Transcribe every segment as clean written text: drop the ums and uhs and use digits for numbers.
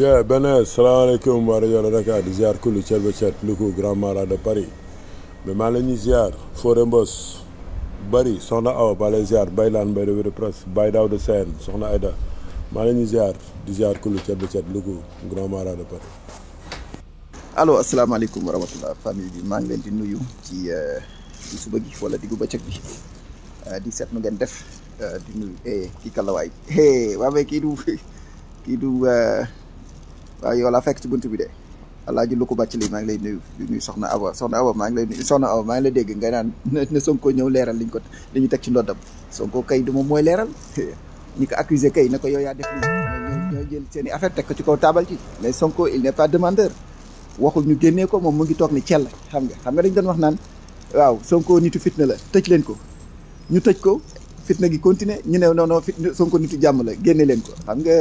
Yeah, Benes, salaamaaleykum wa rajo Dakar di ziar kullu Thiel ba Thiel Louga Grand Marat de Paris mais maa ngi leen di ziar Fodé Mbos Bari soxna Awa maa lay ziar Baylaan Mbaye de presse Baye Daw de Sène soxna Aïda maa leen di ziar kullu Thiel ba Thiel Louga Grand Marat de Paris. allo asalaamaaleykum wa rahmatulah famille bi maa ngi leen di nuyu ci suba gi wala diggu bëccëg bi di seet nu ngeen def di nuyu kii kàllawaay waa mais kii du waaw yow laa fekk ci buntu bi de Alaaji lu ko bàcc li maa ngi lay nuyu di nuyu soxna Awa maa ngi lay nuyu soxna Awa maa ngi lay dégg ngay naan ne Sonko ñëw leeral li ñu teg ci ndoddam Sonko kay du moom mooy leeral ñi ko accusé kay ne ko yow yaa def lii ñoo jël seen i affaire teg ko ci kaw taabal ci mais Sonko il n'est pas demandeur waxul ñu génnee ko moom mu ngi toog ni cell xam nga dañ doon wax naan waaw Sonko nitu fitna la tëj leen ko ñu tëj ko fitna gi continuer ñu ne non fitna Sonko nitu jàmm la génne leen ko xam nga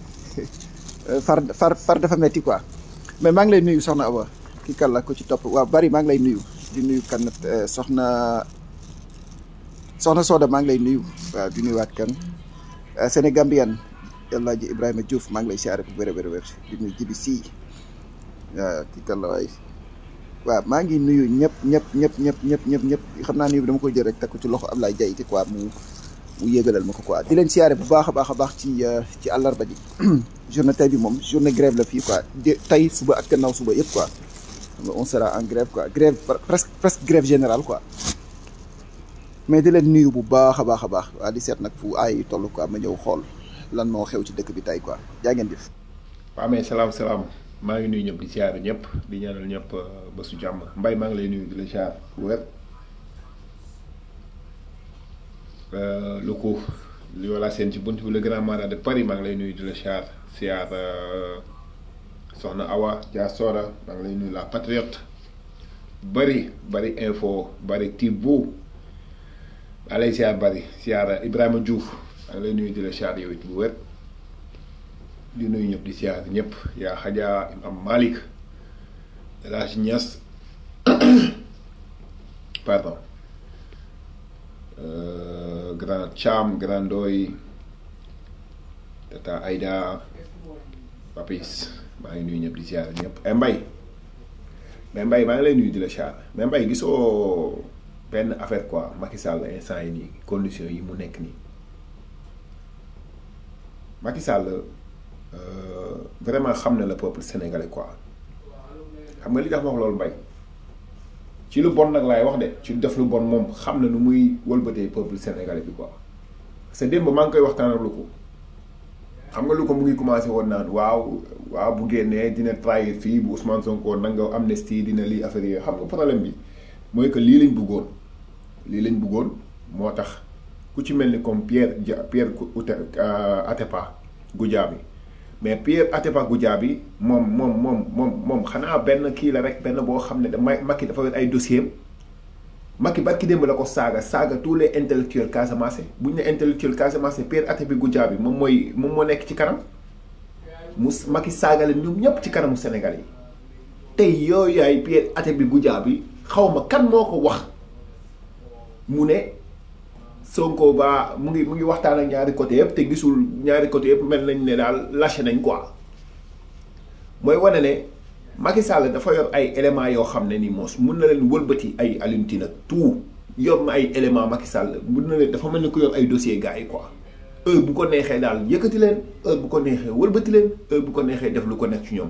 far dafa metti quoi mais maa ngi lay nuyu soxna Awa kii kan la ko ci topp waaw Bari maa ngi lay nuyu di nuyu kan soxna Soda maa ngi lay nuyu waaw di nuyuwaat kan Sénégambian El Hadji Ibrahima Diouf maa ngi lay siyaare bu wér di nuyu Jibi Si waaw kii kan la waay waaw maa ngi nuyu ñëpp xam naa nuyu bi dama koy jël rek teg ko ci loxo Ablaye Diaye quoi mu yéegalal ma ko quoi di leen siyaare bu baax a baax ci àllarba ji journée tey bi moom journée grève la fii quoi tey suba ak gannaaw suba yëpp quoi on sera en grève quoi grève presque grève générale quoi mais di leen nuyu bu baax a baax waa di seet nag fu ay toll quoi ma ñëw xool lan moo xew ci dëkk bi tey quoi jaa ngeen jëf. waaw mais salaam maa ngi nuyu ñëpp di siyaare ñëpp di ñaanal ñëpp ba su jàmm Mbaye maa ngi lay nuyu di la siyaar bu wér lu ko li wala seen ci bunt bi le Grand Marat de Paris maa ngi lay nuyu di la siyaar soxna Awa Dia Sora maa ngi lay nuyu la patriote bari info bari Tibo maa lay siyaar siyaar Ibrahima Diouf maa ngi lay nuyu di la siyaar yow it bu wér di nuyu ñëpp di siyaar ñëpp yaa xajaa Imam Malick El Hadj Niass pardon grand Cham grand Doy tata Aïda Papis maa ngi nuyu ñëpp di siyaar ñëpp Mbaye maa ngi lay nuyu di la siyaar mais Mbaye gisoo benn affaire quoi Macky Sall instant yi nii conditions yi mu nekk nii Macky Sall vraiment xam na le peuple sénégalais quoi xam nga li tax ma wax loolu Mbaye ci lu bon nag laay wax de ci def lu bon moom xam na nu muy wëlbatee peuple sénégalais bi quoi parce que démb maa ngi koy waxtaan ak lu ko xam nga lu ko mu ngi commencé woon naan waaw bu génnee dina trahir fii bu Ousmane Sonko nanga amnistie dina lii affaire yooyu xam nga problème bi mooy que lii lañ bëggoon moo tax ku ci mel ni comme Pierre Atepa Goudiaby mais Pierre Atepa Goudiaby moom xanaa benn kii la rek benn boo xam ne Macky dafa yor ay dossier am Macky barki démb la ko saaga tous les intellectuels Casamance bu ñu ne intellectuel Casamance Pierre Atepa Goudiaby moom moo nekk ci kanam Macky saaga leen ñoom ñëpp ci kanamu Sénégal yi tey yooyu yaay Pierre Atepa Goudiaby xaw ma kan moo ko wax mu ne Sonko ba mu ngi waxtaan ak ñaari côté yëpp te gisul ñaari côté yëpp mel nañ ne daal lâché nañ quoi mooy wane ne Macky Sall dafa yor ay éléments yoo xam ne ni moos mun na leen wëlbati ay Alioune Tine ak tout yor na ay éléments Macky Sall mun na leen dafa mel ni ku yor ay dossier gars yi quoi heure bu ko neexee daal yëkkati leen heure bu ko neexee wëlbati leen heure bu ko neexee def lu ko nekk ci ñoom.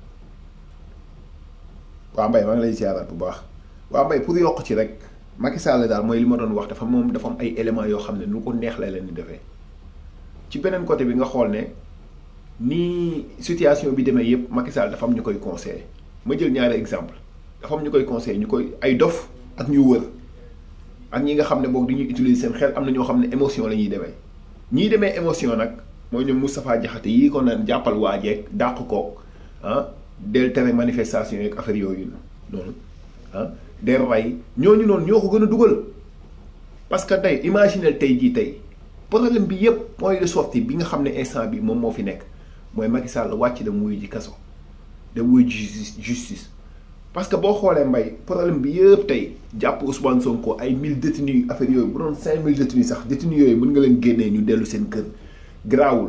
waa Mbaye maa ngi lay ziaraat bu baax waa Mbaye pour yokk ci rek. Macky Sall daal mooy li ma doon wax dafa am ay éléments yoo xam ne lu ko neex la leen di defee ci beneen côté bi nga xool ne nii situation bi demee yëpp Macky Sall dafa am ñu koy conseillé ma jël ñaari exemple dafa am ñu koy conseillé ñu koy ay dof ak ñu wër ak ñi nga xam ne boog dañuy utiliser seen xel am na ñoo xam ne émotion la ñuy demee ñii demee émotion nag mooy ñoom Moustapha Diakhaté yii ko naan jàppal waajeeg dàq koog del tere manifestation yeeg affaire yooyu noonu der ray ñooñu noonu ñoo ko gën a dugal parce que tey imaginel tey problème bi yëpp point de sortie bi nga xam ne instant bi moom moo fi nekk mooy Macky Sall wàcc dem wuyu ji kaso dem wuyu ji justice parce que boo xoolee Mbaye problème bi yëpp tey jàpp Ousmane Sonko ay 1000 détenus affaire yooyu bu doon 5000 détenus sax détenus yooyu mën nga leen génnee ñu dellu seen kër garaawul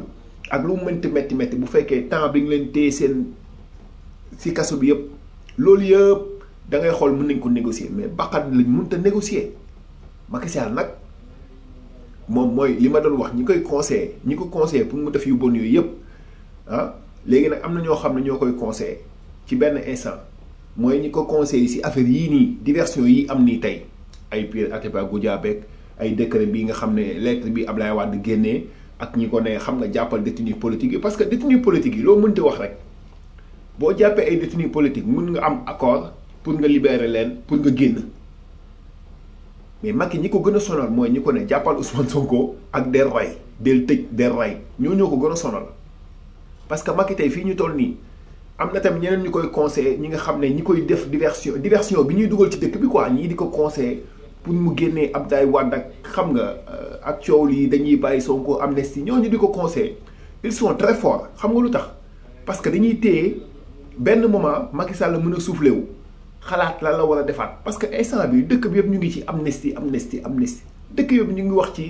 ak lu mu mënti métti bu fekkee temps bi nga leen téye seen si kaso bi yëpp loolu yëpp da ngay xool mën nañ ko négocier mais bakkan lañ mënut a négocier Macky Sall nag moom mooy li ma doon wax ñi koy conseiller pour mu def yu bon yooyu yëpp léegi nag am na ñoo xam ne ñoo koy conseiller ci benn instant mooy ñi ko conseiller si affaire yii nii diversion yi am nii tey ay Pierre Atepa Goudiaby ay décret bi nga xam ne lettre bi Ablaye Wade génnee ak ñi ko ne xam nga jàppal détenu politique yi parce que détenu politique yi loo mënti wax rek boo jàppee ay détenu politique mun nga am accord pour nga libérer leen pour nga génn mais Macky ñi ko gën a sonal mooy ñi ko ne jàppal Ousmane Sonko ak del ray del tëj del ray ñoo ko gën a sonal parce que Macky tey fii ñu toll nii am na tamit ñeneen ñu koy conseiller ñi nga xam ne ñi koy def diversion bi ñuy dugal ci dëkk bi quoi ñii di ko conseiller pour mu génnee Abdoulaye Wade ak xam nga ak coow lii dañuy bàyyi Sonko amnistie ñooñu di ko conseiller ils sont très forts xam nga lu tax parce que dañuy téye benn moment Macky Sall mën a soufflé wu xalaat la war a defaat parce que instant bi dëkk bi yëpp ñu ngi ci amnistie dëkk yëpp ñu ngi wax ci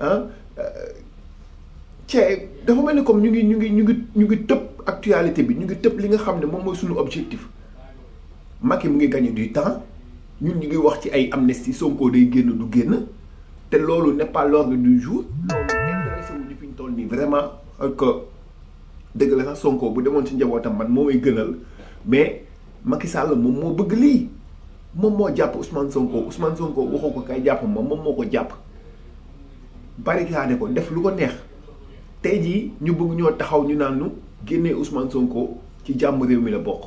dafa mel ni comme ñu ngi tëb actualité bi ñu ngi tëb li nga xam ne moom mooy suñu objectif Macky mu ngi gagner du temps ñun ñu ngi wax ci ay amnistie Sonko day génn du génn te loolu n'est pas l'ordre du jour loolu intéressé wu ñu fi ñu toll nii vraiment que dëgg la sax Sonko bu demoon ci njabootam man moo may gënal mais Macky Sall moom moo bëgg lii moom moo jàpp Ousmane Sonko waxoo ko kay jàpp moom moo ko jàpp barricade ko def lu ko neex tey jii ñu bëgg ñoo taxaw ñu naan ñu génnee Ousmane Sonko ci jàmm réew mi la bokk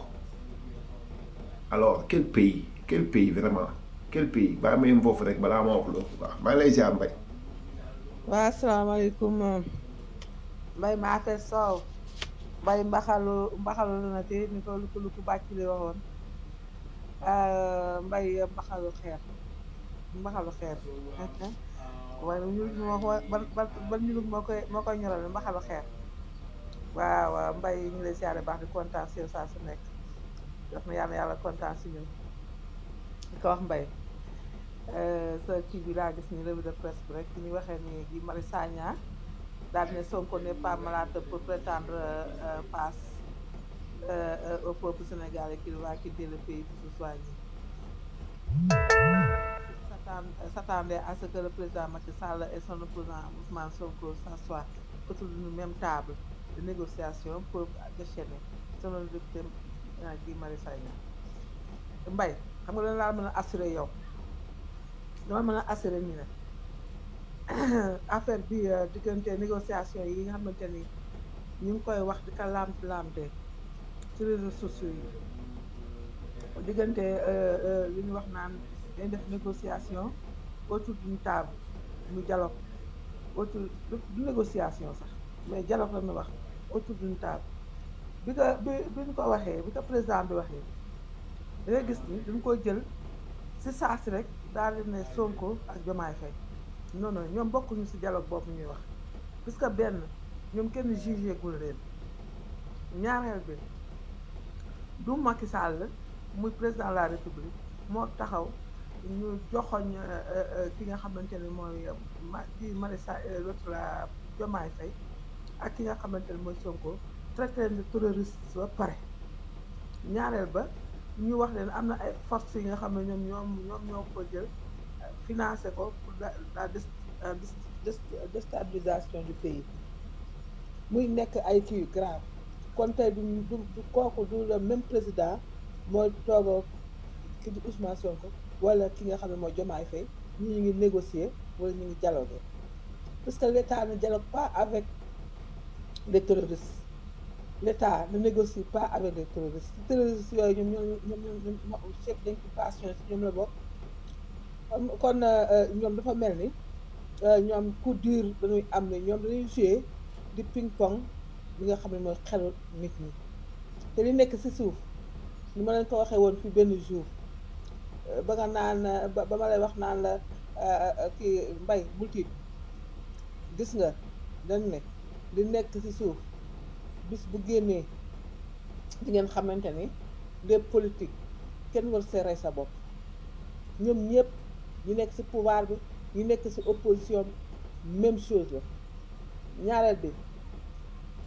alors quel pays vraiment quel pays baa ma yem foofu rek balaa ma wax loolu waaw maa ngi lay ziar Mbaye. waaw asalaamaaleykum Mbaye maa fee soow Mbaye mbaxalu lu na te ni ko lu ko bàcc li waxoon Mbaye mbaxalu xeer waaye ñu wax ban ñu moo koy ñoral mbaxalu xeer waaw Mbaye ñu lay ziare baax di kontaan si saa su nekk def na yàlla kontaan si ñun di ko wax Mbaye sa kii bi laa gis ni revue de presse bi rek ñu waxee ni Guy Marius Sagna daal ne Sonko n'est pas malade pour prétendre face au peuple sénégalais qu'il va quitter le pays pour se soigner. S'attendait à ce que le président Macky Sall et son opposant Ousmane Sonko s'assoient autour d'une même table de négociation pour déchaîner selon le député Guy Marius Sagna. Mbaye xam nga lan laa mën a assuré yow dama mën a assuré nii ne affaire bi diggante négociation yi nga xamante ni ñu ngi koy wax di ko lamte ci réseaux sociaux yi diggante li ñu wax naan dañ def négociation autour d'une table mu dialogue autour du négociation sax mais dialogue la ñu wax autour d'une table bi ñu ko waxee bi ko président bi waxee da ngay gis ni dañ koy jël si saa si rek daal di ne Sonko ak Diomaye Faye non ñoom bokkuñu si dialogue boobu ñuy wax puisque benn ñoom kenn jugé gul leen ñaareel bi du Macky Sall muy président de la République moo taxaw ñu joxoñ ki nga xamante ne mooy Guy Marius l'autre la Diomaye Faye ak ki nga xamante ne mooy Sonko traité de terroriste ba pare ñaareel ba ñu wax leen am na ay forces yi nga xam ne ñoom ñoo ko jël financé ko pour la déstabilisation du pays muy nekk ay kii yu grave kon tey du kooku du le même président mooy toogoo ki di Ousmane Sonko wala ki nga xam ne mooy Diomaye Faye ñu ngi négocier wala ñu ngi dialoguer parce que l'État ne dialogue pas avec les terroristes. L'État ne négocie pas avec les terroristes yooyu ñoom chef d'inculpation si ñoom la bokk kon ñoom dafa mel ni ñoom coup dur dañuy am ne ñoom dañuy jouer di ping pong li nga xam ne mooy xelu nit ñi te li nekk si suuf ni ma leen ko waxee woon fi benn jour ba nga naan ba ma lay wax naan la kii Mbaye bul tiit gis nga dañ ne li nekk si suuf bis bu génnee di ngeen xamante ni les politiques kenn war see rey sa bopp ñoom ñëpp ñu nekk ci pouvoir bi ñu nekk ci opposition bi même chose la ñaareel bi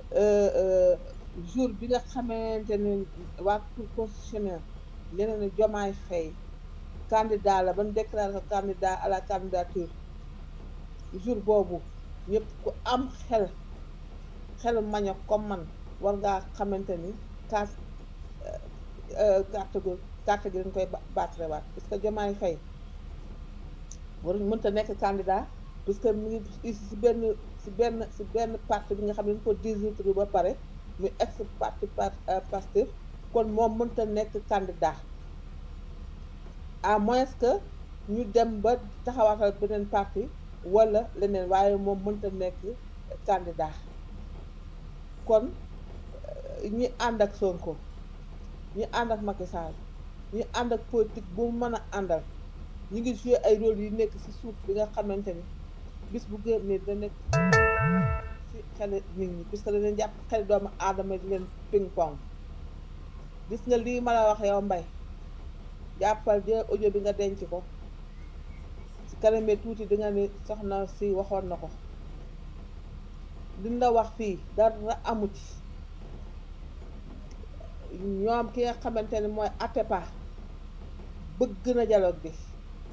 jour bi nga xamante ne waa Cour constitutionnelle leneen ne Diomaye Faye candidat la ban déclaré ko candidat à la candidature jour boobu ñëpp ku am xelu maño comme man war ngaa xamante ni carte carte gi dañ koy baatrewaat parce que Diomaye Faye waruñ mënta nekk candidat parce que mu ngi si benn parti bi nga xam ne dañ ko dissoudre ba pare muy ex parti Pastef kon moom mënta nekk candidat à moins que ñu dem ba taxawaatal beneen parti wala leneen waaye moom mënta nekk candidat kon ñi ànd ak Sonko ñi ànd ak Macky Sall ñi ànd ak politique bu mën a àndal ñu ngi joué ay rôle yu nekk ci suuf bi nga xamante ni bis bu génnee da nekk ci xel nit ñi puisque danañ jàpp xel doomu aadama di leen ping pong gis nga lii ma la wax yow Mbaye jàppal jël audio bi nga denc ko ci kanamee tuuti di nga ni soxna si waxoon na ko liñ la wax fii dara amu ci ñoom ki nga xamante ne mooy Atepa bëgg na dialogue bi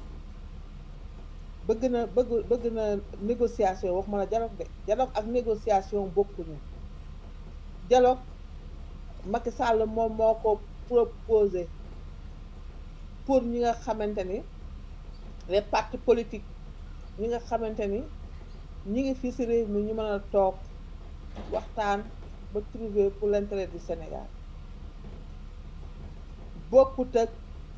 bëgg na négociation wax ma la dialogue de dialogue ak négociation bokkuñu dialogue Macky Sall moom moo ko proposé pour ñi nga xamante ni les partis politiques ñi nga xamante ni ñi ngi fii ci réew mi ñu mën a toog waxtaan ba trouver pour l'intérêt du Sénégal bokkut ak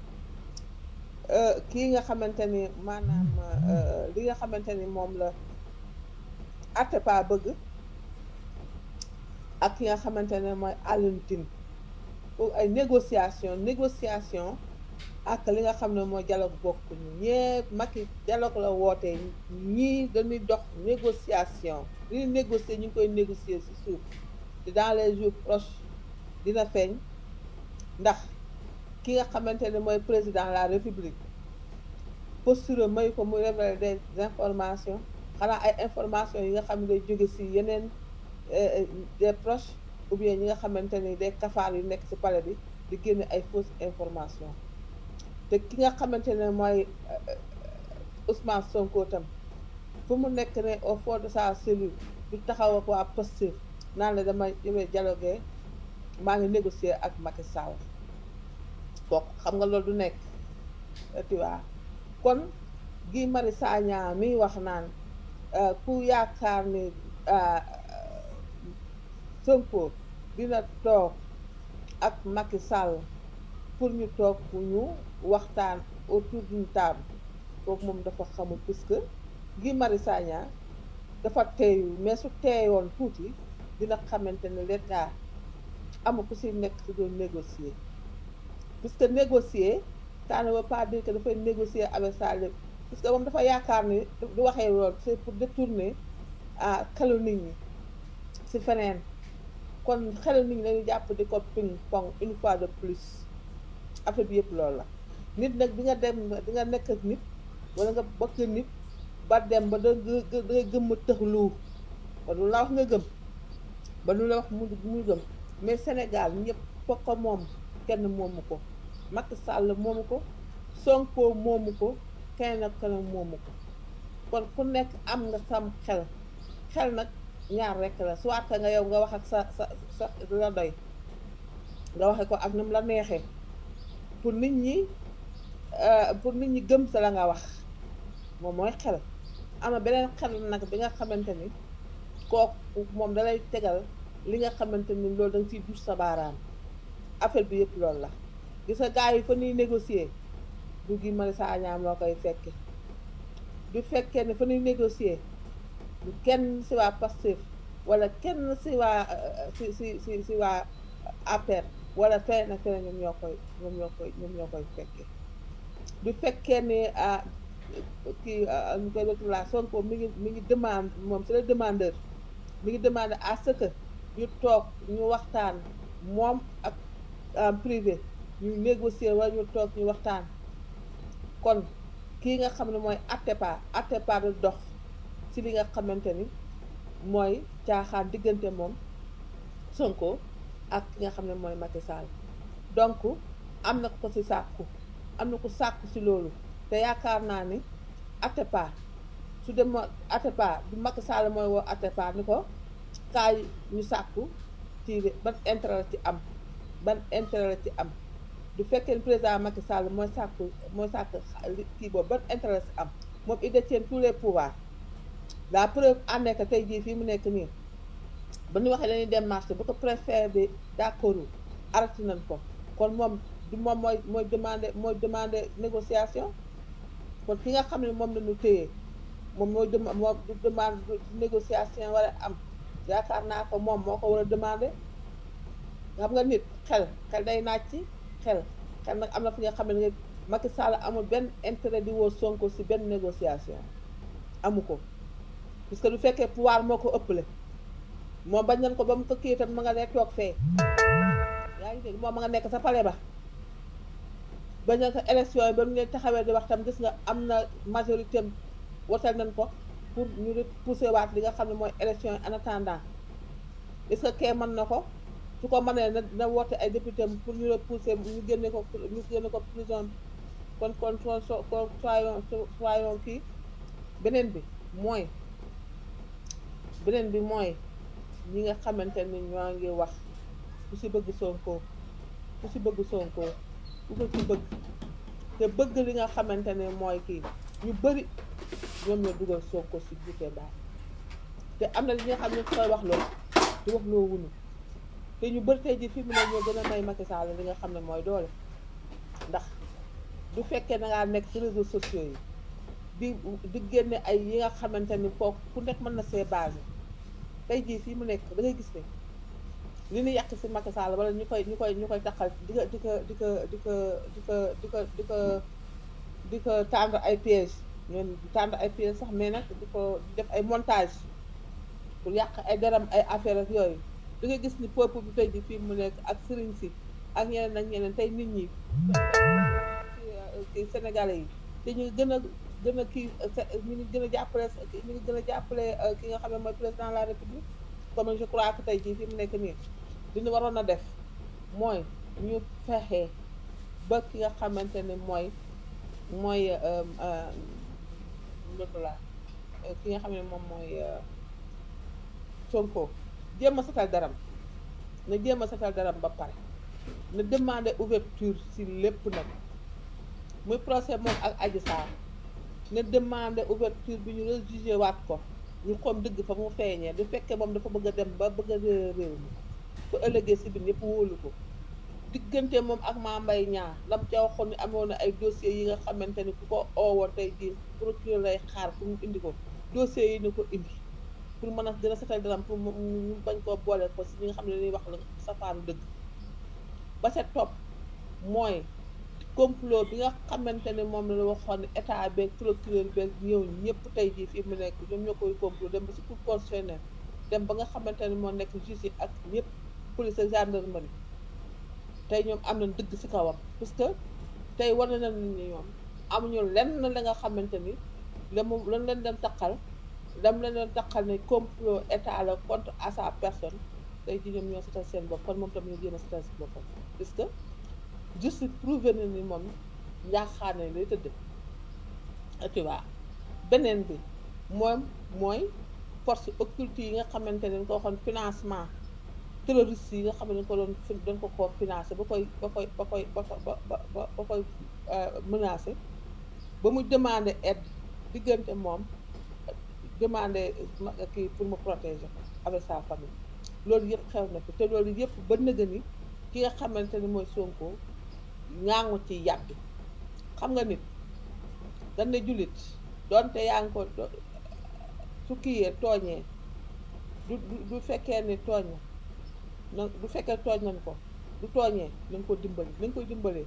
kii nga xamante ni maanaam li nga xamante ni moom la Atepa bëgg ak ki nga xamante ne mooy Alioune Tine pour ay négociation ak li nga xam ne mooy dialogue bokkuñu ñëpp Macky dialogue la wootee ñii dañuy dox négociation li ñuy négocier ñu ngi koy négocier ci suuf te dans les jours proches dina feeñ ndax ki nga xamante ne mooy président de la république posture may ko mu révéler des informations xanaa ay informations yi nga xam ne day jóge ci yeneen des proches ou bien ñi nga xamante ni des kafaar yu nekk ci palais bi di génne ay fausses informations te ki nga xamante ne mooy Ousmane Sonko tam fu mu nekk ne au fond de sa cellule du taxaw ak waa Pastef naan la damay dialoguer maa ngi négocier ak Macky Sall kooku xam nga loolu du nekk tu vois kon Guy Marius Sagna mi wax naan ku yaakaar ni Sonko dina toog ak Macky Sall pour ñu toog ñu waxtaan autour d'une table kooku moom dafa xamul puisque Guy Marius Sagna dafa teeyu mais su teeyoon tuuti dina xamante ne l'État amul ku si nekk si doon négocier puisque négocier ça ne veut pas dire que dafay négocier avec ça lépp puisque moom dafa yaakaar ni du waxee loolu c'est pour détourner xelu nit ñi si feneen kon xelu nit ñi dañuy jàpp di ko ping pong une fois de plus affaire bi yëpp loolu la nit nag di nga dem di nga nekk ak nit wala nga bokk nit ba dem ba da ngay gëm tëxlu ba lu la wax nga gëm ba lu la wax mu gëm mais Sénégal ñëpp fokk ko moom kenn moomu ko Macky Sall moomu ko Sonko moomu ko kenn ak kenn moomu ko kon ku nekk am nga sam xel nag ñaar rekk la soit que nga yow nga wax ak sa la doy nga waxe ko ak ni mu la neexee pour nit ñi gëm sa la nga wax moom mooy xel am na beneen xel nag bi nga xamante ni kooku moom dalay tegal li nga xamante ni loolu da nga ciy dus sa baaraam affaire bi yëpp loolu la gis nga gars yi fa ñuy négocier du Guy Marius Sagna moo koy fekke du fekkee ne fa ñuy négocier du kenn si waa Pastef wala kenn si waa si waa APR wala feneen ak feneen ñoom ñoo koy fekke du fekkee ne kii ñu koy dootu la Sonko mi ngi demande moom c'est le demandeur mi ngi demandé à ce que ñu toog ñu waxtaan moom ak privé ñu négocier wala ñu toog ñu waxtaan kon kii nga xam ne mooy Atepa du dox ci li nga xamante ni mooy caaxaan diggante moom Sonko ak ki nga xam ne mooy Macky Sall donc am na ko ci sàkku am na ko sàkku ci loolu te yaakaar naa ni Atepa su dem Atepa du Macky Sall mooy woo Atepa ni ko kaay ñu sàkku ci ban intérêt la ci am ban intérêt la ci am du fekkee ne président Macky Sall mooy sàkk kii boobu ban intérêt la ci am moom il détient tous les pouvoirs la preuve en est que tey jii fii mu nekk nii ba ñu waxee dañuy dem marché bu ko préfet bi d'accord arrêté nañ ko kon moom du moom mooy demander négociation kon ki nga xam ne moom la ñu téye moom moom du demande négociation war a am yaakaar naa ko moom moo ko war a demander xam nga nit xel day naaj ci xel nag am na fi nga xam ne Macky Sall amul benn intérêt di woo Sonko ci benn négociation amu ko parce que du fekkee pouvoir moo ko ëppale moom bañ nañ ko ba mu ko kii itam ma nga ne toog fee yaa ngi dégg moom ma nga nekk sa palais ba bañ nañ ko élection yi ba mu leen taxawee di wax tam gis nga am na majorité am wotal nañ ko pour ñu repousser waat li nga xam ne mooy élection yi en attendant est-ce que kee mën na ko su ko mënee na woote ay député pour ñu repousser ñu génne ko prison kon soyons kii beneen bi mooy ñi nga xamante ni ñoo ngi wax ku ci bëgg Sonko ku ci bëgg Sonko ku ko ci bëgg te bëgg li nga xamante ne mooy kii ñu bëri ñoom ñoo dugal Sonko ci buté baax te am na li nga xam ne koy wax loolu di wax loo wunu te ñu bëri tey ji fi mu ne ñoo gën a may Macky Sall li nga xam ne mooy doole ndax du fekkee na ngaa nekk ci réseaux sociaux yi di génne ay yi nga xamante ni kooku ku nekk mën na see basé tey jii fii mu nekk da ngay gis ne li ñu yàq ci Macky Sall wala ñu koy taxal di ko tendre ay pièges ñoom tendre ay pièges sax mais nag di ko def ay montage pour yàq ay daram ay affaire ak yooyu da ngay gis ni peuple bi tey jii fii mu nekk ak sëriñ si ak ñeneen tey nit ñi ci Sénégalais yi te ñu gën a kii ñu ngi gën a jàppale ki nga xam ne mooy président de la République comme je crois que tey jii fi mu nekk nii li ñu waroon a def mooy ñu fexe ba ki nga xamante ne mooy ki nga xam ne moom mooy Sonko jéem a setal daram ba pare na demander ouverture ci lépp nag muy procès moom ak Adji Sarr na demander ouverture bi ñu rejugé waat ko ñu xoom dëgg fa mu feeñee du fekkee moom dafa bëgg a dem ba bëgg a réew mi bu ëllëgee si biir ñëpp wóolu ko diggante moom ak Mame Mbaye Niang lam ca waxoon ni amoon na ay dossiers yi nga xamante ni ku ko oowoon tey jii procureur lay xaar pour mu indi ko dossiers yi ni ko indi pour mën a gën a setal daram pour mu bañ koo boole ko si ñi nga xam ne dañuy wax la safaanu dëgg ba sa topp mooy complot bi nga xamante ne moom la waxoon ne état beeg procureur beeg ñëw ñëpp tey jii fii mu nekk ñoom ñoo koy complot dem ba si cour constitutionnel dem ba nga xamante ne moo nekk justice yi ak ñëpp police ak gendarmerie tey ñoom am nañ dëgg si kawam parce que tey war nañ ni ñoom amuñu lenn la nga xamante ni lan leen doon taqal ne complot état la contre à sa personne tey jii ñoom ñoo setal seen bopp kon moom tamit ñu jéem a setal si boppam parce que justice prouvé na ni moom njaaxaar ne lay tëdd tu vois beneen bi mooy force occulte yi nga xamante ne dañ ko waxoon financement terroriste yi nga xam ne dañ ko koo financé ba koy menacé ba mu demandé aide diggante moom demandé kii pour mu protéger ko avec sa famille loolu yëpp xew na fi te loolu yëpp ba nëga ni ki nga xamante ni mooy Sonko ñaangu ci yàbbi xam nga nit dañ ne jullit doonte yaa ngi ko su kiyee tooñee du fekkee ni tooñ na du fekkee tooñ nañ ko du tooñee nañ ko dimbali nañ koy dimbalee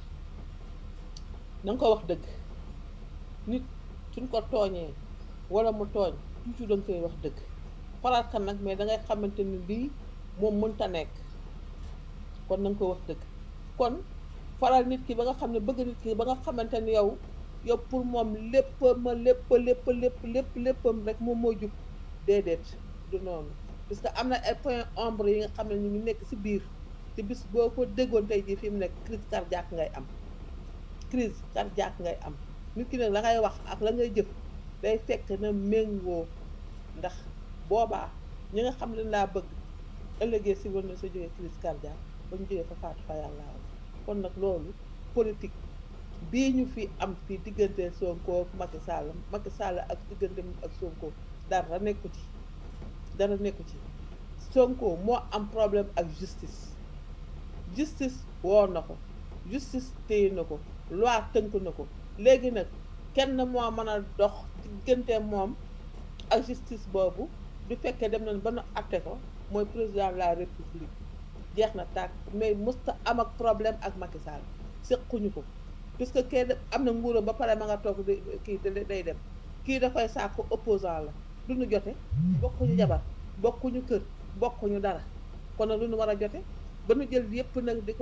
nañ ko wax dëgg nit suñ ko tooñee wala mu tooñ toujours dañ koy wax dëgg faral kan nag mais dangay xamante ni lii moom mënta nekk kon nañ ko wax dëgg kon faral nit ki ba nga xam ne bëgg nit ki ba nga xamante ni yow pour moom léppam rek moom moo jub déedéet du noonu parce que am na ay point ombre yi nga xam ne ñu ngi nekk si biir te bis boo ko déggoon tey jii fi mu nekk crise cardiaque ngay am crise cardiaque ngay am nit ki nag la ngay wax ak la ngay jëf day fekk na méngoo ndax boobaa ñi nga xam ne laa bëgg ëllëgee si war na sa jógee crise cardiaque ba ñu jógee fa faatu fa yàlla kon nag loolu politique bii ñu fi am fii diggante Sonko Macky Sall ak diggante ak Sonko dara nekku ci dara nekku ci Sonko moo am problème ak justice woo na ko justice téye na ko loi tënk na ko léegi nag kenn moo mën a dox diggante moom ak justice boobu du fekkee dem nañ ba nu atte ko mooy président de la république jeex na tàkk mais mësta am ak problème ak Macky Sall séquñu ko puisque kii am na nguuram ba pare ma nga toog kii day dem kii dafay sàkku opposant la du ñu jote bokkuñu jabar bokkuñu kër bokkuñu dara kon nag lu ñu war a jote ba nu jël yëpp nag di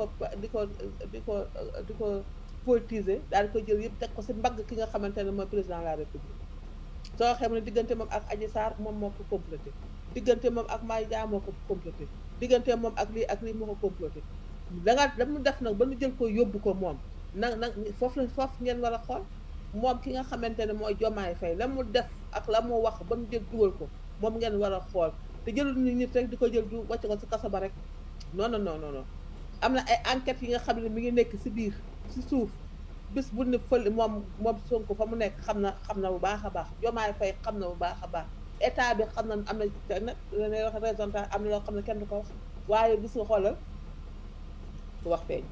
ko politiser daal di ko jël yëpp teg ko si mbagg ki nga xamante ne mooy président de la république soo xam ne diggante moom ak Adji Sarr moom moo ko complété diggante moom ak Mbaye Dia moo ko complété diggante moom ak lii moo ko complété dama def nag ba nu jël ko yóbbu ko moom nag foofu ngeen war a xool moom ki nga xamante ne mooy Diomaye Faye la mu def ak la mu wax ba mu jël dugal ko moom ngeen war a xool te jëlul nit rek di ko jël du wàcc ko si kaso ba rek non am na ay enquêtes yi nga xam ne mi ngi nekk si biir si suuf bis bu ne fël moom Sonko fa mu nekk xam na bu baax a baax Diomaye Faye xam na bu baax a baax état bi xam na am na nag la wax résultat am na loo xam ne kenn du ko wax waaye gis nga xoolal du wax feeñ.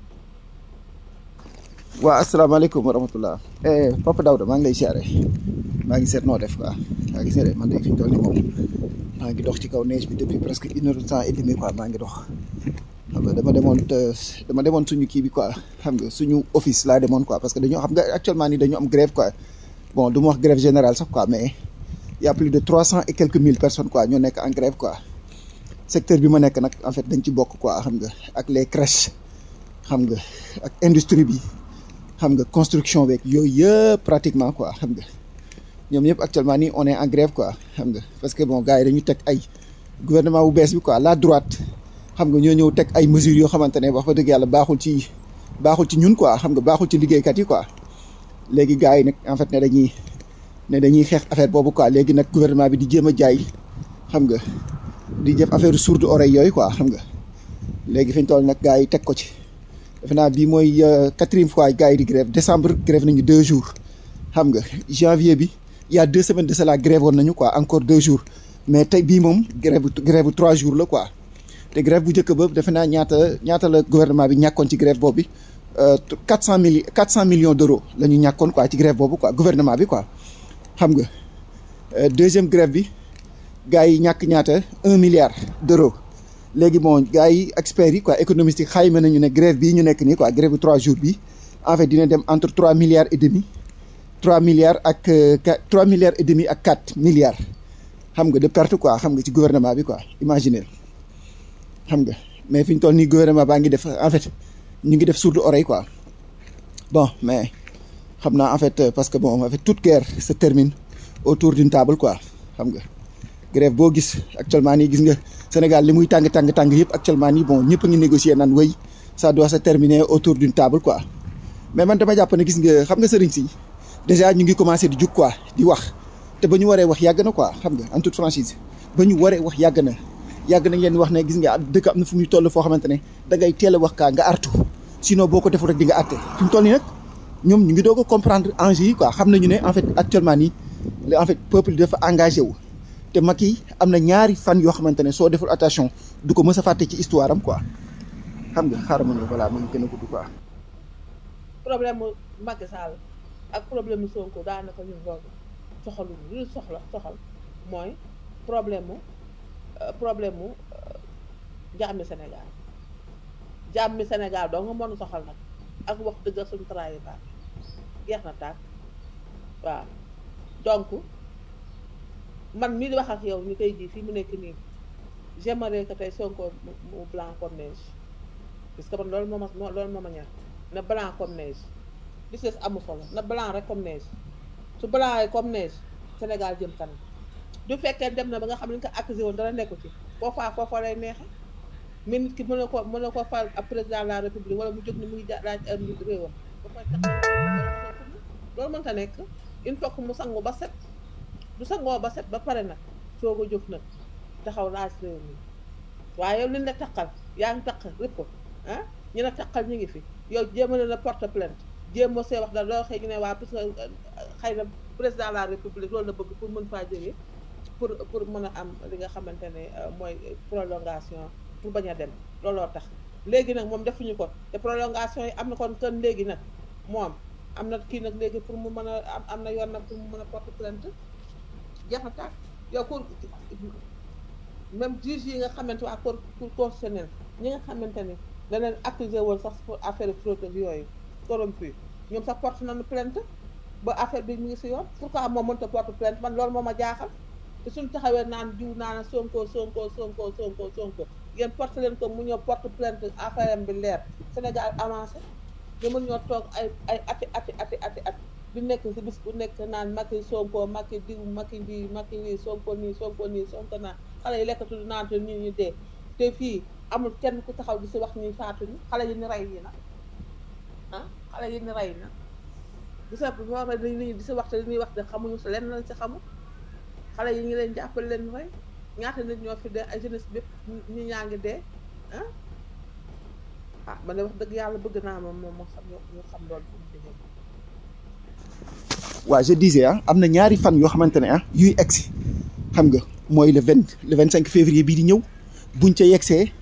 waa asalaamaaleykum wa rahmatullah Papa Daouda maa ngi lay siyaare maa ngi seet noo def quoi maa ngi seet man de fi ñu toll nii moom maa ngi dox ci kaw neige bi depuis presque 1h30 quoi maa ngi dox xam nga dama demoon suñu kii bi quoi xam nga suñu office laa demoon quoi parce que dañoo xam nga actuellement nii dañu am grève quoi bon du ma wax grève générale sax quoi mais y a plus de 300 et quelques mille personnes quoi ñoo nekk en grève quoi secteur bi ma nekk nag en fait dañ ci bokk quoi xam nga ak les crèches xam nga ak industrie bi xam nga construction beeg yooyu yëpp pratiquement quoi xam nga ñoom ñëpp actuellement nii on est en grève quoi xam nga parce que bon gars yi dañu teg ay gouvernement bu bees bi quoi la droite xam nga ñoo ñëw teg ay mesures yoo xamante ne wax fa dëgg yàlla baaxul ci ñun quoi xam nga baaxul ci liggéeykat yi quoi léegi gars yi nag en fait ne dañuy xeex affaire boobu quoi léegi nag gouvernement bi di jéem a jaay xam nga di def affaire sourde oreille yooyu quoi xam nga léegi fi ñu toll nag gars yi teg ko ci defe naa bii mooy 4e fois gars yi di grève décembre grève nañu 2 jours xam nga janvier bi il y a 2 semaines de cela grève woon nañu quoi encore 2 jours mais tey bii moom grève bu 3 jours la quoi te grève bu njëkk ba defe naa ñaata la gouvernement bi ñàkkoon ci grève boobu bi 400 millions d'euros la ñu ñàkkoon quoi ci grève boobu quoi gouvernement bi quoi xam nga deuxième grève bi gars yi ñàkk ñaata 1 milliard d'euros léegi bon gars yi experts yi quoi économistes yi xayma nañu ne grève bii ñu nekk nii quoi grève bu 3 jours bi en fait dina dem entre 3 milliards et demi 3 milliards et demi ak 4 milliards xam nga de perte quoi xam nga ci gouvernement bi quoi imaginer xam nga mais fi ñu toll nii gouvernement baa ngi def en fait ñu ngi def sourde oreille quoi bon mais xam naa en fait parce que bon en fait toute guerre se termine autour d'une table quoi xam nga grève boo gis actuellement nii gis nga Sénégal li muy tàng yëpp actuellement nii bon ñëpp a ngi négocier naan wéy ça doit se terminer autour d'une table quoi mais man dama jàpp ne gis nga xam nga sëriñ si déjà ñu ngi commencé di jug quoi di wax te ba ñu waree wax yàgg na quoi xam nga en toute franchise ba ñu waree wax yàgg nañ leen wax ne gis nga dëkk am na fu muy toll foo xamante ne da ngay teel a wax kaa nga artu sinon boo ko deful rek di nga àtte fi mu toll nii nag ñoom ñu ngi doog a comprendre enjeu yi quoi xam nañu ne en fait actuellement nii en fait peuple dafa engagé wu te Macky am na ñaari fan yoo xamante ne soo deful attention du ko mës a fàtte ci histoire am quoi xam nga xaaral ma ne voilà ma ngi gën a gudd quoi. problème mu Macky Sall ak problème mu Sonko daanaka ñun loolu soxaluñu lu soxal mooy problème mu jàmmi Sénégal doo nga mën a soxal nag ak wax dëgg ak suñu travail baax jeex na tàkk waaw donc man mii di wax ak yow ni tey jii fii mu nekk nii j'aimerais que tey Sonko mu blanc comme neige parce que man loolu moo ma ñor na blanc comme neige li ci des amul solo na blanc rek comme neige su blanc comme neige Sénégal jëm kanam du fekkee dem na ba nga xam ne ñu ko accusé woon dara nekku ci foofa lay neexe mais nit ki mën na ko fal ab président de la république wala mu jóg ni muy laaj réewam ba koy tax loolu mënta nekk il faut que mu sangu ba set du sangoo ba set ba pare nag soo ko jóg nag taxaw laaj réew mi waaye yow liñ la taqal yaa ngi taq rëpp ko ah ñu la taqal ñu ngi fi yow jéem a la porte plainte jéem a see wax daal loo xëy ñu ne waa parce que xëy na président de la république loolu la bëgg pour mën faa jógee pour mën a am li nga xamante ne mooy prolongation pour bañ a dem looloo tax léegi nag moom defuñu ko te prolongation yi am na kon kën léegi nag moom am na kii nag léegi pour mu mën a am na yoon nag pour mu mën a porte plainte jeex na tàkk yow pour même juge yi nga xamante waa cour constitutionnel ñi nga xamante ni daneen accusé woon sax pour affaire fraude yooyu corrompu ñoom sax porte nañu plainte ba affaire bi mu ngi si yoon pourquoi moom mënta porte plainte man loolu moo ma jaaxal te suñu taxawee naan jiw naan Sonko ngeen porte leen ko mu ñëw porte plainte affaire am bi leer Sénégal avancé ñu mën ñoo toog ay ati bi nekk si bis bu nekk naan Macky Sonko Macky diw Macky lii Macky lii Sonko nii Sonko naa xale yi lekkatu naan te ñu dee te fii amul kenn ku taxaw di si wax ñuy faatuñu xale yi ni rey yi nag xale yi ni rey nag di sa wax di si wax te li ñuy wax de xamuñu si lenn lañ si xamul xale yi ngi leen jàppale leen rey ñaata nit ñoo fi dee ay jeunesse bépp ñi ñaa ngi dee man de wax dëgg yàlla bëgg naa moom moo xam ñu xam loolu fu mu jógee. waaw je disais am na ñaari fan yoo xamante ne yuy egsi xam nga mooy le 25 février bii di ñëw buñ ca yegsee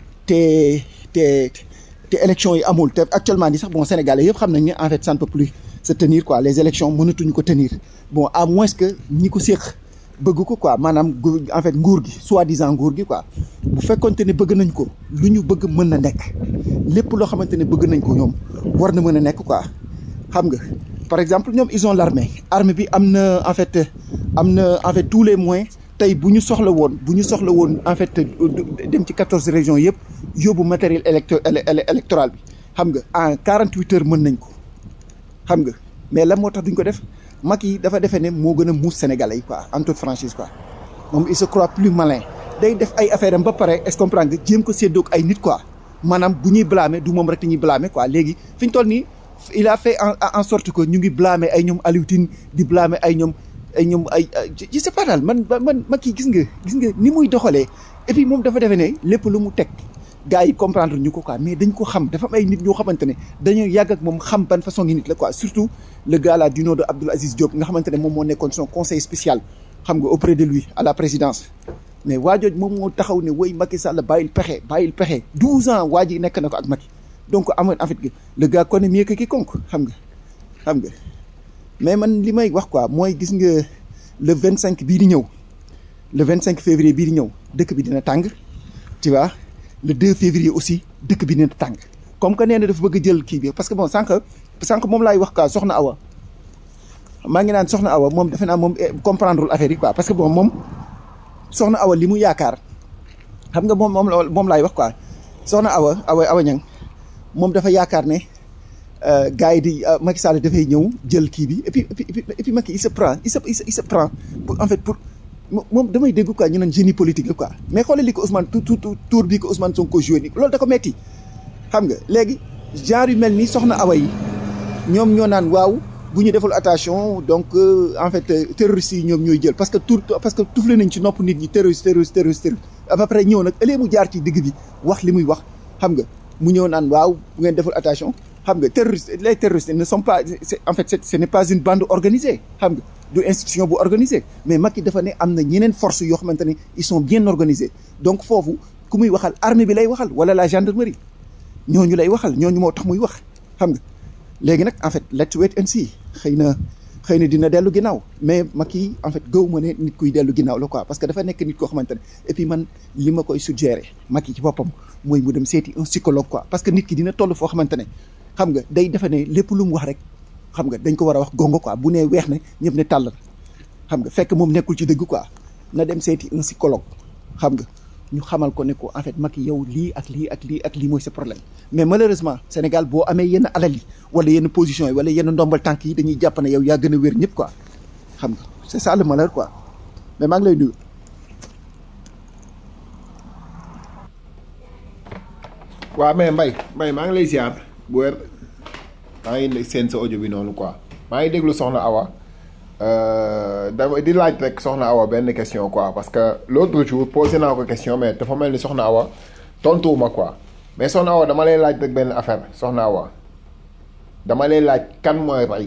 te élection yi amul te actuellement nii sax bon Sénégalais yëpp xam nañ ne en fait ça ne peut plus se tenir quoi les élections mënatuñu ko tenir bon à moins que ñi ko séq bëgg ko quoi maanaam en fait nguur gi soi-disant nguur gi quoi bu fekkonte ne bëgg nañ ko lu ñu bëgg mën na nekk lépp loo xamante ne bëgg nañ ko ñoom war na mën a nekk quoi xam nga par exemple ñoom ils ont l'armée bi am na en fait tous les moyens tey bu ñu soxla woon en fait dem ci 14 régions yëpp yóbbu matériel électoral bi xam nga en 48 heures mën nañ ko xam nga mais lan moo tax duñ ko def Macky dafa defee ne moo gën a muus Sénégalais yi quoi en toute franchise quoi moom il se croit plus malin day def ay affaire am ba pare est-ce comprendre nga jéem ko séddoog ay nit quoi maanaam bu ñuy blâmer du moom rek te ñuy blâmer quoi léegi fi ñu toll nii il a fait en sorte que ñu ngi blâmer ay ñoom Aliou Tine di blâmer ay je sais pas daal man Macky gis nga ni muy doxalee et puis moom dafa defee ne lépp lu mu teg gars yi comprendre ñu ko quoi mais dañ ko xam dafa am ay nit ñoo xamante ne dañoo yàgg ak moom xam ban façon ngi nit la quoi surtout le gars là du nom de Abdoul Aziz Diop nga xamante ne moom moo nekkoon son conseil spécial xam nga auprès de lui à la présidence mais waa jooj moom moo taxaw ne woy Macky Sall bàyyil pexe 12 ans waa ji nekk na ko ak Macky donc amoon en fait le gars connaît mieux que quiconque xam nga mais man li may wax quoi mooy gis nga le 25 bii di ñëw le 25 février bii di ñëw dëkk bi dina tàng tu vois le 2 février aussi dëkk bi dina tàng comme que nee na dafa bëgg a jël kii bi parce que bon sànq moom laay wax quoi Soxna Awa maa ngi naan Soxna Awa moom defe naa moom comprendre affaire yi quoi parce que bon moom Soxna Awa li mu yaakaar xam nga moom laay wax quoi Soxna Awa Niang moom dafa yaakaar ne gars yi di Macky Sall dafay ñëw jël kii bi et puis Macky il se prend en fait pour moom damay dégg quoi ñu naan génie politique la quoi mais xoolal li ko Ousmane tour bi ko Ousmane Sonko joué ni loolu da ko metti xam nga léegi genre yu mel ni Soxna Awa yi ñoom ñoo naan waaw bu ñu deful attention donc en fait terroristes yi ñoom ñooy jël parce que tufle nañ ci nopp nit ñi terroriste à peu près ñëw nag ëllëg mu jaar ci digg bi wax li muy wax xam nga mu ñëw naan waaw bu ngeen deful attention xam nga les terroristes ne sont pas en fait ce n'est pas une bande organisée xam nga du institution bu organisée mais Macky dafa ne am na ñeneen force yoo xamante ne ils sont bien organisés donc foofu ku muy waxal armée bi lay waxal wala la gendarmerie ñooñu lay waxal ñooñu moo tax muy wax xam nga léegi nag en fait let's wait and see xëy na dina dellu ginnaaw mais Macky en fait gëw ma ne nit kuy dellu ginnaaw la quoi parce que dafa nekk nit koo xamante ne et puis man li ma koy suggérer Macky ci boppam mooy mu dem seeti un psychologue quoi parce que nit ki dina toll foo xamante ne xam nga day defe ne lépp lu mu wax rek xam nga dañ ko war a wax gongo quoi bu nee weex ne ñëpp ne tàll xam nga fekk moom nekkul ci dëgg quoi na dem seeti un psychologue xam nga ñu xamal ko ne ko en fait Macky yow lii ak lii mooy sa problème mais malheureusement Sénégal boo amee yenn alal yi wala yenn position yi wala yenn ndombal tànk yi dañuy jàpp ne yow yaa gën a wér ñëpp quoi xam nga c'est ça le malheur quoi mais maa ngi lay nuyu. waaw mais Mbaye maa ngi lay ziar bu wér maa ngi seen sa audio bi noonu quoi maa ngi déglu soxna Awa dama di laaj rek soxna Awa benn question quoi parce que l'autre jour posé naa ko question mais dafa mel ni soxna Awa tontuwuma quoi mais soxna Awa dama lay laaj rek benn affaire soxna Awa dama lay laaj kan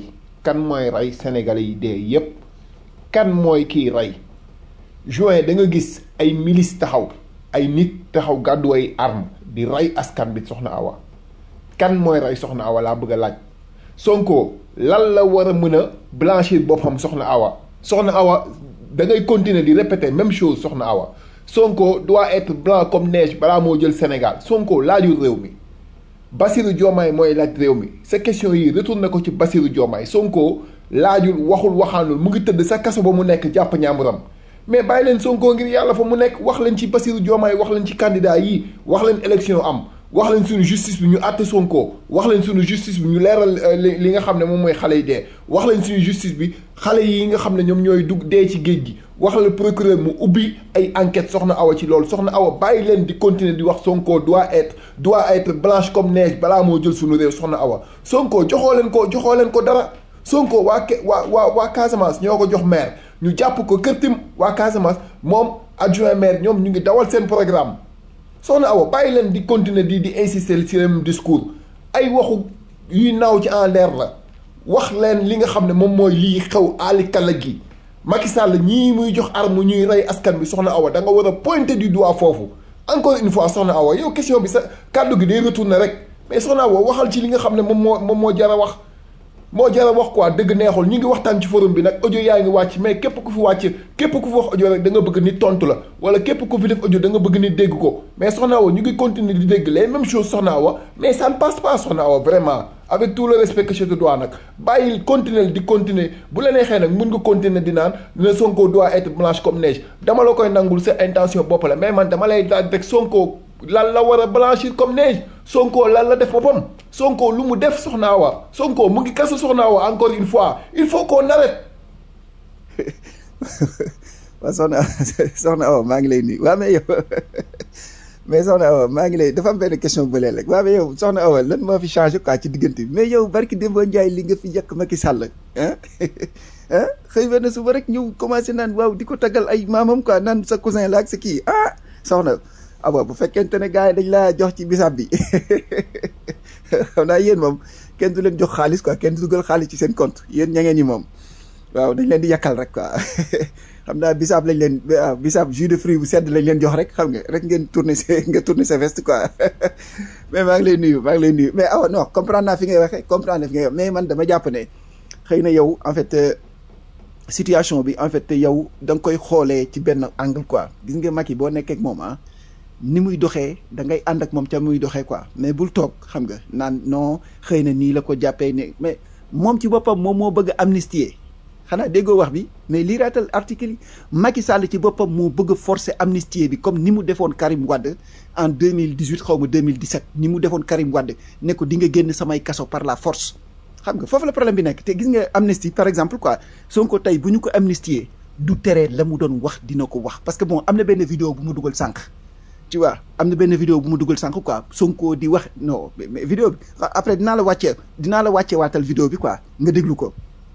mooy rey Sénégalais yi dee yépp kan mooy kii rey juin da nga gis ay milice taxaw ay nit taxaw gàddu ay arme di rey askan bi soxna Awa kan mooy rey soxna Awa laa bëgg a laaj Sonko lan la war a mën a blanchir boppam soxna Awa da ngay continuer di répéter même chose soxna Awa Sonko doit être blanc comme neige balaa moo jël Sénégal Sonko laajul réew mi Bassirou Diomaye mooy laaj réew mi sa question yi retourné ko ci Bassirou Diomaye Sonko laajul waxul waxaanul mu ngi tëdd sa kaso ba mu nekk jàpp ñaamuram mais bàyyi leen Sonko ngir yàlla fa mu nekk wax leen ci Bassirou Diomaye wax leen ci candidat yi wax leen élection am wax leen suñu justice bi ñu àtte Sonko wax leen suñu justice bi ñu leeral li nga xam ne moom mooy xale yi dee wax leen suñu justice bi xale yi nga xam ne ñoom ñooy dugg dee ci géej gi wax leen procureur mu ubbi ay enquête soxna Awa ci loolu soxna Awa bàyyi leen di continuer di wax Sonko doit être blanche comme neige balaa moo jël suñu réew soxna Awa Sonko joxoo leen ko dara Sonko waa Casamance ñoo ko jox maire ñu jàpp ko kërtim waa Casamance moom adjoint maire ñoom ñu ngi dawal seen programme soxna Awa bàyyi leen di continuer di insister ci même discours ay waxu yuy naaw ci en l'air la wax leen li nga xam ne moom mooy lii xew aali kala gi Macky Sall ñii muy jox arme ñuy rey askan bi soxna Awa da nga war a pointer du doigt foofu encore une fois soxna Awa yow question bi sa kàddu gi day retourner rek mais soxna Awa waxal ci li nga xam ne moom moo jar a wax moo jar a wax quoi dëgg neexul ñu ngi waxtaan ci forum bi nag audio yaa ngi wàcc mais képp ku fi wax audio rek da nga bëgg nit tontu la wala képp ku fi def audio da nga bëgg nit dégg ko mais soxna Awa ñu ngi continuer di dégg les mêmes choses soxna Awa mais ça ne passe pas soxna Awa vraiment avec tout le respect que je te dois nag bàyyil continuer di continuer bu la neexee nag mun nga continuer di naan ne Sonko doit être blanche comme neige dama la koy nangul sa intention bopp la mais man dama lay daal rek Sonko lan la war a blanchir comme neige Sonko lan la def boppam Sonko lu mu def soxna Awa Sonko mu ngi kaso soxna Awa encore une fois il faut qu'on arrête. waaw soxna Awa maa ngi lay nuyu waaw mais yow mais soxna Awa maa ngi lay dafa am benn question bu leen rek waaw mais yow soxna Awa lan moo fi changé quoi ci diggante bi mais yow barki Demba Ndiaye li nga fi yàq Macky Sall xëy benn suba rek ñëw commencé naan waaw di ko taggal ay maamam quoi naan sa cousin la ak sa kii soxna Awa bu fekkente ne gars yi dañ laa jox ci bisaab bi xam naa yéen moom kenn du leen jox xaalis quoi kenn du dugal xaalis ci seen compte yéen ña ngeen ñi moom waaw dañ leen di yàkkal rek quoi xam naa bisaab lañ leen bisaab jus de fruit bu sedd lañ leen jox rek xam nga rek ngeen tourner sa veste quoi mais maa ngi lay nuyu mais Awa non comprendre naa fi ngay waxee mais man dama jàpp ne xëy na yow en fait situation bi en fait yow da nga koy xoolee ci benn angle quoi gis nga Macky boo nekkee ak moom ni muy doxee da ngay ànd ak moom ca muy doxee quoi mais bul toog xam nga naan non xëy na nii la ko jàppee ne mais moom ci boppam moom moo bëgg amnistier xanaa déggoo wax bi mais lii raatal article yi Macky Sall ci boppam moo bëgg a forcer amnistie bi comme ni mu defoon Karim Wade en 2018 xaw ma 2017 ni mu defoon Karim Wade ne ko di nga génn samay kaso par la force xam nga foofu la problème bi nekk te gis nga amnistie par exemple quoi Sonko tey bu ñu ko amnistier du tere la mu doon wax dina ko wax parce que bon am na benn vidéo bu mu dugal sànq tu vois am na benn vidéo bu mu dugal sànq quoi Sonko di wax non mais vidéo bi après dinaa la wàccee waatal vidéo bi quoi nga déglu ko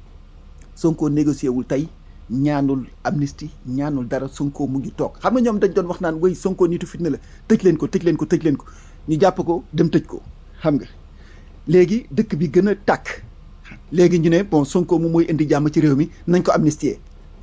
Sonko négocié wul tey ñaanul amnistie ñaanul dara Sonko mu ngi toog xam nga ñoom dañ doon wax naan way Sonko nitu fitna la tëj leen ko ñu jàpp ko dem tëj ko xam nga léegi dëkk bi gën a tàkk léegi ñu ne bon Sonko moom mooy indi jàmm ci réew mi nañ ko amnistier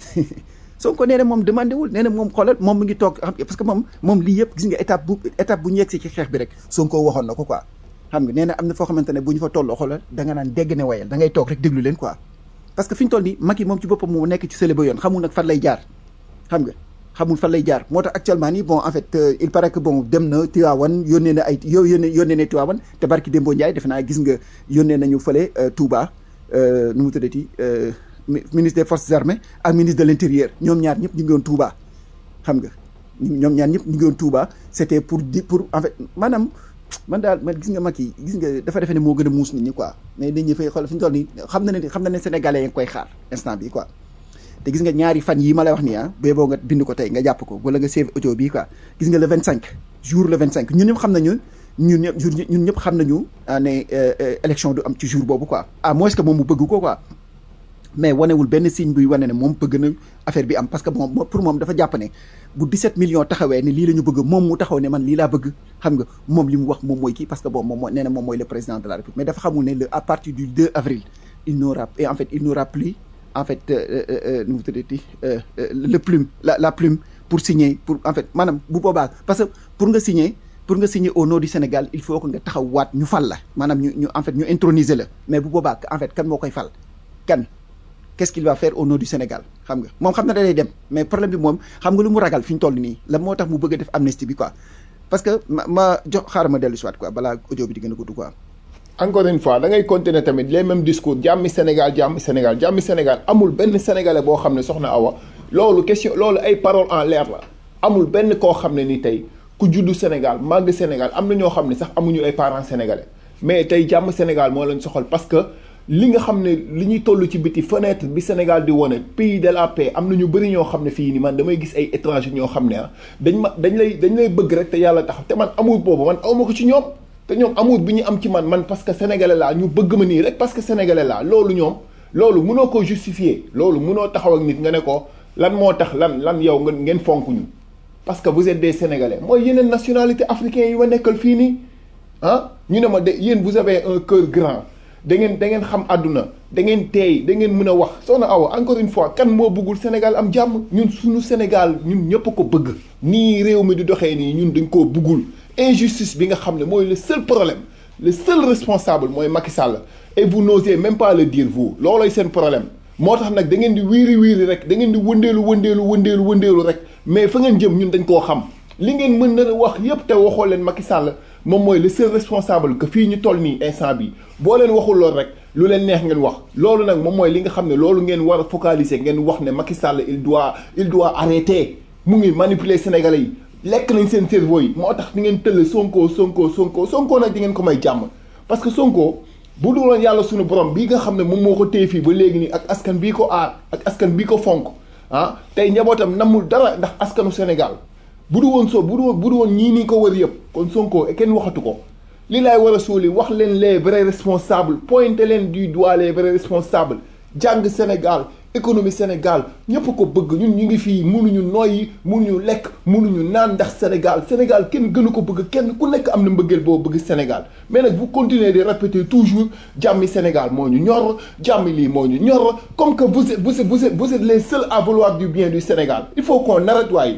Sonko nee na moom demandé wul nee na moom xoolal moom mu ngi toog parce que moom lii yëpp gis nga étape bu ñu yegg si ci xeex bi rek Sonko waxoon na ko quoi xam nga nee na am na foo xamante ne bu ñu fa tolloo xoolal da nga naan dégg ne wayal da ngay toog rek déglu leen quoi parce que fi ñu toll nii Macky moom ci boppam moo nekk ci sële ba yoon xamul nag fan lay jaar xam nga xamul fan lay jaar moo tax actuellement nii bon en fait il paraît que bon dem na Tivaouane yónnee na ay yónnee na Tivaouane te barki Dembo Ndiaye defe naa gis nga yónnee nañu fële Touba nu mu tuddati ministre des forces armées ak ministre de l'intérieur ñoom ñaar ñëpp ñu ngi woon Touba xam nga ñoom ñaar ñëpp ñu ngi woon Touba c'était pour en fait maanaam man daal man gis nga Macky gis nga dafa defe ne moo gën a muus nit ñi quoi mais nit ñi fay xool fi ñu toll nii xam na ne sénégalais yi nga koy xaar instant bi quoi te gis nga ñaari fan yi ma lay wax nii boo nga bind ko tey nga jàpp ko wala nga save audio bii quoi gis nga le 25 jour le 25 ñun ñëpp xam nañu ñun ñëpp xam nañu ne élection du am ci jour boobu quoi à moins que moom mu bëgg ko quoi mais wanewul benn signe buy wane ne moom bëgg na affaire bi am parce que moom pour moom dafa jàpp ne bu 17 millions taxawee ne lii la ñu bëgg moom mu taxaw ne man lii laa bëgg xam nga moom li mu wax moom mooy kii parce que bon moom nee na moom mooy le président de la République mais dafa xamul ne à partir du 2 avril il n'aura plus en fait nu mu tuddati le plume la plume pour signer pour en fait maanaam bu boobaa parce que pour nga signer au nom du Sénégal il faut que nga taxaw waat ñu fal la maanaam ñu en fait ñu introniser la mais bu boobaa en fait kan moo koy fal kan qu'est-ce qu'il va faire au nom du Sénégal xam nga moom xam na da lay dem mais problème bi moom xam nga lu mu ragal fi ñu toll nii la moo tax mu bëgg a def amnistie bi quoi parce que ma jox xaaral ma dellu si waat quoi balaa audio bi di gën a gudd quoi. encore une fois da ngay continuer tamit les mêmes discours jàmmi Sénégal amul benn sénégalais boo xam ne soxna Awa loolu question loolu ay paroles en l'air la amul benn koo xam ne ni tey ku juddu Sénégal màgg Sénégal am na ñoo xam ne sax amuñu ay parents sénégalais mais tey jàmm Sénégal moo leen soxal parce que li nga xam ne li ñuy toll ci biti fenêtre bi Sénégal di wone pays de la paix am na ñu bëri ñoo xam ne fii ni man damay gis ay étrangers ñoo xam ne dañ lay bëgg rek te yàlla tax te man amour boobu man awma ko ci ñoom te ñoom amour bi ñu am ci man parce que sénégalais laa ñu bëgg ma nii rek parce que sénégalais laa loolu ñoom loolu mënoo ko justifier loolu mënoo taxaw ak nit nga ne ko lan moo tax lan yow ngeen fonk ñu parce que vous êtes des sénégalais mooy yeneen nationalité africain yi ma nekkal fii nii ñu ne ma de yéen vous avez un cœur grand da ngeen xam àdduna da ngeen teey da ngeen mën a wax soxna Awa encore une fois kan moo bëggul Sénégal am jàmm ñun suñu Sénégal ñun ñëpp ko bëgg nii réew mi di doxee nii ñun dañ koo bëggul injustice bi nga xam ne mooy le seul problème le seul responsable mooy Macky Sall et vous n'osez même pas le dire vous loolooy seen problème moo tax nag da ngeen di wiiri rek da ngeen di wëndeelu rek mais fa ngeen jëm ñun dañ koo xam li ngeen mën na wax yépp te waxoo leen Macky Sall moom mooy le seul responsable que fii ñu toll nii instant bi boo leen waxul loolu rek lu leen neex ngeen wax loolu nag moom mooy li nga xam ne loolu ngeen war a focaliser ngeen wax ne Macky Sall il doit arrêter mu ngi manipuler Sénégalais yi lekk nañ seen cerveau yi moo tax di ngeen tëll Sonko nag di ngeen ko may jàmm parce que Sonko bu dul woon yàlla suñu borom bii nga xam ne moom moo ko téye fii ba léegi nii ak askan bii ko aar ak askan bii ko fonk tey njabootam namul dara ndax askanu Sénégal bu du woon ñii nii ko wër yëpp kon Sonko kenn waxatu ko li laay war a suuli wax leen les vrais responsables pointer leen du doigt les vrais responsables jàng Sénégal économie Sénégal ñëpp ko bëgg ñun ñu ngi fii mënuñu noyyi mënuñu lekk mënuñu naan ndax Sénégal kenn gënu ko bëgg kenn ku nekk am na mbëggeel boo bëgg Sénégal mais nag vous continuez de répéter toujours jàmmi Sénégal moo ñu ñor jàmmi lii moo ñu ñor comme que vous êtes les seuls à vouloir du bien du Sénégal il faut qu'on arrête waaye.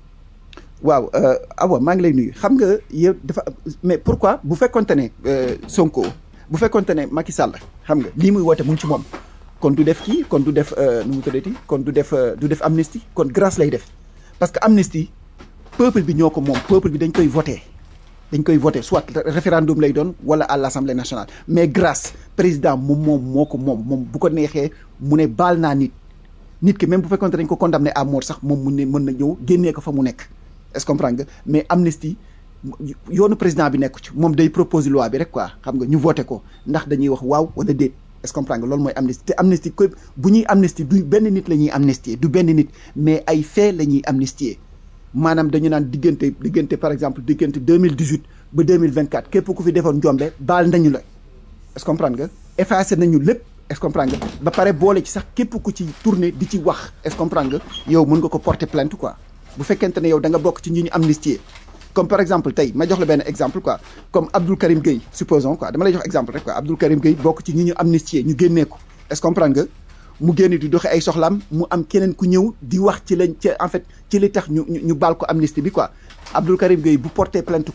waaw Awa maa ngi lay nuyu xam nga yow dafa mais pourquoi bu fekkonte ne Sonko bu fekkonte ne Macky Sall xam nga lii muy woote mu ngi ci moom kon du def kii kon du def nu mu tuddati kon du def amnistie kon grâce lay def parce que amnistie peuple bi ñoo ko moom peuple bi dañ koy voter soit référendum lay doon wala à l'Assemblée nationale mais grâce président moo ko moom bu ko neexee mu ne baal naa nit ki même bu fekkonte dañ ko condamné à mort sax moom mën na ñëw génnee ko fa mu nekk. est-ce que comprendre nga mais amnistie yoonu président bi nekku ci moom day proposer loi bi rek quoi xam nga ñu voté ko ndax dañuy wax waaw wala déet est-ce que comprendre nga loolu mooy amnistie te amnistie ko bu ñuy amnistie du benn nit la ñuy amnistier du benn nit mais ay fait la ñuy amnistier maanaam dañu naan diggante par exemple diggante 2018 ba 2024 képp ku fi defoon njombe baal nañu la est-ce que comprendre nga effacé nañu lépp est-ce que comprendre nga ba pare boole ci sax képp ku ci tourner di ci wax est-ce que comprendre nga yow mën nga ko porter plainte quoi bu fekkente ne yow da nga bokk ci ñi ñu amnistier comme par exemple tey ma jox la benn exemple quoi comme Abdoul Karim Gueye supposons quoi dama lay jox exemple rek quoi Abdoul Karim Gueye bokk ci ñi ñu amnistier ñu génnee ko est-ce que comprendre nga mu génn di doxe ay soxlaam mu am keneen ku ñëw di wax ci lañ ci en fait ci li tax ñu baal ko amnistie bi quoi Abdoul Karim Gueye bu porter plainte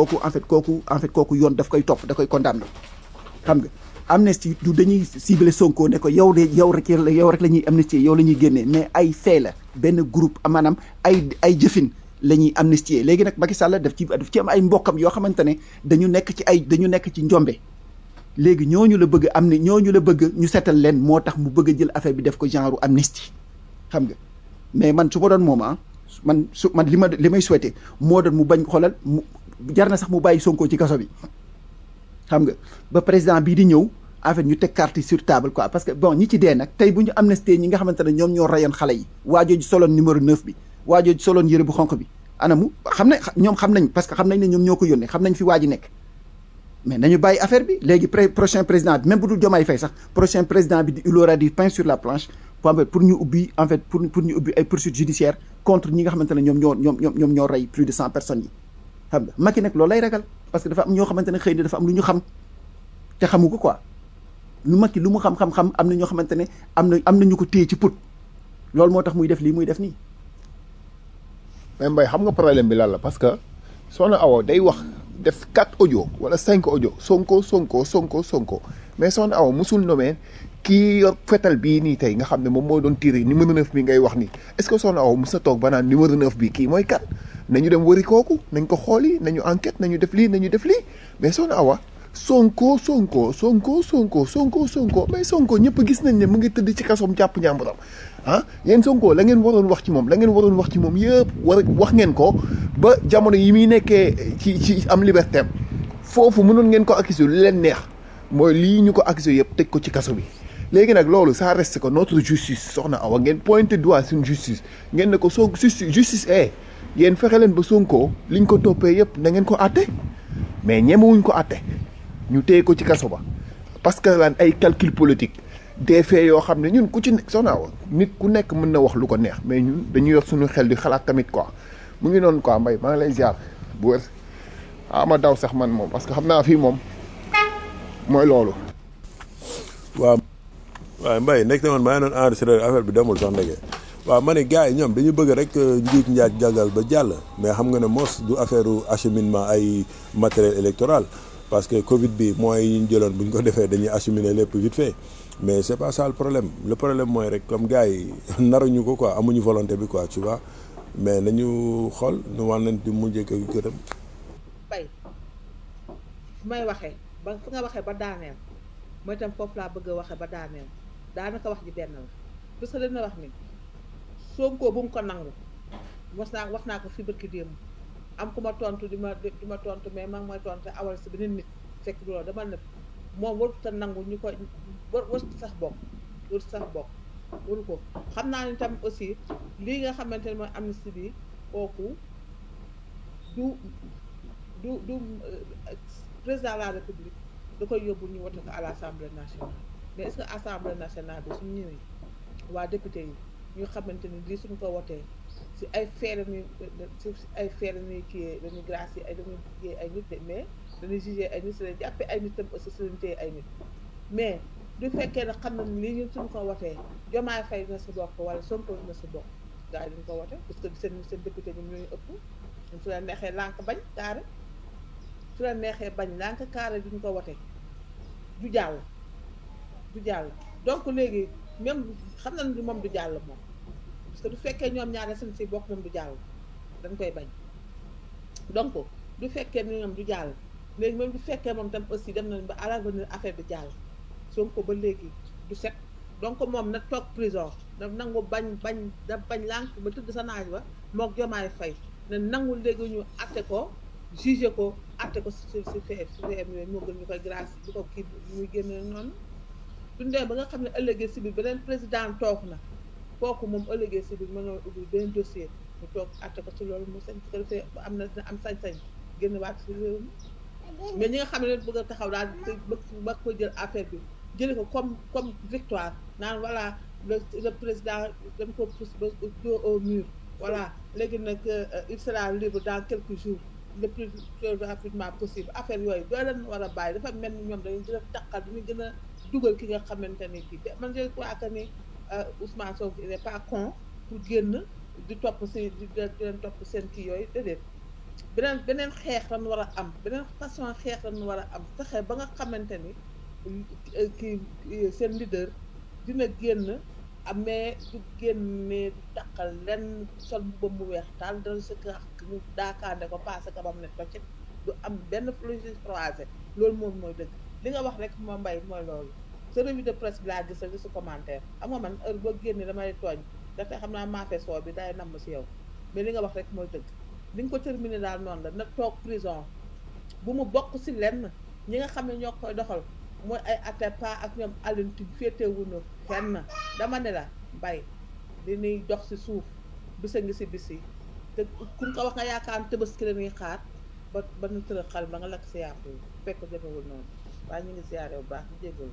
kooku yoon daf koy topp da koy condamné xam nga amnistie du dañuy cibler Sonko ne ko yow rek la ñuy amnistier yow la ñuy génnee mais ay fait la benn groupe maanaam ay jëfin la ñuy amnistier léegi nag Macky Sall daf ci am ay mbokkam yoo xamante ne dañu nekk ci njombe léegi ñooñu la bëgg ñu seetal leen moo tax mu bëgg a jël affaire bi def ko genre amnistie xam nga mais man su ma doon moom man li may souhaité moo doon mu bañ xoolal mu jar na sax mu bàyyi Sonko ci kaso bi xam nga ba président bii di ñëw en fait ñu teg carte sur table quoi parce que bon ñi ci dee nag tey bu ñu amnistie ñi nga xamante ne ñoom ñoo rayoon xale yi waajooju soloon numéro 9 bi waajooju soloon yëre bu xonq bi anamu xam nañ ñoom xam nañ parce que xam nañ ne ñoom ñoo ko yónnee xam nañ fi waa ji nekk mais nañu bàyyi affaire bi léegi prochain président bi même bu dul Diomaye Faye sax prochain président bi il aura du pain sur la planche pour ñu ubbi en fait pour ñu ubbi ay poursuites judiciaires contre ñi nga xamante ne ñoom ñoo rey plus de 100 personnes yi xam nga Macky nag loolu lay ragal parce que dafa am ñoo xamante ne xëy na dafa am lu ñu xam te xamu ko quoi lu Macky lu mu xam-xam-xam am na ñoo xamante ne am na ñu ko téye ci put loolu moo tax muy def lii muy def nii. mais Mbaye xam nga problème bi lan la parce que Soxna Awa day wax def 4 audio wala 5 audio Sonko mais Soxna Awa musul nomee kii yor fetal bii nii tey nga xam ne moom moo doon tiré numéro 9 bi ngay wax nii est-ce que Soxna Awa mus na toog ba naan numéro 9 bi kii mooy kat nañu dem wëri kooku nañ ko xooli nañu enquête nañu def lii mais Soxna Awa Sonko mais Sonko ñëpp gis nañ ne mu ngi tëdd ci kasoom jàpp njàmburam ah yéen Sonko la ngeen waroon wax ci moom yëpp wax ngeen ko ba jamono yi muy nekkee ci am liberté am foofu mënoon ngeen ko accuser lu leen neex mooy lii ñu ko accuser yëpp tëj ko ci kaso bi léegi nag loolu ça reste que notre justice Soxna Awa ngeen pointé doigt suñu justice ngeen ne ko justice yéen fexe leen ba Sonko liñ ko toppee yëpp na ngeen ko àtte mais ñemewuñ ko àtte ñu téye ko ci kaso ba parce que lan ay calcul politique des faits yoo xam ne ñun ku ci nekk Soxna Awa nit ku nekk mën na wax lu ko neex mais ñun dañuy yor suñu xel di xalaat tamit quoi mu ngi noonu quoi Mbaye maa ngi lay ziar bu wér ma daw sax man moom parce que xam naa fii moom mooy loolu. waaw Mbaye nekk na man maa ngi doon enregistré affaire bi demul sax ndege waaw ma ne gars yi ñoom dañu bëgg rek njiit njaaj jagal ba jàll mais xam nga ne mos du affaire acheminement ay matériel électoral parce que Covid bi moyens yi ñu jëloon bu ñu ko defee dañuy acheminer lépp vite fait mais c'est pas ça le problème mooy rek comme gars yi naruñu ko quoi amuñu volonté bi quoi tu vois mais nañu xool nu war nañ di mujjee ko gërëm. bay fu may waxee ba fu nga waxee ba daaneel mooy itam foofu laa bëgg a waxee ba daaneel daanaka wax ji benn la parce que dina wax ni Sonko bu mu ko nangu wax naa ko fi barki démb am ku ma tontu di ma tontu mais man mooy tontu awal si beneen nit fekk du loolu dama ne moom warut a nangu ñu ko warut sax bokk waru ko xam naa ni tam aussi lii nga xamante ne mooy amnistie bi kooku du président de la république da koy yóbbu ñu wote ko à l'Assemblée nationale mais est-ce que Assemblée nationale bi suñu ñëwee waa député yi ñu xamante ni lii suñu ko wotee si ay feere ni kii dañuy gracier ay dañuy jugee ay nit de mais dañuy jugee ay nit si leen jàppee ay nit tam aussi si leen téye ay nit mais du fekkee ne xam na ni lii ñun suñu ko wotee Diomaye Faye dina si bokk wala Sonko dina si bokk gars yi duñu ko wote parce que seen député ñoom ñooñu ëpp ñun su leen neexee lànk bañ kaare su leen neexee bañ lànk kaare duñu ko wote du jàll donc léegi même xam na ni moom du jàll moom parce que du fekkee ñoom ñaare seen si bokk moom du jàll dañ koy bañ donc du fekkee ni ñoom du jàll léegi même du fekkee moom tam aussi dem nañ ba à l'avenir affaire bi jàll Sonko ba léegi du set donc moom na toog prison na nangu bañ lànk ba tëdd sa naaj ba mook Diomaye Faye na nangu léegi ñu atte ko jugé ko atte ko si fee yooyu moo gën ñu koy grâce di ko kii muy génn noonu dundee ba nga xam ne ëllëgee si biir beneen président toog na kooku moom ëllëgee si biir mënoo ubbi beneen dossier mu toog atte ko ci loolu mu sañ ko defee am na am sañ-sañ génn waat si réew mi mais ñi nga xam ne leen bëgg a taxaw daal ba ko jël affaire bi jële ko comme victoire naan voilà le président dañ ko pousse ba dos au mur voilà léegi nag il sera libre dans quelques jours le plus rapidement possible affaire yooyu doo leen war a bàyyi dafa mel ni ñoom dañuy gën a taqal dañuy gën a dugal ki nga xamante ni kii te man je crois que ni Ousmane Sonko il n'est pas con pour génn di topp si di leen topp seen kii yooyu déedéet beneen xeex lañu war a am beneen façon xeex lañu war a am fexe ba nga xamante ni kii seen leader dina génn mais du génne du taqal lenn sol ba mu weex taal dal sa kër ñu daakaande ko passé ko ba mu ne tocc du am benn flogis croisé loolu moom mooy dëgg li nga wax rek moo mbay mooy loolu sa revue de presse bi laa gis rek si commentaire xam nga man heure boo génnee damay tooñ ndaxte xam naa maafe soo bi day namm si yow mais li nga wax rek mooy dëgg li nga ko terminé daal noonu la na toog prison bu mu bokk si lenn ñi nga xam ne ñoo koy doxal mooy ay Atepa ak ñoom Alioune Tine féetewuñu fenn dama ne la mbay li ñuy dox si suuf bisa ngi si bis yi te kun ko wax nga yaakaar ne Tabaski la ñuy xaar ba nu tëral xal ba nga lakk si yàpp yi fekk defewul noonu waaye ñu ngi siyaare bu baax di jégalu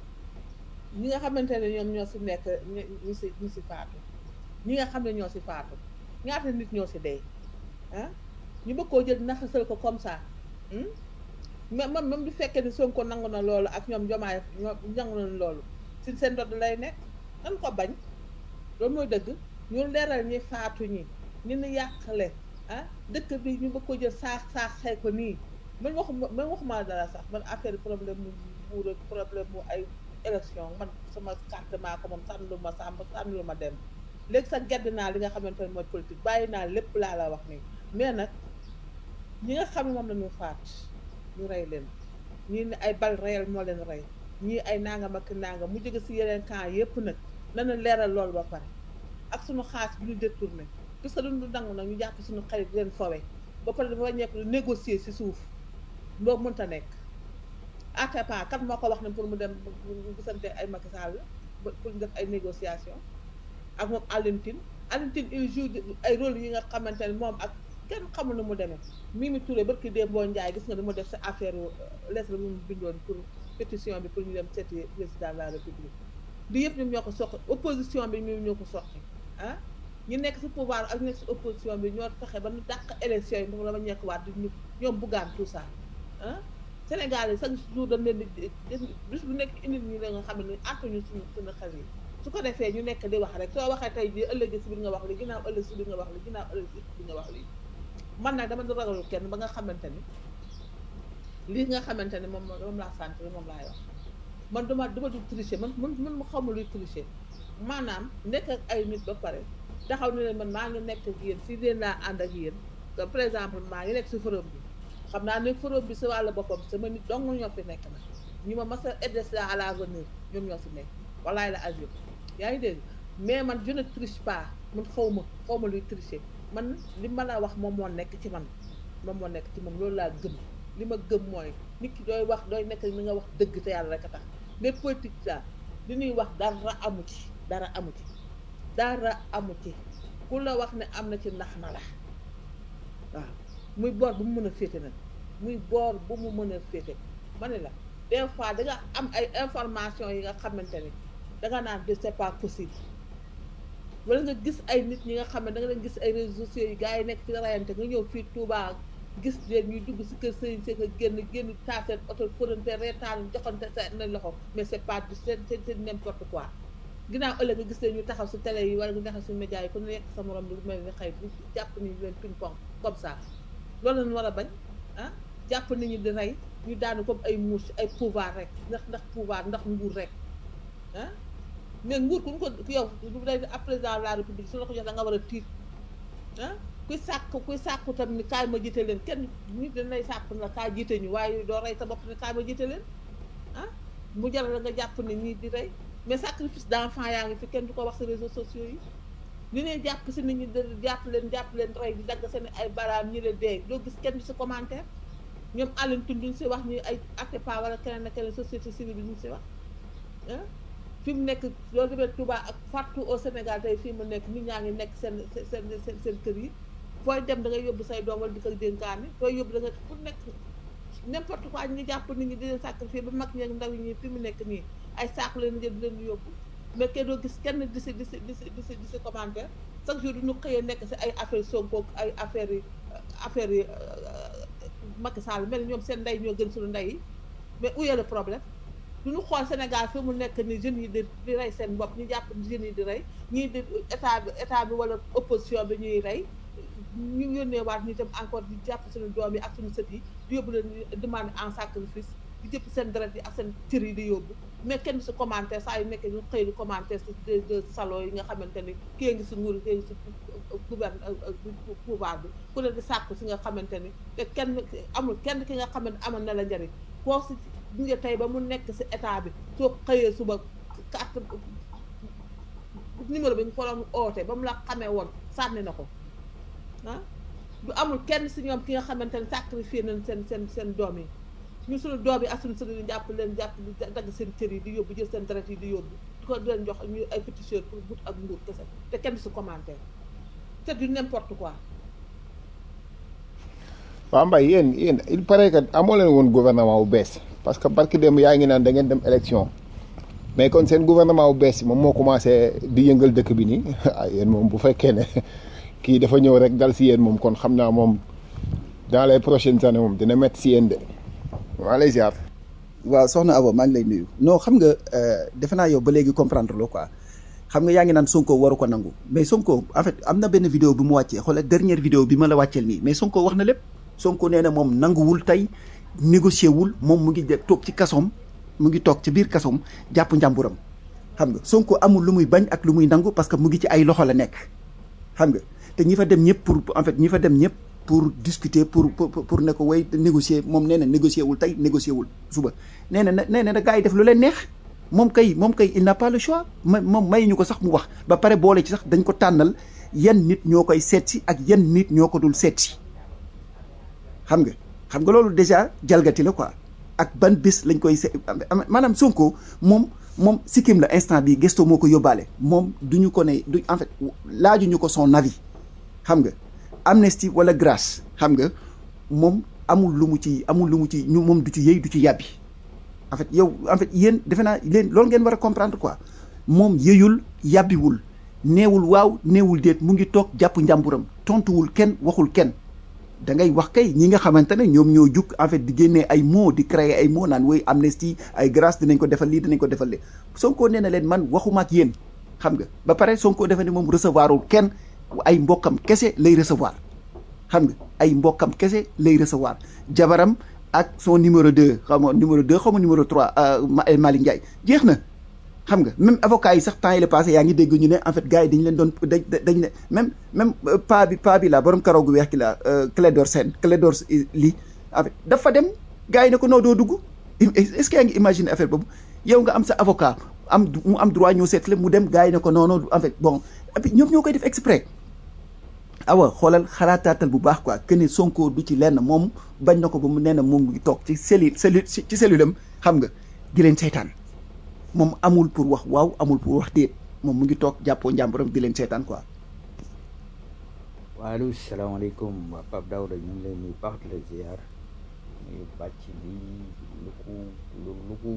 ñi nga xamante ne ñoom ñoo si nekk ñu si faatu ñi nga xam ne ñoo si faatu ñaata nit ñoo si dee ah ñu bëgg koo jël naxasal ko comme ça même du fekkee ni Sonko nangu na loolu ak ñoom Jomaay ñoom nangu na loolu si seen dodd lay nekk nan ko bañ loolu mooy dëgg ñu leeral ñi faatu ñi ni yàqale ah dëkk bi ñu bëgg ko jël saaxee ko nii man waxuma dara sax man affaire problème mu buur ak problème mu ay élection man sama carte maa ko moom sànnilu ma sàmb sànnilu ma dem léegi sax gedd naa li nga xamante ne mooy politique bàyyi naa lépp laa la wax nii mais nag ñi nga xam ne moom la ñu faat ñu rey leen ñii ne ay bal réel moo leen rey ñii ay nangam ak nangam mu jóge si yeneen camp yépp nag nana leeral loolu ba pare ak suñu xaalis bi ñu détourné puisque duñu nangu nag ñu jàpp suñu xarit leen fowe ba pare dafa ñekk lu négocier si suuf loolu mënta nekk Atepa kat moo ko wax ne pour mu dem gisante ay Macky Sall pour ñu def ay négociation ak moom Alioune Tine il joue ay rôle yi nga xamante ne moom ak kenn xamul nu mu demee Mimi Touré barki démb boo Njaay gis nga ni mu def sa affaire lettre bi mu bindoon pour pétition bi pour ñu dem seeti président de la république li yëpp ñoom ñoo ko soxla opposition bi ñoom ñoo ko soxla ah ñu nekk si pouvoir ak ñu nekk si opposition bi ñoo fexe ba ñu dàq élection yi moom la ma ñekkuwaat di ñoom buggaan tout ça ah Sénégal yi chaque jour dañ leen di bis bu nekk indi ñu la nga xam ne àttuñu suñu xel yi su ko defee ñu nekk di wax rek soo waxee tey jii ëllëg si biir nga wax li ginnaaw ëllëg si biir nga wax li ginnaaw ëllëg si biir nga wax li man nag dama di ragalul kenn ba nga xamante ni lii nga xamante ni moom laa sant moom laay wax man duma du tricher man ma xaw ma luy tricher maanaam nekk ak ay nit ba pare taxaw ne leen man maa ngi nekk ak yéen fii leen laa ànd ak yéen par exemple maa ngi nekk si forum bi xam naa ne forum bi si wàllu boppam sama nit dong ñoo fi nekk nag ñu ma mas a aider à l'avenir ñoom ñoo si nekk walaay la azur yaa ngi dégg mais man je ne triche pas man xaw ma luy tricher man li ma la wax moom moo nekk ci man loolu laa gëm li ma gëm mooy nit ki dooy wax dooy nekk ni nga wax dëgg te yàlla rek a tax mais politique la li ñuy wax dara amu ci ku la wax ne am na ci nax na la waaw muy boor bu mu mën a féete nag ma ne la des fois da nga am ay information yi nga xamante ni danga naan de c'est pas possible wala nga gis ay nit ñi nga xam ne da nga leen gis ay réseaux sociaux yi gars yi nekk ci rayante nga ñëw fii Touba gis leen ñuy dugg si kër sëriñ see ko génn taaseen oto fërante reetaan joxante seen loxo mais c'est pas du c'est n'importe quoi ginnaaw ëllëg nga gis leen ñu taxaw si télé yi wala nga taxaw si média yi ku nekk sa morom bi mel ni xëy bu jàpp ni leen ping pong comme ça loolu lañ war a bañ ah jàpp nit ñi di rey ñu daanu comme ay mouche ay pouvoir rek ndax pouvoir ndax nguur rek ah mais nguur ku ko yow bu dee président de la république su la ko jox da nga war a tiit ah kuy sàkku tam ni kaay ma jiite leen kenn nit dañ lay sàkku na kaay jiite ñu waaye doo rey sa bopp ni kaay ma jiite leen ah mu jaral nga jàpp ne ñii di rey mais sacrifice d'enfant yaa ngi fi kenn du ko wax si réseaux sociaux yi li ne jàpp si nit ñi jàpp leen rey di dagg seen ay baraam ñi leen dee doo gis kenn du si commentaire ñoom Alioune Tine duñ si wax ñi ay Atepa wala keneen ak keneen société civile bi duñ si wax ah fi mu nekk loolu demee Touba ak partout au Sénégal tey fii mu nekk nit ñaa ngi nekk seen kër yi fooy dem da ngay yóbbu say doom wala di ko dénkaane fooy yóbbu da nga fu nekk n'importe quoi ñu jàpp nit ñi di leen sacrifier ba mag ñeeg ndaw ñi fi mu nekk nii ay saako leen jël di leen yóbbu mais kenn doo gis kenn di si commentaire chaque jour du ñu xëyee nekk si ay affaire Sonko ay affaires yi Macky Sall mel ñoom seen ndey ñoo gën suñu ndey yi mais où est le problème du ñu xool Sénégal fi mu nekk ni jeunes yi di rey seen bopp ñu jàpp jeunes yi di rey ñii di état bi wala opposition bi ñuy rey ñu yónnee waat ñu itam encore di jàpp suñu doom yi ak suñu sët yi di yóbbu leen demande en sacrifice di jëpp seen deret yi ak seen cër yi di yóbbu mais kenn si commentaire saa yu nekkee ñu xëy di commentaire si de salon yi nga xamante ni kii ngi si nguur kii ngi si pouvoir bi ku ne di sàkku si nga xamante ni te amul kenn ki nga xamante amal na la njëriñ koo si nga tey ba mu nekk si état bi soo xëyee suba carte numéro bi nga ko doon oote ba mu la xamee woon sànni na ko ah du amul kenn si ñoom ki nga xamante ne sacrifié nañ seen doom yi ñu suñu doom yi ak suñu sëriñ jàpp dagg seen cër yi di yóbbu jël seen deret yi di yóbbu di ko leen jox ñu ay féticheur pour but ak nguur kese te kenn su commentaire c'est du n'importe quoi waaw Mbaye yéen il paraît que amoo leen woon gouvernement bu bees parce que barki démb yaa ngi naan da ngeen dem élection mais kon seen gouvernement bu bees moom moo commencé di yëngal dëkk bi nii ah yéen moom bu fekkee ne kii dafa ñëw rek dal si yéen moom kon xam naa moom dans les prochaines années moom dina métti si yéen de maa lay ziar. waaw soxna Abo maa ngi lay nuyu non xam nga defe naa yow ba léegi comprendre loo quoi xam nga yaa ngi naan Sonko waru ko nangu mais Sonko en fait am na benn vidéo bi mu wàccee xoolal dernière vidéo bi ma la wàcceel nii mais Sonko wax na lépp Sonko nee na moom nanguwul tey négocier wul moom mu ngi toog ci kasoom mu ngi toog ci biir kasoom jàpp njàmburam xam nga Sonko amul lu muy bañ ak lu muy nangu parce que mu ngi ci ay loxo la nekk xam nga te ñi fa dem ñëpp pour en fait ñi fa dem ñëpp pour discuter pour ne ko way négocier moom nee na négocier wul tey négocier wul suba nee na gars yi def lu leen neex moom kay il n'a pas le choix moom may ñu ko sax mu wax ba pare boole ci sax dañ ko tànnal yan nit ñoo koy seet si ak yan nit ñoo ko dul seet si xam nga loolu déjà jalgati la quoi ak ban bés lañ koy maanaam Sonko moom sikkim la instant bi gesto moo ko yóbbaale moom duñu ko ne du en fait laajuñu ko son avis xam nga amnistie wala grâce xam nga moom amul lu mu ci ñu moom du ci yëy du ci yàbbi en fait yow en fait yéen defe naa leen loolu ngeen war a comprendre quoi moom yëyul yàbbiwul neewul waaw neewul déet mu ngi toog jàpp njàmburam tontuwul kenn waxul kenn da ngay wax kay ñi nga xamante ne ñoom ñoo jug en fait di génnee ay mots di créer ay mots naan woy amnistie ay grâce dinañ ko defal lii dinañ ko defal lee Sonko nee na leen man waxuma ak yéen xam nga ba pare Sonko defe ne moom recevoirul kenn ay mbokkam kese lay recevoir xam nga ay mbokkam kese lay recevoir jabaram ak son numéro 2 xaw ma numéro 3 Malick Ndiaye jeex na xam nga même avocat yi sax temps yi la passé yaa ngi dégg ñu ne en fait gars yi dañ leen doon dañ ne même pa bi la borom karaw gu weex ki la Clédor lii en fait dafa dem gars yi ne ko noo doo dugg est-ce que yaa ngi imaginer affaire boobu yow nga am sa avocat mu am droit ñëw seet la mu dem gars yi ne ko non en fait bon et puis ñoom ñoo koy def exprès awa xoolal xalaataatal bu baax quoi que ne Sonko du ci lenn moom bañ na ko ba mu nee na moom ngi toog ci cellule am xam nga di leen seetaan moom amul pour wax waaw amul pour wax déet moom mu ngi toog jàppoo njàmburam di leen seetaan quoi. waaleykum salaamaaleykum waa Pape Daouda ñu ngi leen nuyu baax di la ziar nuyu bàcc bi luku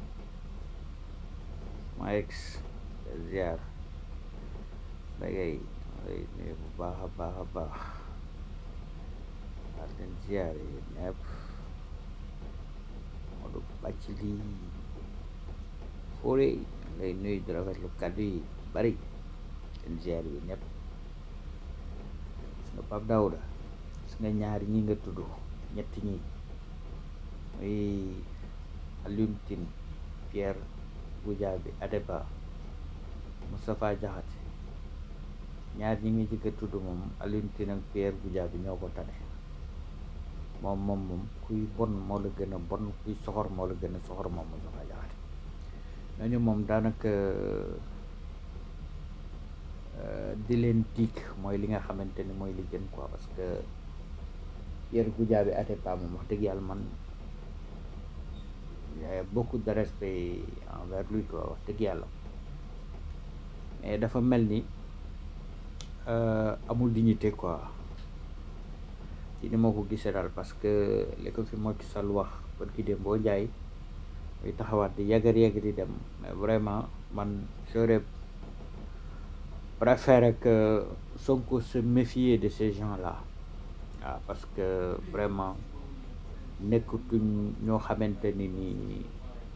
ma ex ziar dangay nuyu bu baax a baax a baax waa leen ziar yi nepp Modou bàcc bi Fodé lay nuyu di rafetlu kàddu yi bari leen ziar yi nepp nga Pape Daouda gis nga ñaari ñi nga tudd ñetti ñi muy Alioune Tine Pierre Goudiaby Atepa Moustapha Diakhaté ñaar ñi ngi jëkk a tudd moom Alioune Tine ak Pierre Goudiaby ñoo ko tane moom kuy bon moo la gën a bon kuy soxor moo la gën a soxor moom Moustapha Diakhaté ñooñu moom daanaka di leen tiik mooy li nga xamante ni mooy li gën quoi parce que Pierre Goudiaby Atepa moom wax dëgg yàlla man beaucoup de respect envers lui quoi wax dëgg yàlla mais dafa mel ni amul dignité quoi ci ni ma ko gisee daal parce que li ko fi Macky Sall wax ba ki dem boo jaay muy taxawaat di yàggar di dem mais vraiment man j'aurais préféré que Sonko se méfier de ces gens-là waaw parce que vraiment nekkutuñ ñoo xamante ni nii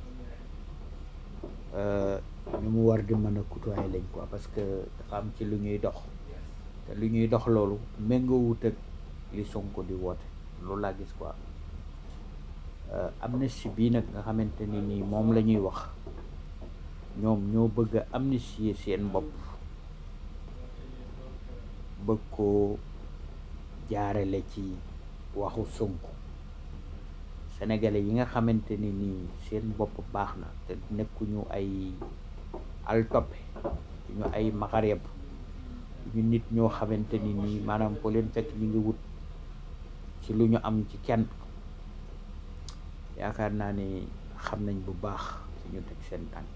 ñu mu war di mën a côtoyer lañ quoi parce que dafa am ci lu ñuy dox te lu ñuy dox loolu méngoowut ak li Sonko di woote loolu laa gis quoi amnistie bii nag nga xamante ni nii moom la ñuy wax ñoom ñoo bëgg a amnistier seen bopp bëgg ko jaarale ci waxu Sonko sénégalais yi nga xamante ni nii seen bopp baax na te nekkuñu ay altoppe ñu ay maxareb ñu nit ñoo xamante ni nii maanaam ko leen fekk ñu ngi wut ci lu ñu am ci kenn yaakaar naa ni xam nañ bu baax ci ñu teg seen tànk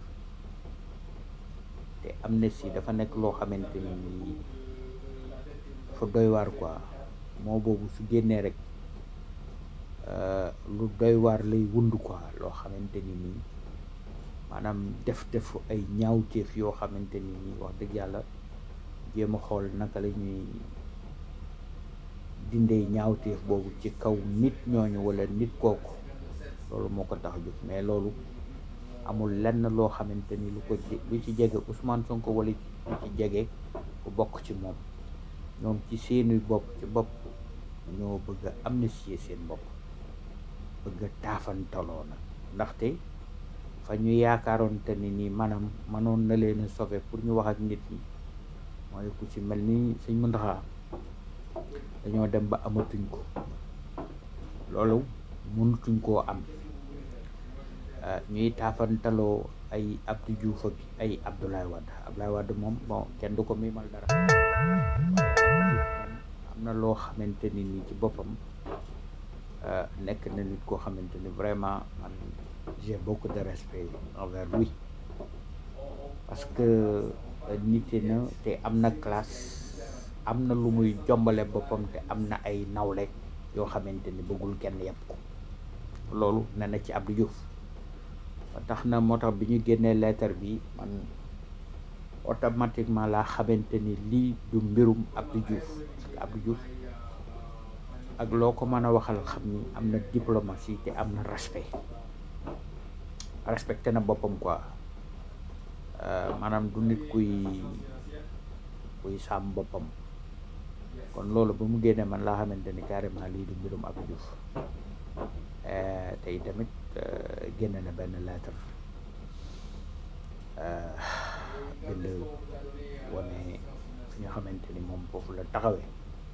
te amnistie dafa nekk loo xamante ni nii dafa doy waar quoi moo boobu su génnee rek lu doy waar lay wund quoi loo xamante ni nii maanaam def ay ñaawteef yoo xamante ni nii wax dëgg yàlla jéem a xool naka la ñuy dindee ñaawteef boobu ci kaw nit ñooñu wala nit kooku loolu moo ko tax jóg mais loolu amul lenn loo xamante ni lu ci jege Ousmane Sonko wala lu ci jege ku bokk ci moom ñoom ci seeni bopp ci bopp ñoo bëgg a amnistier seen bopp bëgg a taafantaloo nag ndaxte fa ñu yaakaaroon te ni nii maanaam mënoon na leen a sauver pour ñu wax ak nit ñi mooy ku ci mel ni Sëñ Muntaxa dañoo dem ba amatuñ ko loolu mënutuñ koo am ñuy taafantaloo ay Abdou Diouf ak ay Abdoulaye Wade moom bon kenn du ko miimal dara am na loo xamante ni nii ci boppam nekk na nit koo xamante ni vraiment man j'ai beaucoup de respect envers lui parce que nite na te am na classe am na lu muy jombale boppam te am na ay nawle yoo xamante ni bëggul kenn yàpp ko loolu ne na ci Abdou Diouf ba tax na moo tax bi ñu génnee lettre bi man automatiquement laa xamante ni lii du mbirum Abdou Diouf ak loo ko mën a waxal xam ni am na diplomatie te am na respecté na boppam quoi maanaam du nit kuy sàmm boppam kon loolu ba mu génnee man laa xamante ni carrément lii du mbirum Abdou Diouf tey tamit génne na benn lettre bind wane fi nga xamante ni moom foofu la taxawee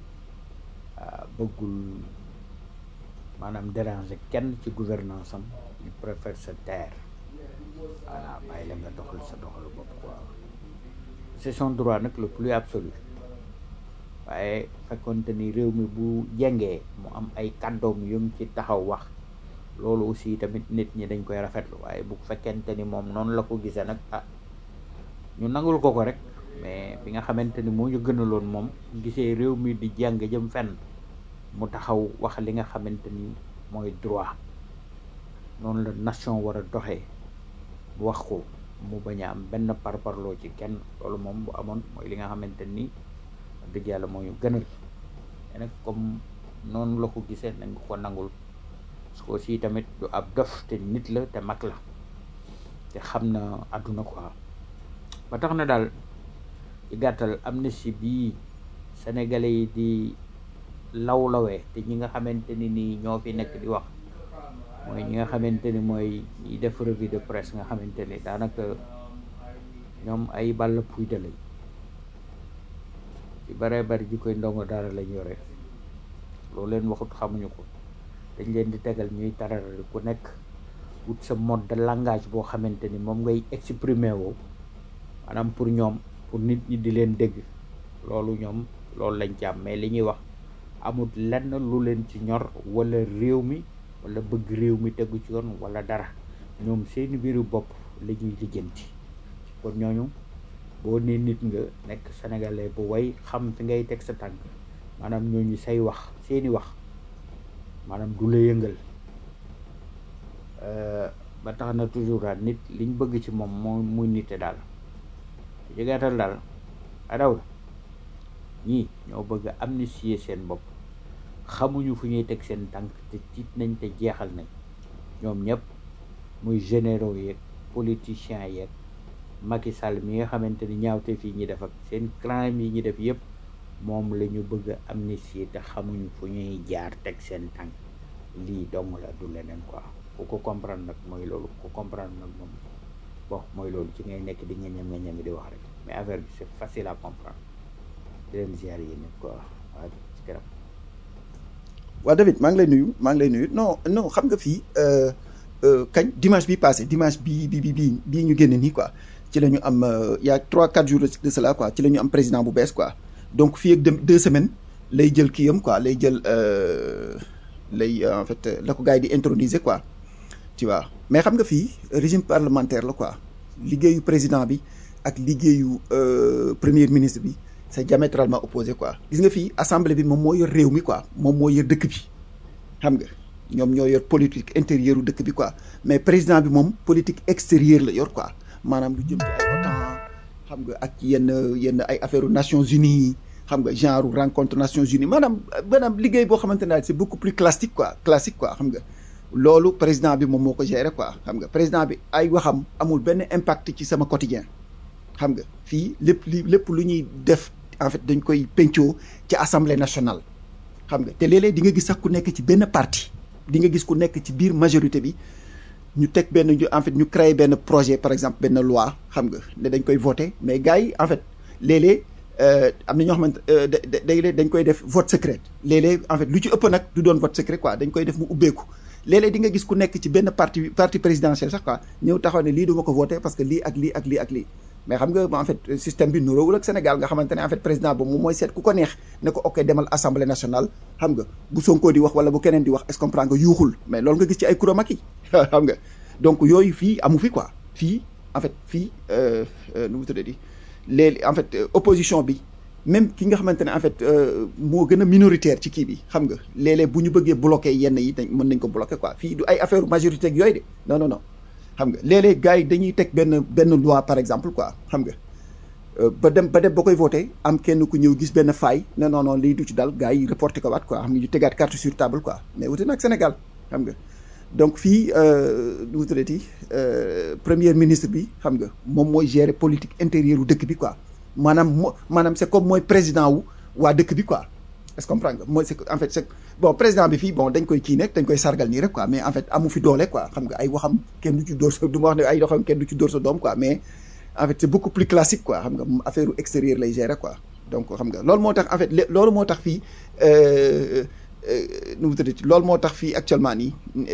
bëggul maanaam déranger kenn ci gouvernance am il préfère se taire voilà bàyyi la nga doxal sa doxalu bopp quoi c'est son droit nag le plus absolu waaye fekkonte ni réew mi bu jengee mu am ay kàddoom yum ci taxaw wax loolu aussi tamit nit ñi dañ koy rafetlu waaye bu fekkente ni moom noonu la ko gisee nag ñu nangul ko rek mais bi nga xamante ni moo ñu gënaloon moom gisee réew mi di jàng jëm fenn mu taxaw wax li nga xamante ni mooy droit noonu la nation war a doxee mu wax ko mu bañ a am benn parparloo ci kenn loolu moom bu amoon mooy li nga xamante ni dëgg yàlla moo ñu gënal mais nag comme noonu la ko gisee nañ ko nangul parce que aussi tamit du ab dof te nit la te mag la te xam na àdduna quoi ba tax na daal ci gàttal amnistie bii sénégalais yi di lawlawee te ñi nga xamante ni nii ñoo fi nekk di wax mooy ñi nga xamante ni mooy ñi def revue de presse nga xamante ni daanaka ñoom ay bàll puy de lañ ci bare bari ji koy ndongo dara lañ yore loolu leen waxut xamuñu ko dañ leen di tegal ñuy tararali ku nekk wut sa mode de langage boo xamante ni moom ngay exprimer woo maanaam pour ñoom pour nit ñi di leen dégg loolu ñoom loolu lañ ci am mais li ñuy wax amul lenn lu leen ci ñor wala réew mi wala bëgg réew mi tegu ci yoon wala dara ñoom seeni biiru bopp la ñuy lijjanti kon ñooñu boo nee nit nga nekk sénégalais bu way xam fi ngay teg sa tànk maanaam ñooñu say wax seeni wax maanaam du la yëngal ba tax na toujours daal nit liñ bëgg ci moom moo muy nite daal jegaatal daal adaw ñii ñoo bëgg amnistier seen bopp xamuñu fu ñuy teg seen tànk te tiit nañ te jeexal nañ ñoom ñëpp muy généraux yeeg politiciens yeeg Macky Sall mi nga xamante ni ñaawte fii ñi def ak seen crime yi ñi def yëpp moom la ñu bëgg a amnistier te xamuñu fu ñuy jaar teg seen tànk lii dong la du leneen quoi ku ko comprendre nag mooy loolu ku comprendre nag moom bon mooy loolu ci ngay nekk di nga ñam di wax rek mais affaire bi c'est facile à comprendre di leen ziar yi nit quoi waaw ci kanam. waaw David maa ngi lay nuyu non xam nga fii kañ dimanche bi passé dimanche bii ñu génne nii quoi ci la ñu am y a 3-4 jours de cela quoi ci la ñu am président bu bees quoi donc fii ak 2 semaines lay jël kii yam quoi lay jël en fait la ko gars yi di introniser quoi tu vois mais xam nga fii régime parlementaire la quoi liggéeyu président bi ak liggéeyu premier ministre bi c'est diamétralement opposé quoi gis nga fii assemblée bi moom moo yor réew mi quoi moom moo yor dëkk bi xam nga ñoom ñoo yor politique intérieure u dëkk bi quoi mais président bi moom politique extérieure la yor quoi maanaam lu jëm ci ay OTAN xam nga ak yenn ay affaire u Nations Unies xam nga genre rencontre Nations Unies maanaam liggéey boo xamante ne c'est beaucoup plus classique quoi xam nga loolu président bi moom moo ko gérer quoi xam nga président bi ay waxam amul benn impact ci sama quotidien xam nga fii lépp lu ñuy def en fait dañ koy pencoo ci assemblée nationale xam nga te léeg-léeg di nga gis sax ku nekk ci benn parti di nga gis ku nekk ci biir majorité bi ñu teg benn en fait ñu créer benn projet par exemple benn loi xam nga ne dañ koy voter mais gars yi en fait léeg-léeg am na ñoo xamante dañ koy def vote secret léeg-léeg en fait lu ci ëpp nag du doon vote secret quoi dañ koy def mu ubbeeku léeg-léeg di nga gis ku nekk ci benn parti présidentiel sax quoi ñëw taxaw ne lii du ma ko voter parce que lii ak lii mais xam nga en fait système bi nuróowul ak Sénégal nga xamante ne en fait président boobu moom mooy seet ku ko neex ne ko ok demal assemblée nationale xam nga bu Sonko di wax wala bu keneen di wax est-ce que comprend nga yuuxul mais loolu nga gis ci ay kuréel yi xam nga donc yooyu fii amu fi quoi fii en fait fii nu mu tuddati léegi en fait opposition bi même ki nga xamante ne en fait moo gën a minoritaire ci kii bi xam nga léeg-léeg bu ñu bëggee bloquer yenn yi mën nañ ko bloquer quoi fii du ay affaire majorité ak yooyu de non xam nga léeg-léeg gars yi dañuy teg benn loi par exemple quoi xam nga ba dem ba koy voté am kenn ku ñëw gis benn faille ne non lii du ci dal gars yi reporté ko waat quoi xam nga ñu tegaat carte sur table quoi mais wuute nag Sénégal xam nga donc fii nu mu tuddati premier ministre bi xam nga moom mooy gérer politique intérieure u dëkk bi quoi maanaam c'est comme mooy président wu waa dëkk bi quoi est-ce que comprendre nga mooy c'est en fait c'est bon président bi fii bon dañ koy kii nekk dañ koy sargal nii rek quoi mais en fait amu fi doole quoi xam nga ay waxam kenn du ci dóor sa du ma wax ne ay waxam kenn du ci dóor sa doom quoi mais en fait c'est beaucoup plus classique quoi xam nga affaire extérieure lay gérer quoi donc xam nga loolu moo tax en fait loolu moo tax fii nu mu tuddati loolu moo tax fii actuellement nii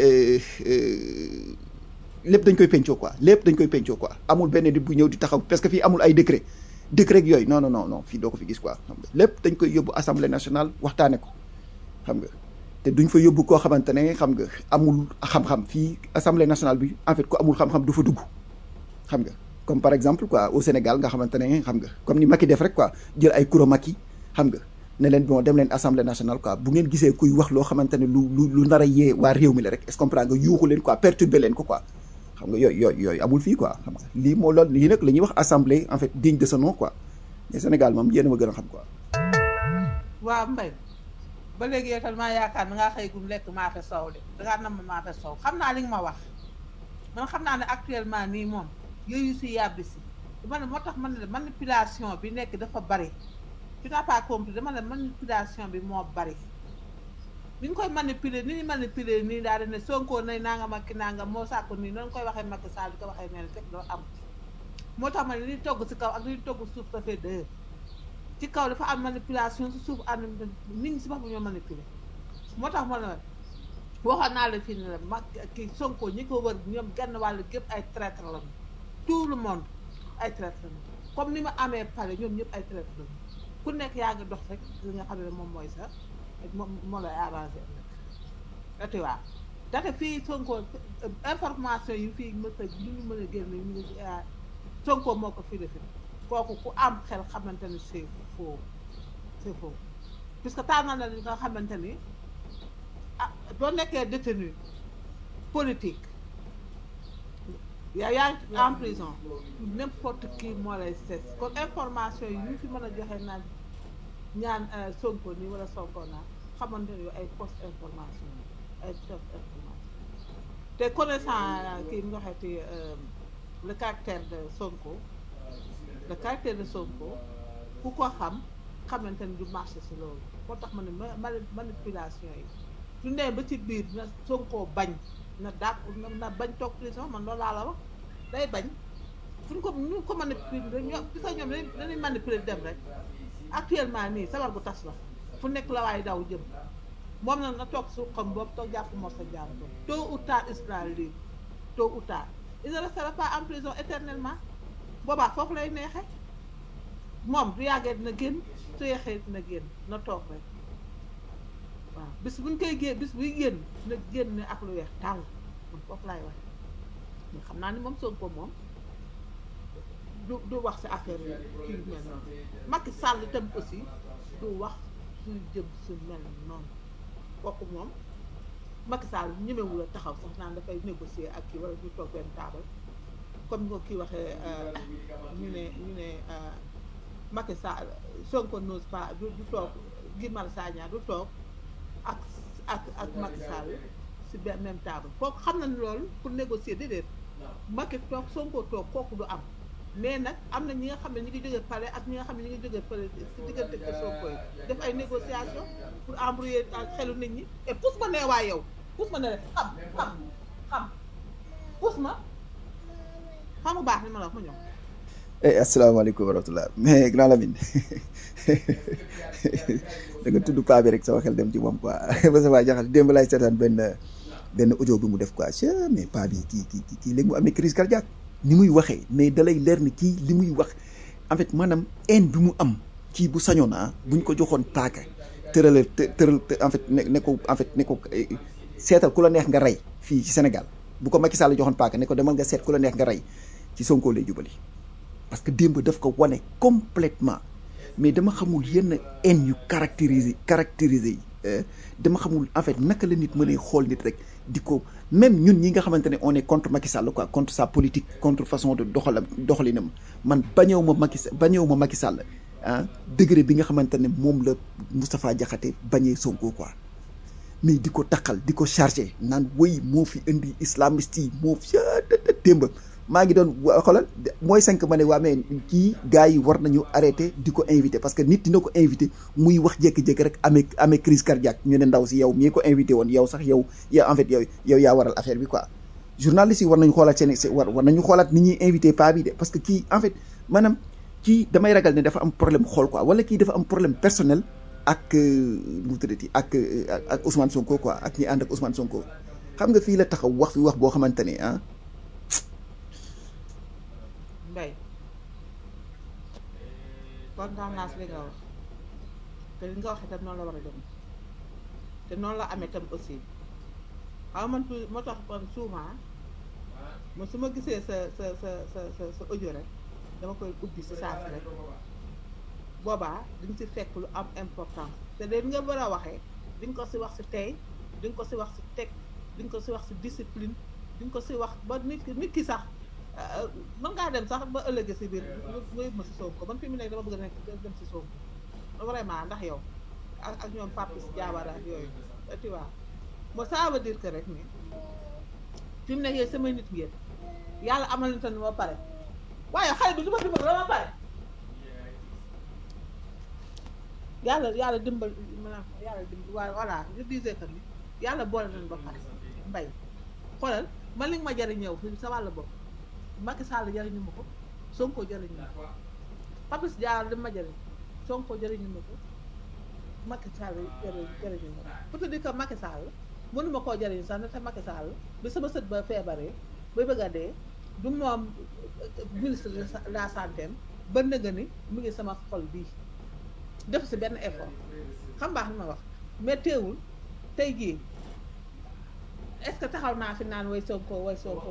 lépp dañ koy pencoo quoi amul benn nit bu ñëw di taxaw parce que fii amul ay décret yooyu non fii doo ko fi gis quoi xam nga lépp dañ koy yóbbu assemblée nationale waxtaane ko xam nga te duñ fa yóbbu koo xamante ne xam nga amul xam-xam fii assemblée nationale bi en fait ku amul xam-xam du fa dugg xam nga comme par exemple quoi au Sénégal nga xamante ne xam nga comme ni Macky def rek quoi jël ay kuro Macky xam nga ne leen bon dem leen assemblée nationale quoi bu ngeen gisee kuy wax loo xamante ne lu nar a yee waa réew mi la rek est-ce que comprend nga yuuxu leen quoi perturber leen ko quoi xam nga yooyu amul fii quoi xam nga lii moo loolu lii nag la ñuy wax assemblée en fait digne de ce nom quoi mais Sénégal moom yéen a ma gën a xam quoi. waaw Mbaye ba léegi yow tamit maa yaakaar da ngaa xëy gum lekk maafe sow de dangaa nam maafe sow xam naa li nga ma wax man xam naa ne actuellement nii moom yooyu si yàbbi si dama ne moo tax man ne manipulation bi nekk dafa bari tu n'as pas compris dama ne manipulation bi moo bari ni ñu koy manipuler ni ñu manipuler nii daal di ne Sonko nay nangam ak ki nangam moo sàkku nii noonu koy waxee Macky Sall di ko waxee nee na fekk doo am moo tax ma ne li togg si kaw ak li togg suuf ça fait deux ci kaw dafa am manipulation si suuf am nit ñi si boppam ñoo manipuler moo tax ma ne waxoon naa la fii ne la mag kii Sonko ñi ko wër ñoom genn wàllu gépp ay traître lañu tout le monde ay traître lañu comme ni ma amee pare ñoom ñëpp ay traître lañu ku nekk yaa ngi dox rek li nga xam ne moom mooy sax moo lay arrangé nag tu vois dafa fii Sonko information yi fii mës a lu ñu mën a génne ñu ngi Sonko moo ko fii defi kooku ku am xel xamante ni c'est faux puisque tànnal na li nga xamante ni boo nekkee détenu politique yaa ngi en prison n'importe qui moo lay sees kon information yi ñu fi mën a joxe naan ñaan Sonko nii wala Sonko naa xamante ne ay fausse information ay fausse information te connaissant kii nga xeeti le caractère de Sonko ku ko xamante ni du marché si loolu moo tax ma ne manipulation yi su nee ba ci biir na Sonko bañ na bañ toog prison man loolu laa la wax day bañ fu ñu ko manipuler ñoom gis nga ñoom dañuy manipuler dem rek actuellement nii sabar bu tas la fu nekk la waaye daw jëm moom na toog su xam boobu toog jàpp moo sa jaar ko tôt ou tard il sera libre tôt ou tard il ne restera pas en prison éternellement boobaa foofu lay neexee moom du yàggee dina génn su yeexee dina génn na toog rek waaw bis buñ koy génn bis buy génn na génn ak lu weex tàll man foofu laay wax mais xam naa ni moom Sonko moom du wax si affaire yi mel noonu Macky Sall itam aussi du wax suy jëm si mel noonu kooku moom Macky Sall ñemewul a taxaw sax naan dafay négocier ak kii wala ñu toog benn taabal comme nga kii waxee ñu ne Macky Sall Sonko n'ose pas du toog Guy Marius Sagna du toog ak Macky Sall si benn même table kooku xam na ni loolu pour négocier déedéet Macky toog Sonko toog kooku du am mais nag am na ñi nga xam ne ñi ngi jógee palais ak ñi nga xam ne ñi ngi jógee palais si diggante ak Sonko yi def ay négociation pour embrouiller xelu nit ñi et pousse ma nee waay yow pousse ma ne rek xam pousse ma xam nga baax ni ma la wax ma ñëw. asalaamaaleykum wa rahmatulah mais grand Lamine da nga tudd paa bi rek sama xel dem ci moom quoi ba sa waa jaxal démb laay seetaan benn audio bi mu def quoi mais paa bi kii léegi mu amee crise cardiaque ni muy waxee mais dalay leer ni kii li muy wax en fait maanaam haine bi mu am kii bu sañoon buñ ko joxoon paaka tëral en fait ne ko seetal ku la neex nga rey fii ci Sénégal bu ko Macky Sall joxoon paaka ne ko demal nga seet ku la neex nga rey ci Sonko lay jubali parce que démb daf ko wane complètement mais dama xamul yenn haine yu caractérisé yi dama xamul en fait naka la nit mënee xool nit rek di ko même ñun ñi nga xamante ne on est contre Macky Sall quoi contre sa politique contre façon de doxalinam man bañeewu ma Macky Sall degré bi nga xamante ne moom la Moustapha Diakhaté bañee Sonko quoi mais di ko taqal di ko chargé naan woy moo fi indi islamiste yi moo fi démb maa ngi doon xoolal mooy 5 ma ne waa mais kii gars yi war nañu arrêté di ko invité parce que nit dina ko invité muy wax jékki-jékki rek amee crise cardiaque ñu ne ndaw si yow mii ko invité woon yow sax yow en fait yow yaa waral affaire bi quoi journaliste yi war nañu xoolaat war nañu xoolaat ni ñuy invité pas bi de parce que kii en fait maanaam kii damay ragal ne dafa am problème xool quoi wala kii dafa am problème personnel ak mu tuddati ak Ousmane Sonko quoi ak ñi ànd ak Ousmane Sonko xam nga fii la taxaw wax fi wax boo xamante ne Mbaye kontaan naa si li nga wax te li nga wax itam noonu la war a dem te noonu la amee tam aussi waaw man moo tax man souvent man su ma gisee sa audio rek dama koy ubbi si saa si rek boobaa di nga si fekk lu am importance te de nga war a waxee di nga ko si wax si tey di nga ko si wax si teg di nga ko si wax si discipline di nga ko si wax ba nit ki sax mën ngaa dem sax ba ëllëgee si biir nga yëg ma si Sonko man fi mu nekk dama bëgg a nekk dem si Sonko vraiment ndax yow ak ñoom Papis Diawara ak yooyu tu vois moi ça veut dire que rek ni fi mu nekk yooyu samay nit ngeen yàlla amal na tan ba pare waaye xale bi du ma dimbal ba pare yàlla dimbal maanaam yàlla dimbal waaye voilà je disais que ni yàlla boole nañ ba pare mbay xoolal man li nga ma jariñ ñëw fi sa wàll bopp Macky Sall jariñu ma ko Sonko jariñu ma ko Papis Diawara li ma jariñ Sonko jariñu ma ko Macky Sall jariñu ma ko pour te dire que Macky Sall mënuma koo jariñ sax ne te Macky Sall bi sama sët ba feebaree ba bëgg a dee du moom ministre de la santé ba nëga ni mu ngi sama xol bii def si benn effort xam baax li ma wax mais teewul tey jii est-ce que taxaw naa fi naan way Sonko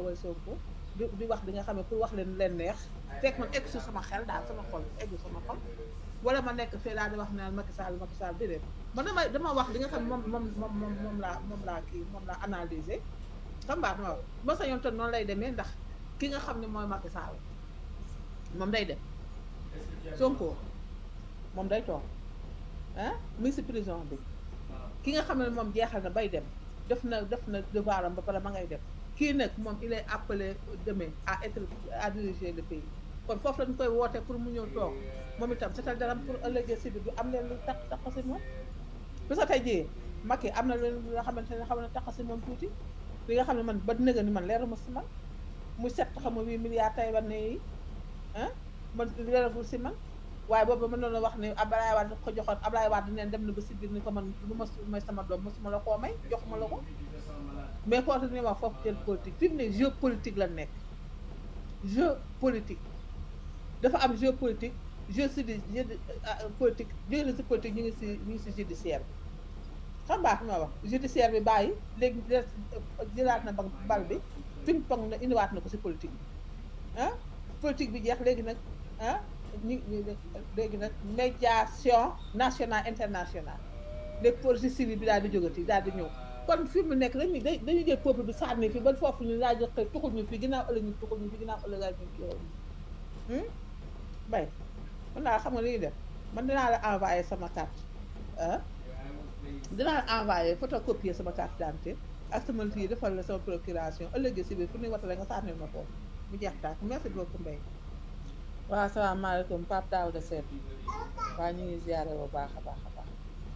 di wax di nga xam ne pour wax leen neex fekk man egg su sama xel daal sama xol eggu sama xol wala ma nekk fee daal di wax naan Macky Sall déedéet man dama wax li nga xam ne moom laa analyser xam baax ma wax ma sañoon te noonu lay demee ndax ki nga xam ne mooy Macky Sall moom day dem Sonko moom day toog mu ngi si prison bi ki nga xam ne moom jeexal na bay dem def na devoiram ba pare ma ngay dem kii nag moom il est appelé demain à diriger le pays kon foofu lañ koy woote pour mu ñëw toog moom itam setal daram pour ëllëgee si biir du am leen lu tax si moom bi sa tey jii Macky am na leen nga xamante ne xam ne tax si moom tuuti li nga xam ne man ba nëga ni man leeruma si man mu set xam nga 8 milliards tey wan ne yi man leeragul si man waaye boobu mën noonu wax ne Abdoulaye Wade ko joxoon Abdoulaye Wade neen dem na ba si biir ni ko man lu ma may sama doom mosuma la koo may joxuma la ko mais kooku ne wax foofu jël politique fi mu ne jeu politique la nekk jeu politique dafa am jeu politique jeu politique jóge na si politique ñu ngi si judiciaire bi xam baax ma wax judiciaire bi bàyyi léegi jëlaat na bal bi ping pong na indiwaat na ko si politique bi politique bi jeex léegi nag léegi nag médiation nationale internationale léegi politique civile bi daal di jógati daal di ñëw kon fi mu nekk dañuy jël peuple bi sànni fi ba foofu ñu laaj xëy tuxul ñu fi ginnaaw ëllëg ñu tuxul ñu fi ginnaaw ëllëg laaj ñu fi bay man daal xam nga li ñuy def man dinaa la envoyé sama carte ah dinaa la envoyé photocopier sama carte d'identité ak sama kii defal la sama procuration ëllëg si biir fu ñuy watale nga sànnil ma foofu mu jeex tàkk merci beaucoup Mbaye. waaw asalaamaaleykum Pape Daouda Sène waa ñu ngi ziare bu baax a baax a baax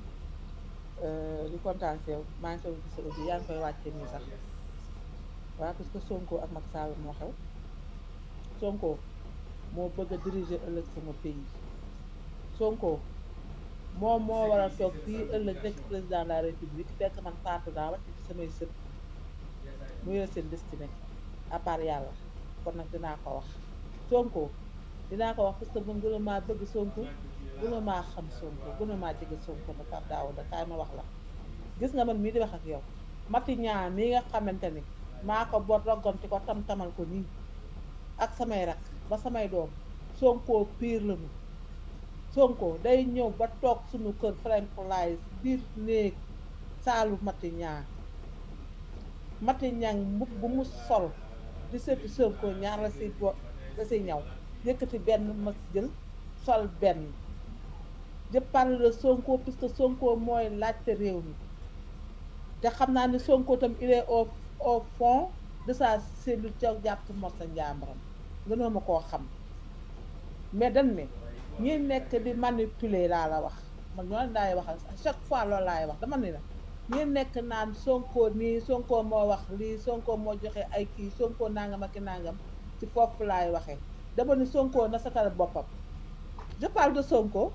di kontaan si yow maa ngi soog a gis sa audio yaa ngi koy wàcce nii sax waaw parce que Sonko ak Macky Sall moo xew Sonko moo bëgg a diriger ëllëg sama pays Sonko moom moo war a toog fii ëllëg nekk président de la république fekk man faatu naa wàcc ci samay sët mu yor seen destiné à part yàlla kon nag dinaa ko wax Sonko dinaa ko wax parce que man gën a maa bëgg Sonko gën a maa xam Sonko gën a maa jege Sonko na Pape Daouda kaay ma wax la gis nga man mii di wax ak yow Mati ñaa mii nga xamante ni maa ko bot rogganti ko tam-tamal ko nii ak samay rak ba samay doom Sonko pire la mu Sonko day ñëw ba toog suñu kër Francois biir néeg saalu Mati ñaa Mati ñang mbubb bu mu sol di seeti Sonko ñaar la si bo la si ñaw yëkkati benn ma jël sol benn je parle de Sonko puisque Sonko mooy laajte réew mi te xam naa ni Sonko tam il est au fond de sa cellule ca jàpp mos sa njàmbaram gënoo ma koo xam mais dañ ne ñi nekk di manipuler laa la wax man ñoo leen daay wax chaque fois loolu laay wax dama ne la ñi nekk naan Sonko nii Sonko moo wax lii Sonko moo joxe ay kii Sonko nangam ak nangam ci foofu laay waxee dama ni Sonko na satal boppam je parle de Sonko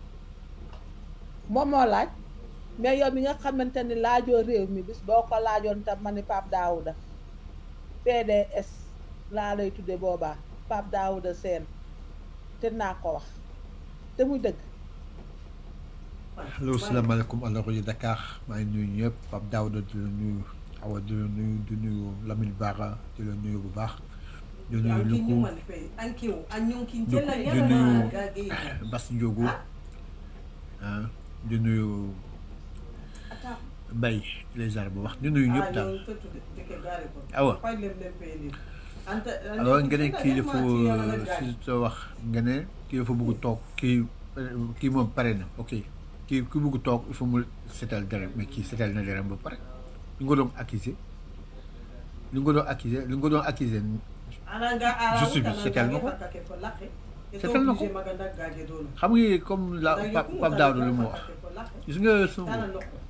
moom moo laaj mais yow mi nga xamante ni laajoo réew mi bis boo ko laajoon tam ma ni Pape Daouda PDS laa lay tudde boobaa Pape Daouda Sène te naa ko wax te muy dëgg. allo salaamaaleykum alors yi Dakar maa ngi nuyu ñëpp Pape Daouda di la nuyu Awa di la nuyu di nuyu Lamine Bara di la nuyu bu baax di nuyu Luku di nuyu Bass Ndiogo di nuyu Mbaye les arbres wax di nuyu ñëpp daal awa alors nga ne kii dafa si soo wax nga ne kii dafa bëgg toog kii moom pare na ok kii ku bëgg toog il faut mu setal dërëm mais kii setal na dërëm ba pare li nga doon accusé juste bi setal na ko xam nga comme la Pape Daouda lu mu wax gis nga Sonko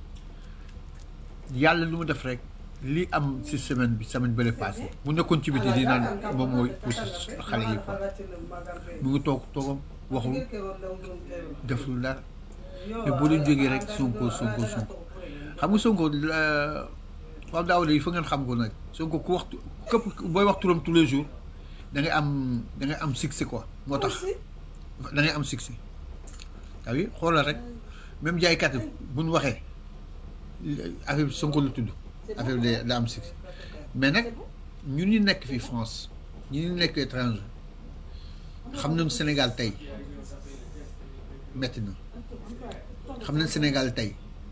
yàlla lu mu def rek li am ci semaine bële passé mu nekkoon ci biti di naan moom mooy pousse xale yi quoi mu ngi toogam waxul deful dara mais boo leen jógee rek Sonko xam nga Sonko Pape Daouda il faut ngeen xam ko nag Sonko ku waxtu képp booy wax turam tous les jours da ngay am succès quoi moo tax da ngay am succès waaw xoolal rek même jaaykat yi bu ñu waxee affaire bi Sonko la tudd affaire bi da am succès mais nag ñun ñu nekk fii France ñu nekk étranger xam nañu Sénégal tey metti na xam nañu Sénégal tey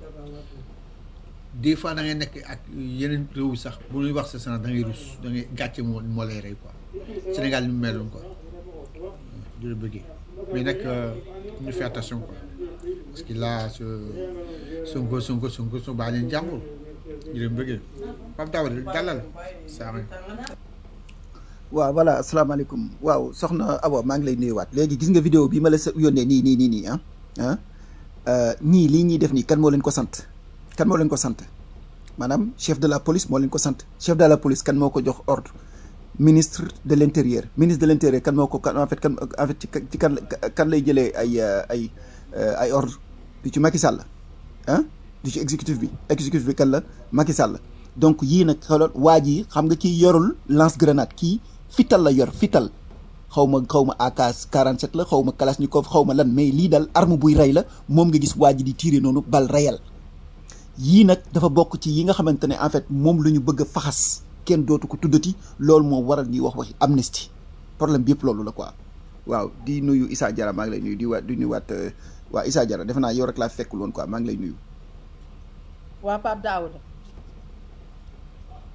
des fois da ngay nekk ak yeneen réew sax bu ñuy wax sa Sénégal da ngay rus da ngay gàcce moo lay rey quoi Sénégal ni mu meloon quoi du la bëggee mais nag ñu fait attention quoi parce que là Sonko baa leen jàmbur ñu leen bëggee Pape Daouda dalal saa waaw voilà asalaamaaleykum waaw soxna Awa maa ngi lay nuyuwaat léegi gis nga vidéo bi ma la yónnee nii ñii lii ñuy def nii kan moo leen ko sant maanaam chef de la police moo leen ko sant chef de la police kan moo ko jox ordre ministre de l'intérieur kan moo ko en fait ci kan lay jëlee ay ordre du ci Macky Sall du ci exécutif bi kan la Macky Sall donc yii nag xoolal waa ji xam nga kii yorul lance grenade kii fital la yor fital xaw ma AK-47 la xaw ma Kalachnikov xaw ma lan mais lii daal arme buy rey la moom nga gis waa ji di tirer noonu balle réelle yii nag dafa bokk ci yi nga xamante ne en fait moom la ñu bëgg a faxas kenn dootu ko tuddati loolu moo waral ñuy wax waxi amnistie problème bi yëpp loolu la quoi. waaw di nuyu Issa Diarra maa ngi lay nuyu di nuyuwaat waa Issa Diarra defe naa yow rek laa fekkul woon quoi maa ngi lay nuyu. waa Pape Daouda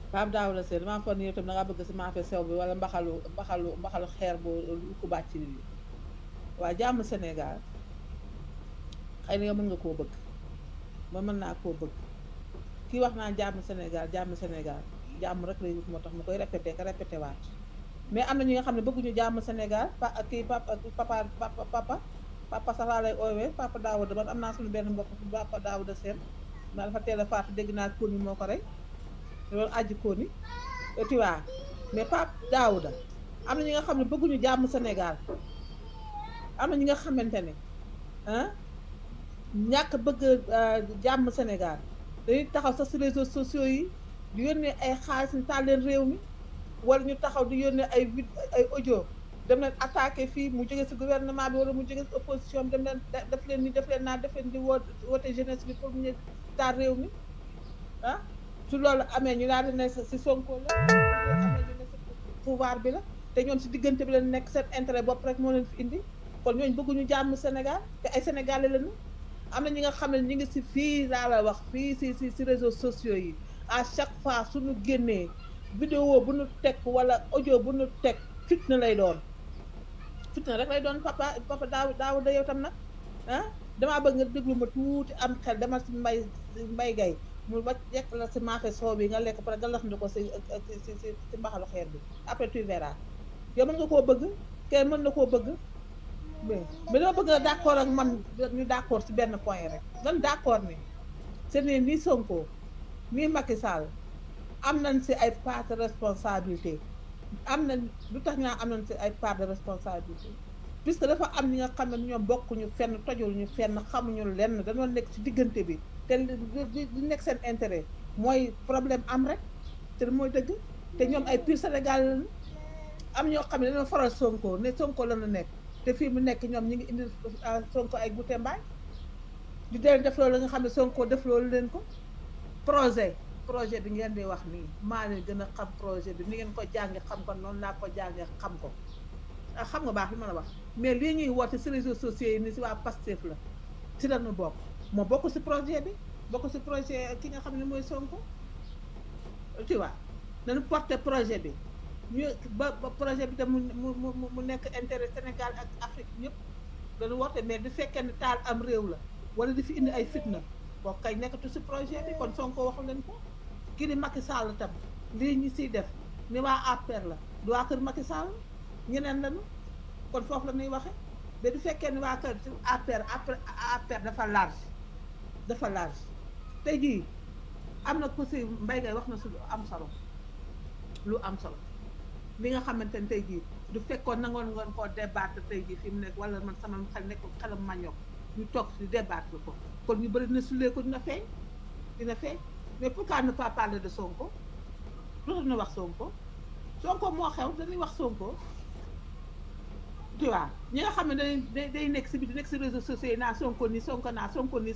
Pape Daouda Sène damaa foog ni yow tam da ngaa bëgg si maafe sew bi wala mbaxalu xeer bu ku bàcc bi waa jàmm Sénégal xëy na yow mën nga koo bëgg man mën naa koo bëgg kii wax naa jàmm Sénégal jàmm rek lay wut moo tax mu koy répété ka répété waat mais am na ñi nga xam ne bëgguñu jàmm Sénégal kii papa sax laa lay oowee papa Daouda man am naa suñu benn mbokk papa Daouda Sène naa dafa teel a faatu dégg naa kóoni moo ko rey loolu aji kóoni tu vois mais papa Daouda am na ñi nga xam ne bëgguñu jàmm Sénégal am na ñi nga xamante ne ñàkk bëgg jàmm Sénégal dañuy taxaw sax si réseaux sociaux yi di yónnee ay xaalis ni taal leen réew mi wala ñu taxaw di yónnee ay audio dem leen attaqué fii mu jóge si gouvernement bi wala mu jóge si opposition bi dem leen def leen ni def leen naa def leen di woote jeunesse bi pour ñu taal réew mi su loolu amee ñu daal di ne si Sonko la amee ñu ne si pouvoir bi la te ñoom si diggante bi leen nekk seen intérêt bopp rek moo leen fi indi kon ñooñu bëgguñu jàmm Sénégal te ay sénégalais lañu am na ñi nga xam ne ñu ngi si fii laa la wax fii si réseaux sociaux yi à chaque fois suñu génnee vidéo bu nu teg wala audio bu nu teg fitna lay doon fitna rek lay doon papa Daouda yow tam nag damaa bëgg nga déglu ma tuuti am xel demal si mbay gay mu ba yekk la si maafe soow bi nga lekk pare nga lax ndi ko si mbaxalu xeer bi après tu verras yow mën nga koo bëgg kenn mën na koo bëgg mais dama bëgg a d'accord ak man ñu d'accord si benn point rek man d'accord ni c'est ni Sonko ni Macky Sall am nañ si ay part de responsabilité am nañ lu tax ñu am nañ si ay part de responsabilité puisque dafa am ñi nga xam ne ñoom bokkuñu fenn tojul ñu fenn xamuñu lenn dañoo nekk ci diggante bi te li nekk seen intérêt mooy problème am rek te mooy dëgg te ñoom ay pur Sénégal lañu am ñoo xam ne dañoo faral Sonko ne Sonko la ñu nekk te fii mu nekk ñoom ñi ngi indi Sonko ay goutte mbaay di deen def loolu nga xam ne Sonko def loolu leen ko projet bi ngeen di wax nii maa leen gën a xam projet bi ni ngeen ko jànge xam ko noonu laa ko jànge xam ko xam nga baax li ma la wax mais lii ñuy woote si réseaux sociaux yi ni si waa Pastef la si lañu bokk moo bokk si projet bi bokk si projet ki nga xam ne mooy Sonko tu vois nañu porter projet bi ñu ba projet bi tam mu nekk intérêt Sénégal ak Afrique ñëpp dañu woote mais du fekkee ne taal am réew la wala di fi indi ay fitna boo kay nekkatu si projet bi kon Sonko waxu leen ko kii di Macky Sall tam lii ñu siy def ni waa APR la du waa kër Macky Sall ñeneen lañu kon foofu la ñuy waxe mais du fekkee ni waa kër APR dafa large tey jii am na ku si mbay ngay wax na si lu am solo li nga xamante ne tey jii du fekkoon nangoon ngoon koo débattre tey jii fi mu nekk wala man sama xel nekk xelam ma ñor ñu toog si débattre ko kon ñu bëri dina sulee ko dina feeñ mais pourquoi ne pas parler de Sonko loolu na wax Sonko moo xew dañuy wax Sonko tu vois ñi nga xam ne day nekk si biti nekk si réseaux sociaux yi naa Sonko nii Sonko naa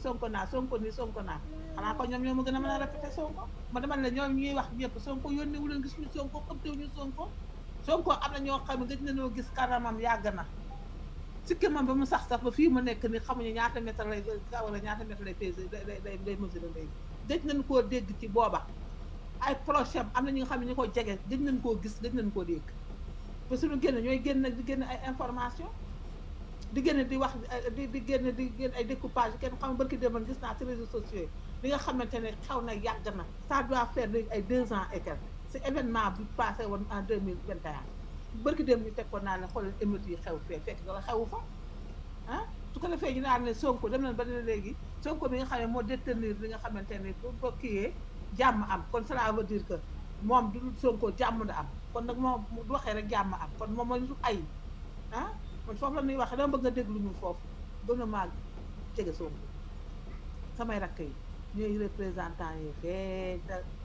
xanaa ko ñoom ñoo ma gën a mën a répété Sonko ma dama la ñoom ñuy wax ñëpp Sonko yónnee wu leen gis ñu Sonko ëpptewuñu Sonko am na ñoo xam ne gëj nañoo gis kanamam yàgg na sikki mam ba mu sax ba fii mu nekk ni xamuñu ñaata mètre lay wala ñaata mètre lay pesé day mesuré léegi gëj nañ koo dégg ci booba ay proche am na ñi nga xam ne ñu ko jege gëj nañ koo gis gëj nañ koo dégg parce que suñu génn ñooy génn nag di génn ay information di génn di wax di génn ay découpage kenn xam barki demoon gis naa ci réseaux sociaux li nga xamante ne xew na yàgg na ça doit faire léegi ay 2 ans et quelques si événement bi passé woon en 2021 barki dem ñu teg ko naa ne xoolal émeutes yi xew fekk dara xewu fa su ko defee ñu naan ne Sonko dem nañ ba ne léegi Sonko bi nga xam ne moo détenir li nga xamante ne bu ko kiiyee jàmm am kon cela veut dire que moom du Sonko jàmm na am kon nag moom du waxee rek jàmm am kon moom mooy nitu ay man foofu la ñuy waxee dama bëgg nga déglu ñu foofu gën a màgg jege Sonko samay rakk yi ñooy représentant yi fee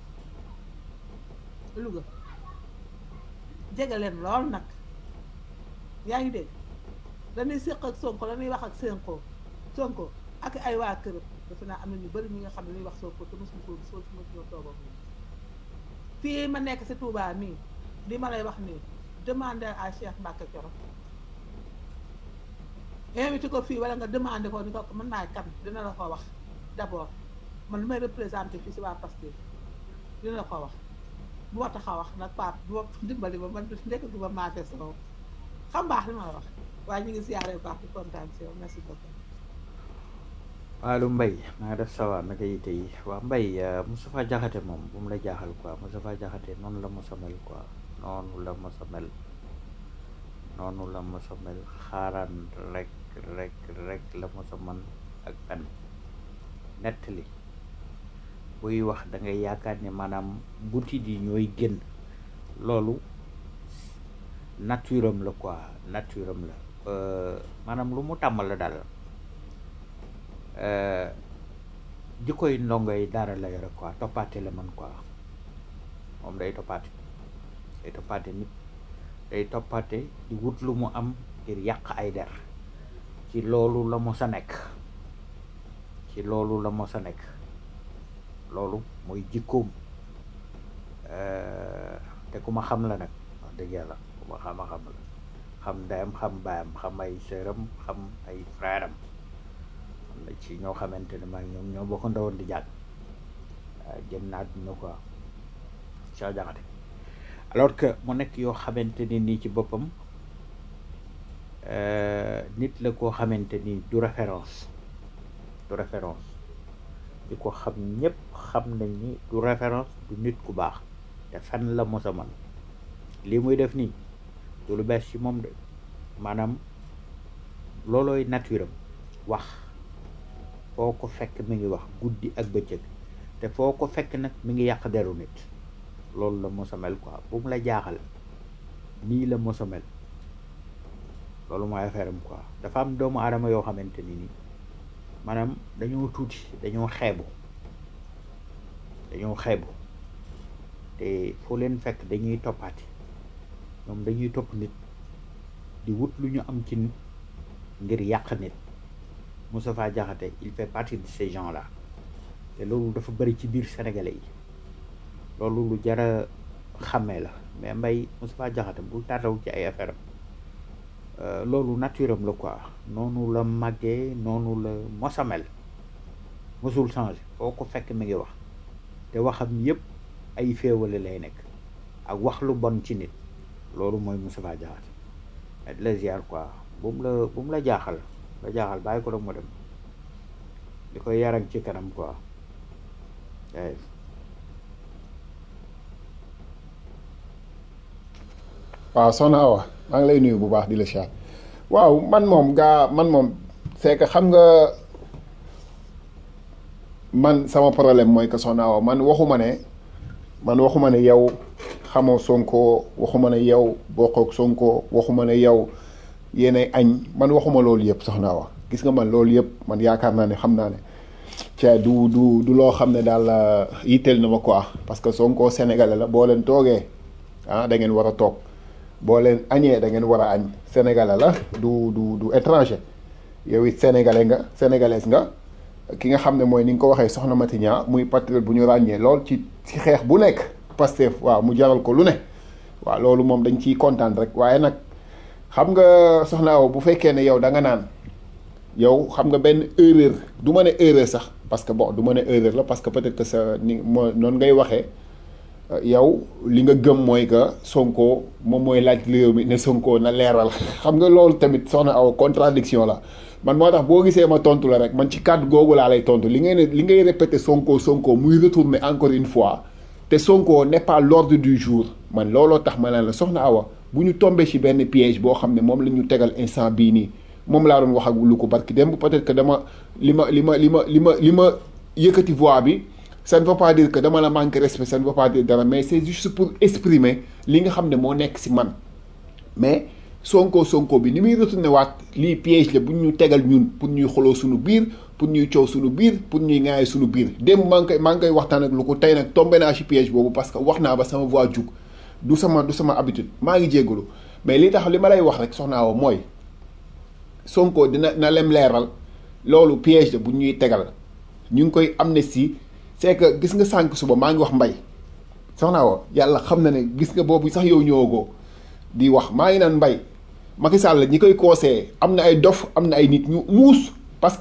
Louga jege leen lool nag yaa ngi dégg dañuy séq ak Sonko la ñuy wax ak Sonko ak ay waa këram defe naa am na ñu bëri ñi nga xam ne ñuy wax Sonko te mosuñu ko gis mosuñu toog ak ñoom fii ma nekk si Touba mii li ma lay wax nii demander à Cheikh Mbacke Thioro invité ko fii wala nga demandé ko ni ko mën naa kan dina la ko wax d'abord man li may représenté fii si waa Pastef dina la ko wax bu ma tax a wax nag Pape bu ma dimbali ba man nekk du ma maate soo xam baax li ma la wax waaye ñu ngi siyaare baax di kontaan si yow merci beaucoup. Allo Mbaye maa def sawa naka yite yi waa Mbaye Moustapha Diakhaté moom bu mu la jaaxal quoi Moustapha Diakhaté noonu la mos a mel quoi noonu la mos a mel noonu la mos a mel xaaraan rek la mos a mën ak pen nettali buy wax da ngay yaakaar ne maanaam butit yi ñooy génn loolu nature am la quoi nature am la maanaam lu mu tàmmal la daal jikkoy ndongo yi dara la yore quoi toppaate la man quoi moom day toppaate nit day toppaate di wut lu mu am ngir yàq ay der ci loolu la mos a nekk loolu mooy jikkoom te ku ma xam la nag wax dëgg yàlla ku ma xam la xam ndeyam xam baayam xam ay sëram xam ay frère am ci ñoo xamante ne maa ngi ñoom ñoo bokk ndawoon di jàng génn na àdduna quoi Cheikh Diakhaté alors que mu nekk yoo xamante ni nii ci boppam nit la koo xamante ni du référence di ko xam ñëpp xam nañ ni du référence du nit ku baax te fan la mos a man lii muy def nii du lu bees ci moom de maanaam loolooy nature am wax foo ko fekk mi ngi wax guddi ak bëccëg te foo ko fekk nag mi ngi yàq deru nit loolu la mos a mel quoi bu mu la jaaxal nii la mos a mel loolu mooy affaire am quoi dafa am doomu aadama yoo xamante ni nii maanaam dañoo tuuti dañoo xeebu te foo leen fekk dañuy toppaati ñoom dañuy topp nit di wut lu ñu am ci nit ngir yàq nit Moustapha Diakhaté il fait partie de ces gens-là te loolu dafa bëri ci biir sénégalais yi loolu lu jara xàmmee la mais Mbaye Moustapha Diakhaté bul tardaw ci ay affaire am loolu nature am la quoi noonu la màggee noonu la mosa mel mosul changé foo ko fekk mi ngi wax te waxam yëpp ay féewale lay nekk ak wax lu bon ci nit loolu mooy Moustapha Diakhaté et la ziar quoi bu mu la jaaxal bàyyi ko la mu dem di koy yaram ci kanam quoi waaw soxna Awa maa ngi lay nuyu bu baax di la siyaar waaw man moom c'est que xam nga man sama problème mooy que soxna Awa man waxuma ne yow xamoo Sonko waxuma ne yow bokkook Sonko waxuma ne yow yéenay añ man waxuma loolu yëpp soxna Awa gis nga man loolu yëpp man yaakaar naa ne xam naa ne ca du loo xam ne daal yitteel na ma quoi parce que Sonko sénégalais la boo leen toogee da ngeen war a toog boo leen añee da ngeen war a añ sénégalais la du étranger yow it sénégalaise nga ki nga xam ne mooy ni nga ko waxee soxna Matiña muy patriote bu ñu ràññee lool ci xeex bu nekk Pastef waaw mu jaral ko lu ne waaw loolu moom dañ ciy kontaan rek waaye nag xam nga soxna Awa bu fekkee ne yow da nga naan yow xam nga benn erreur du ma ne erreur sax parce que bon du ma ne erreur la parce que peut-être que sa ni moo noonu ngay waxee yow li nga gëm mooy que Sonko moom mooy laaj réew mi ne Sonko na leeral xam nga loolu tamit soxna Awa contradiction la man moo tax boo gisee ma tontu la rek man ci kàddu googu laa lay tontu li ngay répété Sonko muy retourner encore une fois te Sonko n'est pas l'ordre du jour man looloo tax ma ne la soxna Awa bu ñu tombé ci benn piège boo xam ne moom la ñu tegal instant bii nii moom laa doon wax ak lu ko barki dem peut-être que dama li ma yëkkati voix bi ça ne veut pas dire que dama la manque respect ça ne veut pas dire dara mais c'est juste pour exprimer li nga xam ne moo nekk ci man mais Sonko bi ni muy retourné waat lii piège la bu ñu tegal ñun pour ñuy xoloo suñu biir pour ñuy coow suñu biir pour ñuy ŋaaye suñu biir démb maa ngi koy waxtaan ak lu ko tey nag tombé naa ci piège boobu parce que wax naa ba sama voix jug du sama habitude maa ngi jéggalu mais li tax li ma lay wax rek soxna Awa mooy Sonko na lem leeral loolu piège la bu ñuy tegal ñu ngi koy amnistie c'est que gis nga sànq suba maa ngi wax mbay soxna Awa yàlla xam na ne gis nga boobu sax yow ñëwagoo di wax maa ngi naan mbay Macky Sall ñi koy conseillé am na ay dof am na ay nit ñu muus parce que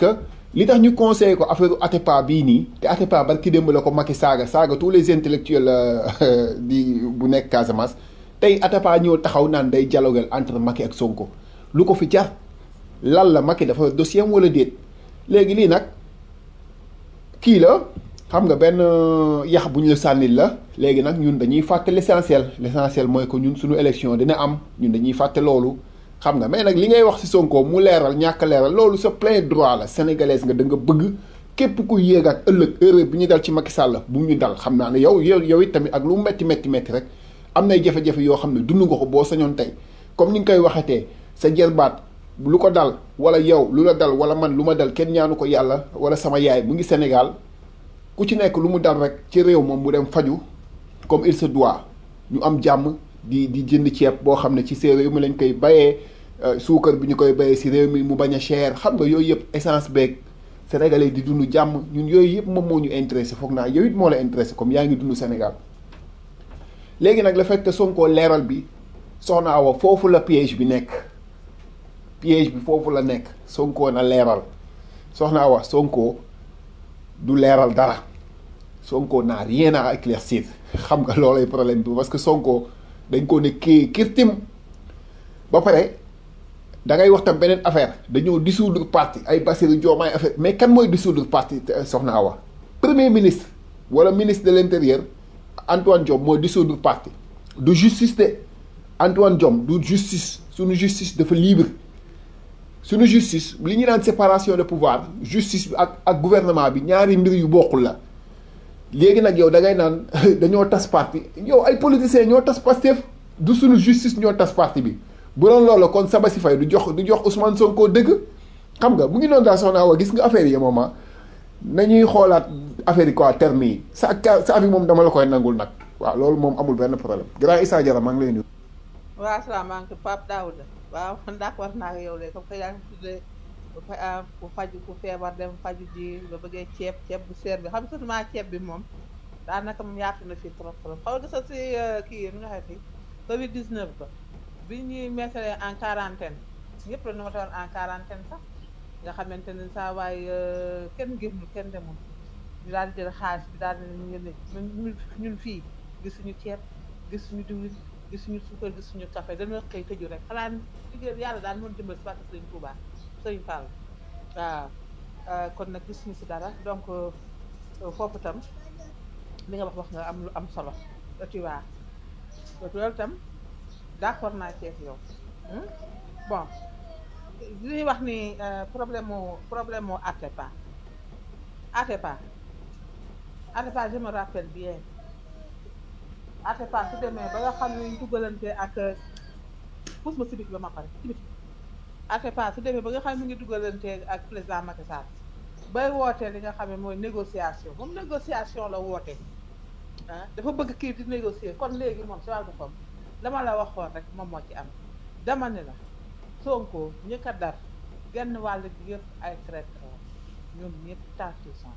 li tax ñu conseillé ko affaire Atepa bii nii te Atepa barki démb la ko Macky saaga tous les intellectuels di bu nekk Casamance tey Atepa ñëw taxaw naan day dialoguer entre Macky ak Sonko lu ko fi jar lan la Macky dafa dossier am wala déet léegi lii nag kii la xam nga benn yax bu ñu la sànnil la léegi nag ñun dañuy fàtte l'essentiel mooy que ñun suñu élection dina am ñun dañuy fàtte loolu xam nga mais nag li ngay wax ci Sonko mu leeral ñàkk leeral loolu sa plein droit la sénégalaise nga da nga bëgg képp ku yéeg ak ëllëg erreur bi ñu dal ci Macky Sall bu ñu dal xam naa ne yow it tamit ak lu metti rek am nay jafe-jafe yoo xam ne dund nga ko boo sañoon tey comme ni nga koy waxatee sa jërbaat lu ko dal wala yow lu la dal wala man lu ma dal kenn ñaanu ko yàlla wala sama yaay mu ngi Sénégal ku ci nekk lu mu dal rek ci réew moom mu dem faju comme il se doit ñu am jàmm di jënd ceeb boo xam ne ci seen réew mi lañ koy bayee suukar bi ñu koy bayee si réew mi mu bañ a cher xam nga yooyu yëpp essence beeg sénégalais di dund jàmm ñun yooyu yëpp moom moo ñu intéressé foog naa yow it moo la intéressé comme yaa ngi dund Sénégal léegi nag le fait que Sonko leeral bi soxna Awa foofu la piège bi nekk foofu la nekk Sonko na leeral soxna Awa Sonko du leeral dara Sonko n'a rien à éclaircir xam nga loolay problème bi parce que Sonko dañ ko ne kii kirtim ba pare da ngay wax tam beneen affaire dañoo dissoudre parti ay Bassirou Diomaye affaire mais kan mooy dissoudre parti soxna Awa premier ministre wala ministre de l'intérieur Antoine Diome mooy dissoudre parti du justice de Antoine Diome du justice suñu justice dafa libre suñu justice li ñu naan séparation de pouvoir justice bi ak gouvernement bi ñaari mbir yu bokkul la léegi nag yow da ngay naan dañoo tas parti yow ay politiciens ñoo tas Pastef du suñu justice ñoo tas parti bi bu doon loolu kon Sabassi Faye du jox Ousmane Sonko dëgg xam nga bu ngi noonu daal soxna Awa gis nga affaire yi moment nañuy xoolaat affaire yi quoi terme yi sa avis moom dama la koy nangul nag waaw loolu moom amul benn problème grand Issa Diarra maa ngi lay nuyu. waaw asalaamaaleykum Pape Daouda waaw d'accord naa ak yow léegi comme que yaa ngi tuddee ku faju ku feebar dem faju ji nga bëggee ceeb bu seer bi xam nga seulement ceeb bi moom daanaka moom yaatu na fii trop xaw nga gisa si kii yi nga xam fi Covid 19 ba bi ñuy mettre en quarantaine ñëpp la ñu ma teewoon en quarantaine sax nga xamante ne saa waaye kenn génnul kenn demul ñu daal di jël xaalis bi daal di ñun fii gisuñu ceeb gisuñu diwlin gisuñu suukar gisuñu café dana xëy tëju rek xanaa liggéey yàlla daal mën dimbali si barke Sëriñ Tuubaa Sëriñ Fall waaw kon nag gisuñu si dara donc foofu tam li nga wax nga am lu am solo tu vois loolu tam d'accord naa ci yow bon li ñuy wax ni problème mu Atepa je me rappelle bien Atepa su demee ba nga xam ne ñu dugalante ak pousse ma civique ba ma pare civique Atepa su demee ba nga xam ne mu ngi dugalante ak président Macky Sall bay wootee li nga xam ne mooy négociation moom négociation la woote dafa bëgg kii di négocier kon léegi moom si wàllu boppam dama la waxoon rek moom moo ci am dama ne la Sonko ñi ko dar genn wàll gi yëpp ay traître ñoom ñëpp tant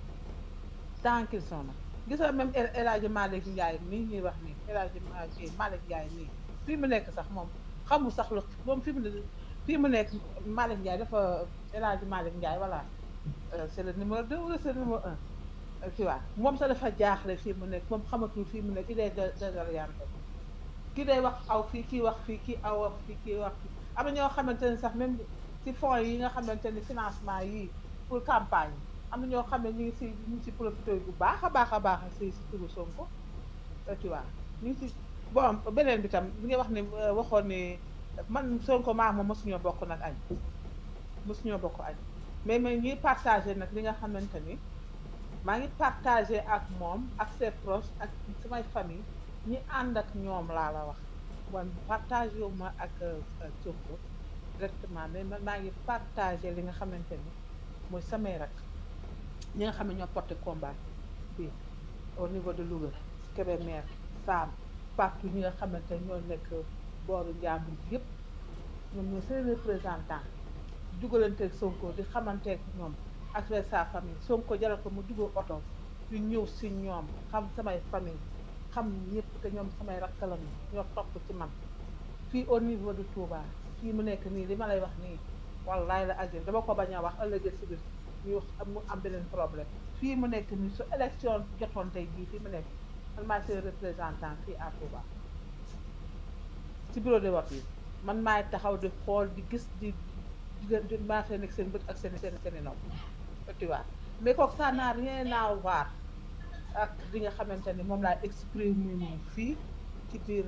qu'ils sont nag gis nga même El Hadji Malick Ndiaye mii ñuy wax nii El Hadji Malick Ndiaye nii fii mu nekk sax moom xamul sax lu moom fii mu nekk Malick Ndiaye dafa El Hadji Malick Ndiaye voilà c'est le numéro 2 wala c'est le numéro 1 tu vois moom sax dafa jaaxle fii mu nekk moom xamatul fii mu nekk il est désorienté kii day wax aw fii kii wax fii kii aw wax fii kii wax fii am na ñoo xamante ne sax même ci fonds yi nga xamante ni financement yi pour campagne am na ñoo xam ne ñu ngi si profité bu baax a baax si turu Sonko tu vois ñu ngi si bon beneen bi tam li nga wax ne waxoon ni man Sonko maa moom mosuñoo bokk nag añ mosuñoo bokk añ mais ñuy partagé nag li nga xamante ni maa ngi partagé ak moom ak ses proches ak samay famille ñi ànd ak ñoom laa la wax wan partagé wu ma ak Sonko directement mais man maa ngi partagé li nga xamante ni mooy samay rak ñi nga xam ne ñoo porté combat fii au niveau de Louga Kébémer Sam partout ñi nga xamante ne ñoo nekk booru Njàmbur bi yëpp ñoom ñooy seen représentant dugalanteeg Sonko di xamanteeg ñoom ak sa famille Sonko jaral ko mu dugal oto ñu ñëw si ñoom xam samay famille xam ñëpp te ñoom samay rakkalam ñoo topp ci man fii au niveau de Touba fii mu nekk nii li ma lay wax nii wallaay la agir dama ko bañ a wax ëllëg si biir ñu mu am beneen problème fii mu nekk nii su élection jotoon tey jii fii mu nekk man maay seen représentant fii à Touba ci bureau de vote yi man maay taxaw di xool di gis di maa fee nekk seen bët ak seen i nopp tu vois mais kooku ça n'a rien à voir ak li nga xamante ni moom laa exprimer moom fii ci biir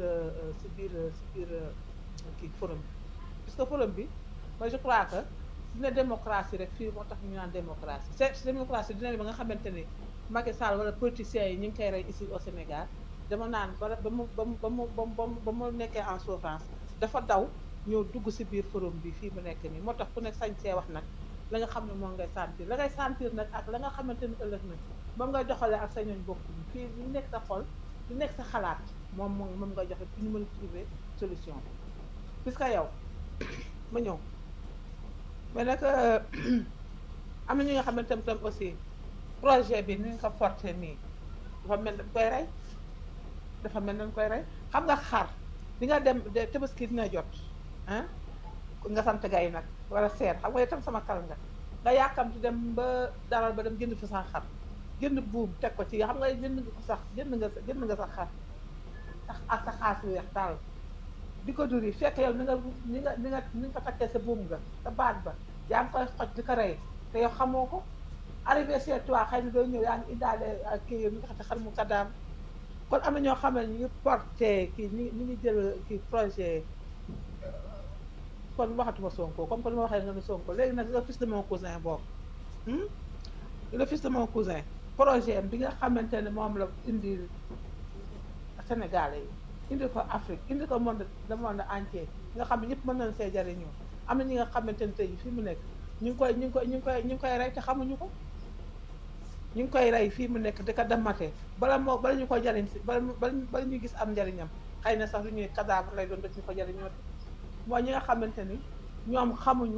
kii forum bi parce que forum bi moi je crois que dina démocratie rek fii moo tax ñu naan démocratie c'est démocratie dina ba nga xamante ni Macky Sall wala politiciens yi ñu ngi koy rey ici au Sénégal dama naan ba mu nekkee en souffrance dafa daw ñëw dugg si biir forum bi fii mu nekk nii moo tax ku nekk sañ see wax nag la nga xam ne moom ngay sentir la ngay sentir nag ak la nga xamante ni ëllëg nag moom ngay doxalee ak sa ñooñ bokk fii lu nekk sa xol lu nekk sa xalaat moom ngay joxe pour ñu mën a trouver solution puisque yow ma ñëw mais nag am na ñi nga xamante tam aussi projet bi ni nga ko porté nii dafa mel dañ koy rey dafa mel dañ koy rey xam nga xar di nga dem Tabaski dina jot ah nga sant gay nag wala seet xam nga itam sama kal nga yàkkamti dem ba daral ba dem jënd fi sa xar jënd buum teg ko ci xam nga jënd nga ko sax jënd nga sax xar ak sa xaas bu weex daal di ko duri fekk yow ni nga ko takkee sa buum nga sa baat ba yaa ngi koy xoj di ko rey te yow xamoo ko arrivé chez toi xëy na doo ñëw yaa ngi indaale kii yow mi nga xam ne xar mu kaddaam kon am na ñoo xam ne ñu ngi porté kii ñu ngi jël kii projet kon waxatuma Sonko comme que li ma waxee nga ne Sonko léegi nag le fils de mon cousin boobu le fils de mon cousin projet bi nga xamante ne moom la indi Sénégalais yi indi ko Afrique indi ko le monde entier nga xam ne ñëpp mën nañ see jariñoo am na ñi nga xamante ne tey fii mu nekk ñu ngi koy rey te xamuñu ko ñu ngi koy rey fii mu nekk di ko demate bala ñu ko jariñ si bala ñuy gis am njariñam xëy na sax lu ñuy cadavre lay doon daf ñu ko jariñoo mooy ñi nga xamante ni ñoom xamuñu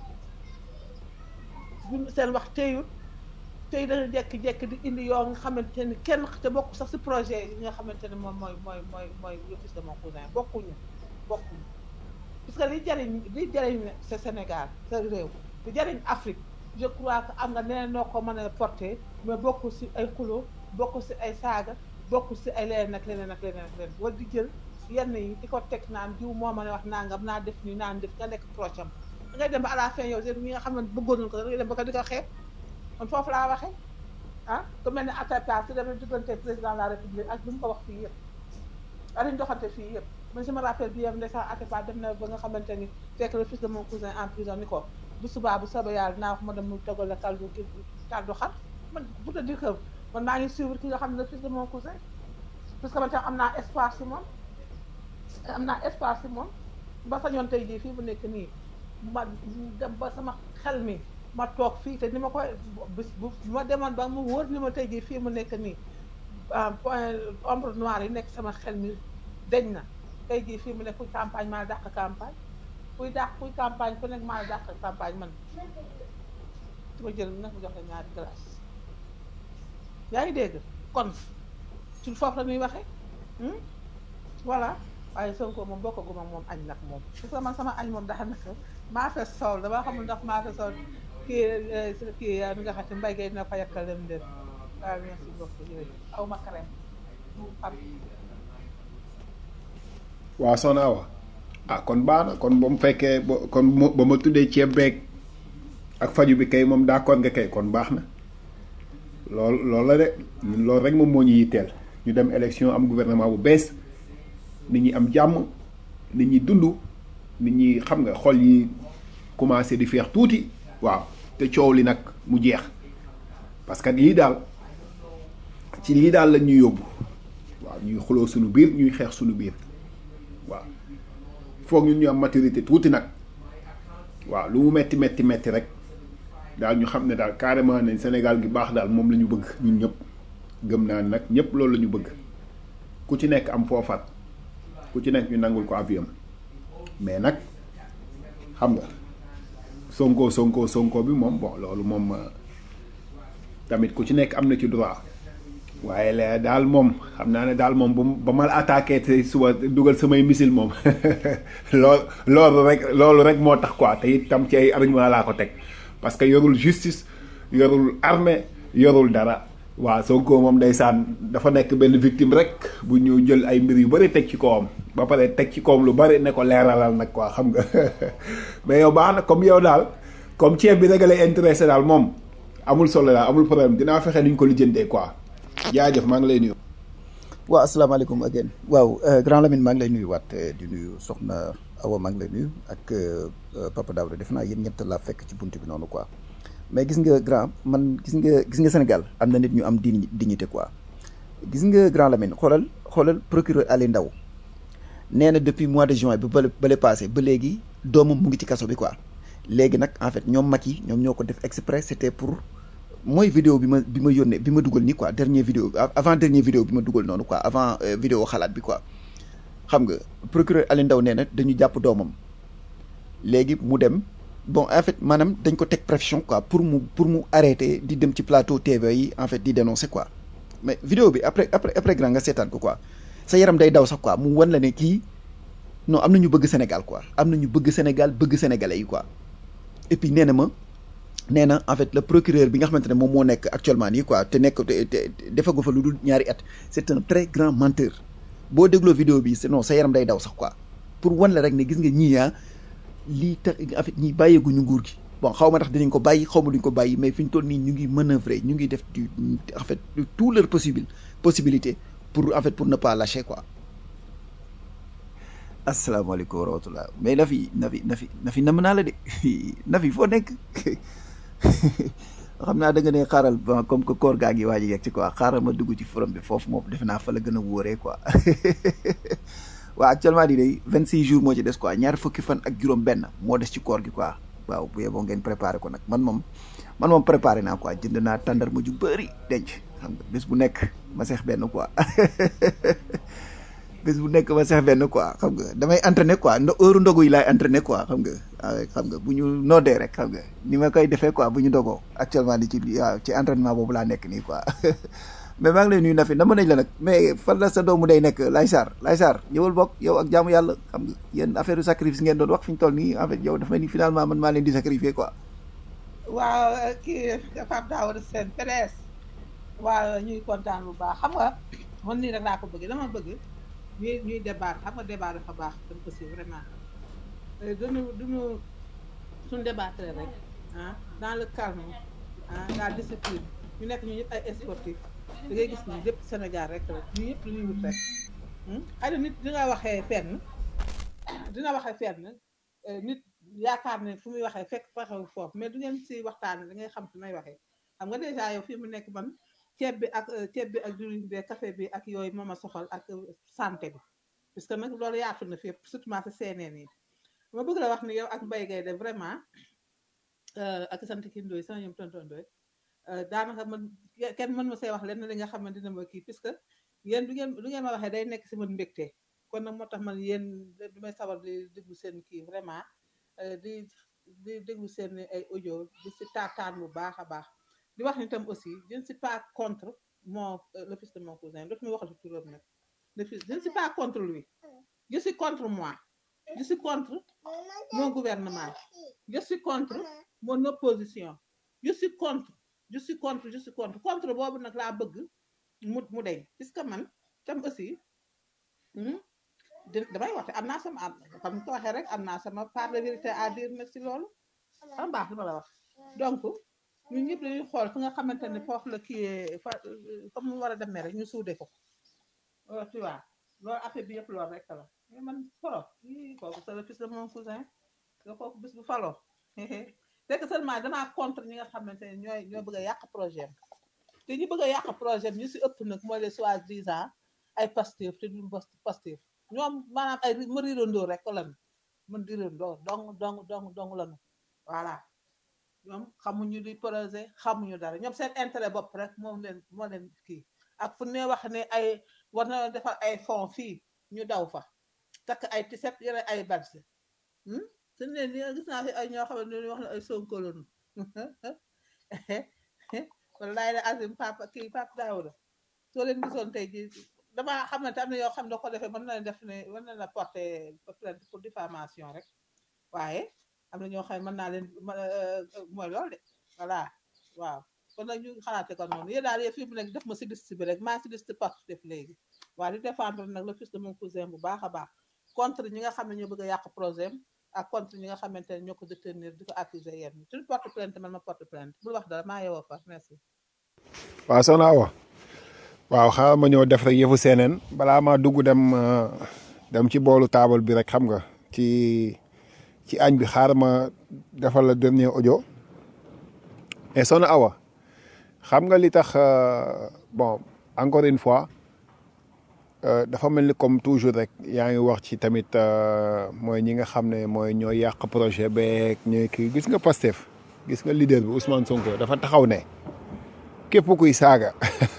seen wax teyut tey dañu jekki-jekki di indi yoo nga xamante ni kenn te bokk sax si projet yi nga xamante ni moom mooy le fils de mon cousin bokkuñu parce que li jariñ sa Sénégal sa réew li jariñ Afrique je crois que am nga neneen noo ko mën a porté mais bokku si ay xulo bokku si ay saaga bokku si ay leneen ak leneen war di jël yenn yi di ko teg naan jiw moo mën a wax nangam naa def nii naan def nga nekk proche am da ngay dem ba à la fin yow seen ñi nga xam ne bëggoon nañ ko da ngay dem ba ko di ko xeeb man foofu laa waxee ah ku mel ne Atepa si demee diggante président de la République ak lu mu ko wax fii yëpp ak li ñu doxante fii yëpp man je me rappelle bi yem ndeysaan Atepa dem na ba nga xamante ni fekk le fils de mon cousin en prison ni ko bu subaa bu soobee yàlla naa wax ma dem mu tegal la kaldu xar man pour te dire que man maa ngi suivre ki nga xam ne le fils de mon cousin parce que man tam am naa espoir si moom ba sañoon tey jii fii bu nekk nii ma dem ba sama xel mi ma toog fii te ni ma koy bis bu ma demoon ba mu wóor ni ma tey jii fii mu nekk nii point ombre noire yi nekk sama xel mi deñ na tey jii fii mu nekk kuy campagne maa dàq campagne kuy campagne ku nekk maa dàq campagne man su ma jël nag mu jox la ñaari glace yaa ngi dégg kon ci foofu la muy waxee voilà waaye Sonko moom bokkaguma moom añ nag moom parce que man sama añ moom daanaka maa fes sol dama xamul ndax maa fes sol kii mi nga xam ne mbay gay dina fa yakkal leen leen waaw merci beaucoup yooyu aw ma crème am waaw Soxna Awa ah kon baax na kon ba mu fekkee ba ma tuddee ceeb beeg ak faju bi kay moom d'accord nga kay kon baax na loolu la de ñun loolu rek moom moo ñu yitteel ñu dem élection am gouvernement bu bees nit ñi am jàmm nit ñi dund nit ñi xam nga xol yi commencé di feex tuuti waaw te coow li nag mu jeex parce que lii daal ci lii daal lañ ñuy yóbbu waaw ñuy xuloo suñu biir ñuy xeex suñu biir waaw foog ñun ñu am maturité tuuti nag waaw lu mu metti rek daal ñu xam ne daal carrément ne Sénégal gi baax daal moom la ñu bëgg ñun ñëpp gëm naa ne nag ñëpp loolu la ñu bëgg ku ci nekk am foofat ku ci nekk ñu nangul ko aviam mais nag xam nga sonko bi moom bon loolu moom tamit ku ci nekk am na ci droit waaye la daal moom xam naa ne daal moom ba ma attaqué te suba dugal samay missile moom loolu rek moo tax quoi te itam ci ay argument laa ko teg parce que yorul justice yorul armée yorul dara. waaw Sonko moom ndeysaan dafa nekk benn victime rek bu ñu jël ay mbir yu bëri teg ci kawam ba pare teg ci kawam lu bëri ne ko leeralal nag quoi xam nga mais yow baax na comme yow daal comme ceeb bi rek lay intéressé daal moom amul solo daal amul problème dinaa fexe ni ñu ko lijjantee quoi jaajëf maa ngi lay nuyu. waaw asalaamaaleykum again waaw grand Lamine maa ngi lay nuyu waat di nuyu soxna Awa maa ngi lay nuyu ak Papa Daouda def naa yéen ñett laa fekk ci buntu bi noonu quoi. mais gis nga grand man gis nga Sénégal am na nit ñu am dignité quoi gis nga grand Lamine xoolal procureur Ali Ndaw nee na depuis mois de juin ba bale passé ba léegi doomam mu ngi ci kaso bi quoi léegi nag en fait ñoom Macky ñoom ñoo ko def exprès c'était pour mooy vidéo bi ma yónnee bi ma dugal nii quoi dernier vidéo avant dernier vidéo bi ma dugal noonu quoi avant vidéo xalaat bi quoi xam nga procureur Ali Ndaw nee na dañu jàpp doomam léegi mu dem bon en fait maanaam dañ ko teg pression quoi pour mu arrêter di dem ci plateau TV yi en fait di dénoncer quoi mais vidéo bi après grand nga seetaan ko quoi sa yaram day daw sax quoi mu wan la ne kii non am na ñu bëgg Sénégal quoi am na ñu bëgg Sénégal bëgg sénégalais yi quoi et puis nee na en fait le procureur bi nga xamante ne moom moo nekk actuellement nii quoi te defagu fa lu dul ñaari at c'est un très grand menteur boo dégloo vidéo bi non sa yaram day daw sax quoi pour wan la rek ne gis nga ñii lii tax en fait ñi bàyyeeguñu nguur gi bon xaw ma tax dinañ ko bàyyi xaw ma duñ ko bàyyi mais fi ñu toll nii ñu ngi manœuvrer ñu ngi def en fait tout leur possibilité pour en fait pour ne pas lâcher quoi. asalaamaaleykum wa rahmatulah mais Nafi nam naa la de Nafi foo nekk xam naa da nga ne xaaral bon comme que koor gaa ngi waaj a yegg ci quoi xaaral ma dugg ci forum bi foofu moom defe naa fa la gën a wóoree quoi. waaw actuellement di day 26 jours moo ci des quoi ñaar fukki fan ak juróom benn moo des ci koor gi quoi waaw bu yeboo ngeen préparé ko nag man moom préparé naa quoi jënd naa tàndarma ju bëri denc xam nga bés bu nekk ma seex benn quoi bés bu nekk ma seex benn quoi xam nga damay entraîner quoi heure ndogu yi laay entraîner quoi xam nga bu ñu noddee rek xam nga ni ma koy defee quoi bu ñu ndogoo actuellement di ci entraînement boobu laa nekk nii quoi mais maa ngi lay nuyu Nafi na mën nañ la nag mais fan la sa doomu day nekk Laye Sarr ñëwal bokk yow ak jaamu yàlla xam nga yéen affaire sacrifice ngeen doon wax fi ñu toll nii en fait yow dafa mel ni finalement man maa leen di sacrifier quoi. waaw kii Pape Daouda Sène PDS waaw ñuy kontaan bu baax xam nga man nii rek laa ko bëgg dama bëgg ñuy débat xam nga débat dafa baax tam aussi vraiment duñu suñu débattre rek dans le calme la discipline ñu nekk ñu ñëpp ay sportif da ngay gis ni lépp Sénégal rek ñu ñëpp lu ñuy wut rek xëy na nit dina waxee fenn nit yaakaar ne fu muy waxee fekk waxewu foofu mais du ngeen si waxtaan da ngay xam fi may waxee xam nga dèjà yow fii mu nekk man ceeb bi ak diwlin bi café bi ak yooyu moo ma soxal ak santé bi puisque nag loolu yaatu na fi surtout ma sa seeneen yi ma bëgg la wax ni yow ak Mbaye Gueye de vraiment ak sant ki Ndoye sama ñoom tonton Ndoye daanaka man kenn mën ma say wax lenn li nga xam ne dina ma kii puisque yéen du ngeen ma waxee day nekk si man mbégte kon nag moo tax man yéen du may sabar di déglu seen kii vraiment di déglu seen ay audio di si taataan bu baax a baax di wax ni tam aussi je ne suis pas contre le fils de mon cousin dootu muy waxal ci turam nag je ne suis pas contre lui je suis contre moi je suis contre mon gouvernement je suis contre mon opposition je suis contre boobu nag laa bëgg mu deñ puisque man tam aussi damay waxte am naa sama comme ko waxee rek am naa sama part de vérité à dire nag si loolu am baax li ma la wax donc ñun ñëpp dañuy xool fi nga xamante ne foofu la kii fa comme mu war a demee rek ñu suude ko tu vois loolu affaire bi yëpp loolu rek la mais man foro kooku c'est le fils de mon cousin kooku bis bu faloo c'est que seulement damaa contre ñi nga xamante ne ñoo bëgg a yàq projet te ñu bëgg a yàq projet ñu si ëpp nag mooy les soi-disant ay Pastef te duñ Pastef ñoom maanaam ay ma riirandoo rek lan man riirandoo dong lanu voilà ñoom xamuñu di projet xamuñu dara ñoom seen intérêt bopp rek moo leen kii ak fu ne wax ne ay war na defar ay fonds fii ñu daw fa takk ay tiset yore ay barse suñu leen li gis naa fi ay ñoo xam ne wax ne ay sonkolonu wallaay la azim Papa Daouda soo leen gisoon tey ji dama xamante am na yoo xam ne ko defee mën na def ne mën na la porter plainte pour diffamation rek waaye am na ñoo xam ne mën naa leen mooy loolu de voilà waaw kon nag ñu xalaate ko noonu yéen daal yéen fi mu nekk def ma si liste bi rek maa si liste Pastef léegi waaw di défendre nag le fils de mon cousin bu baax a baax contre ñi nga xam ne ñoo bëgg a yàq projet ak contre ñi nga xamante ne ñoo ko détenir di ko accuser yenn tu porte plainte man ma porte plainte bul wax dara maa yewoo fa merci. waaw soxna Awa waaw xaaral ma ñëw def rek yëfu seeneen balaa maa dugg dem ci boolu taabal bi rek xam nga ci añ bi xaaral ma defal la dernier audio et soxna Awa xam nga li tax bon encore une fois dafa mel ni comme toujours rek yaa ngi wax ci tamit mooy ñi nga xam ne mooy ñooy yàq projet beeg ñooy kii gis nga Pastef gis nga leader bi Ousmane Sonko dafa taxaw ne képp kuy saaga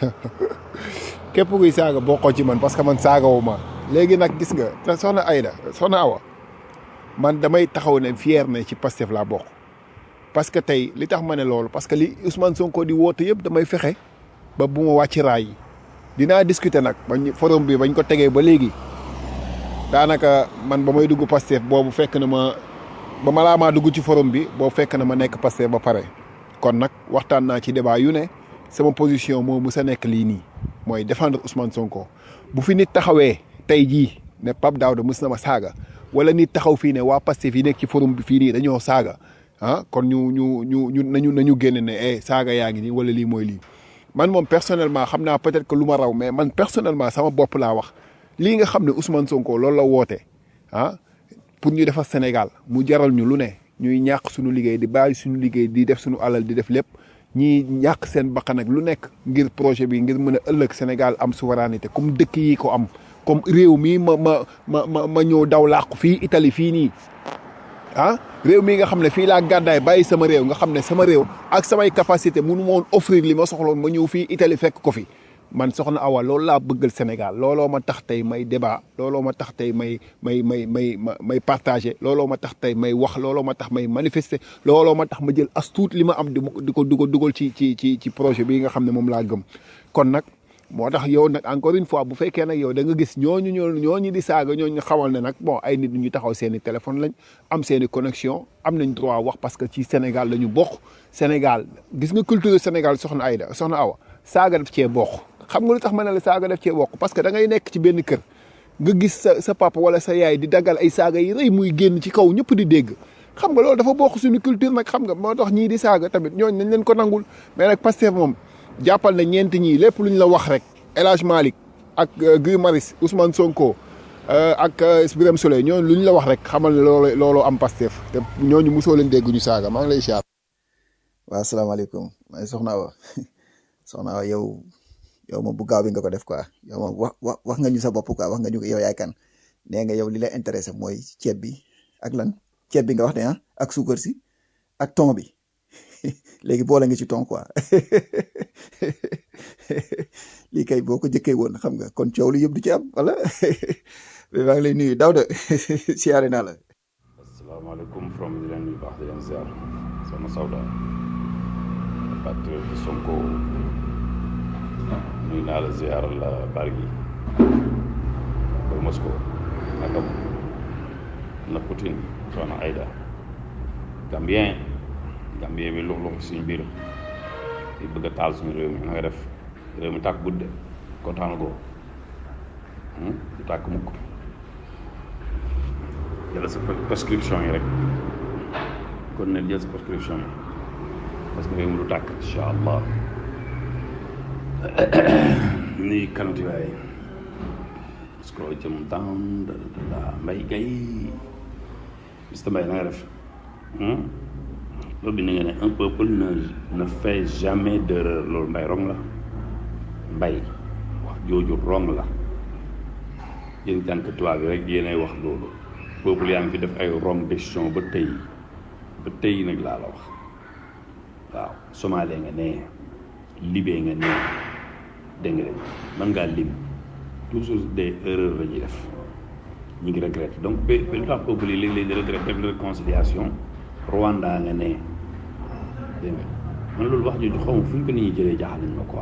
bokkoo ci man parce que man saagawu ma léegi nag gis nga te soxna Awa man damay taxaw ne fier ne ci Pastef laa bokk parce que tey li tax ma ne loolu parce que li Ousmane Sonko di woote yëpp damay fexe ba bu ma wàcc raay yi dinaa discuter nag bañ forum bi bañ ko tegee ba léegi daanaka man ba may dugg Pastef boobu fekk na ma ba malaa maa dugg ci forum bi boobu fekk na ma nekk Pastef ba pare kon nag waxtaan naa ci débat yu ne sama position moo mus a nekk lii nii mooy défendre Ousmane Sonko bu fi nit taxawee tey jii ne Pape Daouda mus na ma saaga wala nit taxaw fii ne waa Pastef yi nekk ci forum bi fii nii dañoo saaga kon ñu nañu génne ne saaga yaa ngi nii wala lii mooy lii man moom personnellement xam naa peut-être que lu ma raw mais man personnellement sama bopp laa wax lii nga xam ne Ousmane Sonko loolu la woote pour ñu defar Sénégal mu jaral ñu lu ne ñuy ñàkk suñu liggéey di bàyyi suñu liggéey di def suñu alal di def lépp ñi ñàkk seen bakkan ak lu nekk ngir projet bi ngir mën a ëllëg Sénégal am souveraineté comme dëkk yi ko am comme réew mii ma ñëw daw làqu fii Italie fii nii réew mii nga xam ne fii laa gàddaay bàyyi sama réew nga xam ne sama réew ak samay capacité mënu ma woon offrir li ma soxloon ma ñëw fii Italie fekk ko fi man soxna Awa loolu laa bëggal Sénégal looloo ma tax tey may débat looloo ma tax tey may partager looloo ma tax tey may wax looloo ma tax may manifester looloo ma tax ma jël as tuut li ma am di ko dugal ci projet bii nga xam ne moom laa gëm kon nag moo tax yow nag encore une fois bu fekkee nag yow da nga gis ñooñu di saaga ñooñu xamal ne nag bon ay nit ñu taxaw seen i téléphone lañ am seen i connexion am nañ droit wax parce que ci Sénégal la ñu bokk Sénégal gis nga culture Sénégal soxna Awa saaga daf cee bokk xam nga lu tax ma ne la saaga daf cee bokk parce que da ngay nekk ci benn kër nga gis sa papa wala sa yaay di daggal ay saaga yi rëy muy génn ci kaw ñëpp di dégg xam nga loolu dafa bokk suñu culture nag xam nga moo tax ñii di saaga tamit ñooñu nañ leen ko nangul mais nag Pastef moom jàppal na ñeenti ñii lépp lu ñu la wax rek El Hadj Malick ak Guy Marius Ousmane Sonko ak Birame Souleye ñooñu lu ñu la wax rek xamal ne looloo am Pastef te ñooñu mosoo leen dégg ñu saaga maa ngi lay siyaar. waaw asalaamaaleykum maa ngi soxna Awa yow moom bu gaaw bi nga ko def quoi yow moom wax nga ñu sa bopp quoi wax nga ñu yow yaay kan nee nga yow li la intéressé mooy ceeb bi ak lan ceeb bi nga wax ne ak suukar si ak thon bi léegi boole nga ci thon quoi lii kay boo ko jëkkee woon xam nga kon coow li yëpp du ci am wala mais maa ngi lay nuyu Daouda siyaare naa la. asalaamaaleykum from di leen nuyu baax di leen ziar sama Sawda patriote Sonko nuyu naa la ziar la Bargny ba Moscou nakam na Poutine soxna Aïda Gambien bi lux suñu biir di bëgg a taal suñu réew mi na nga def réew mi tàkk gudde kontaan goo du tàkk mukk jël sa prescription yi rek kon ne jël sa prescription yi parce que réew mi du tàkk incha allah ni kanati waaye parce que jëm down la Mbaye Gaye Mr Mbaye na nga def loolu bi na nga ne un peuple ne fait jamais d'erreur loolu Mbaye rong la Mbaye wax jooju rong la yéen jànk tubaab bi rek yéenay wax loolu peuple yaa ngi fi def ay wrong décision ba tey nag laa la wax waaw Somalie nga nee Libye nga nee dégg nga mën ngaa lim toujours des erreurs la ñuy def ñu ngi regrette donc lu tax peuple yi léeg-léeg di regrette def réconciliation Rwanda nga nee dégg nga man loolu wax jooju xaw ma fu ñu ko nit ñi jëlee jaaxal nañ ma quoi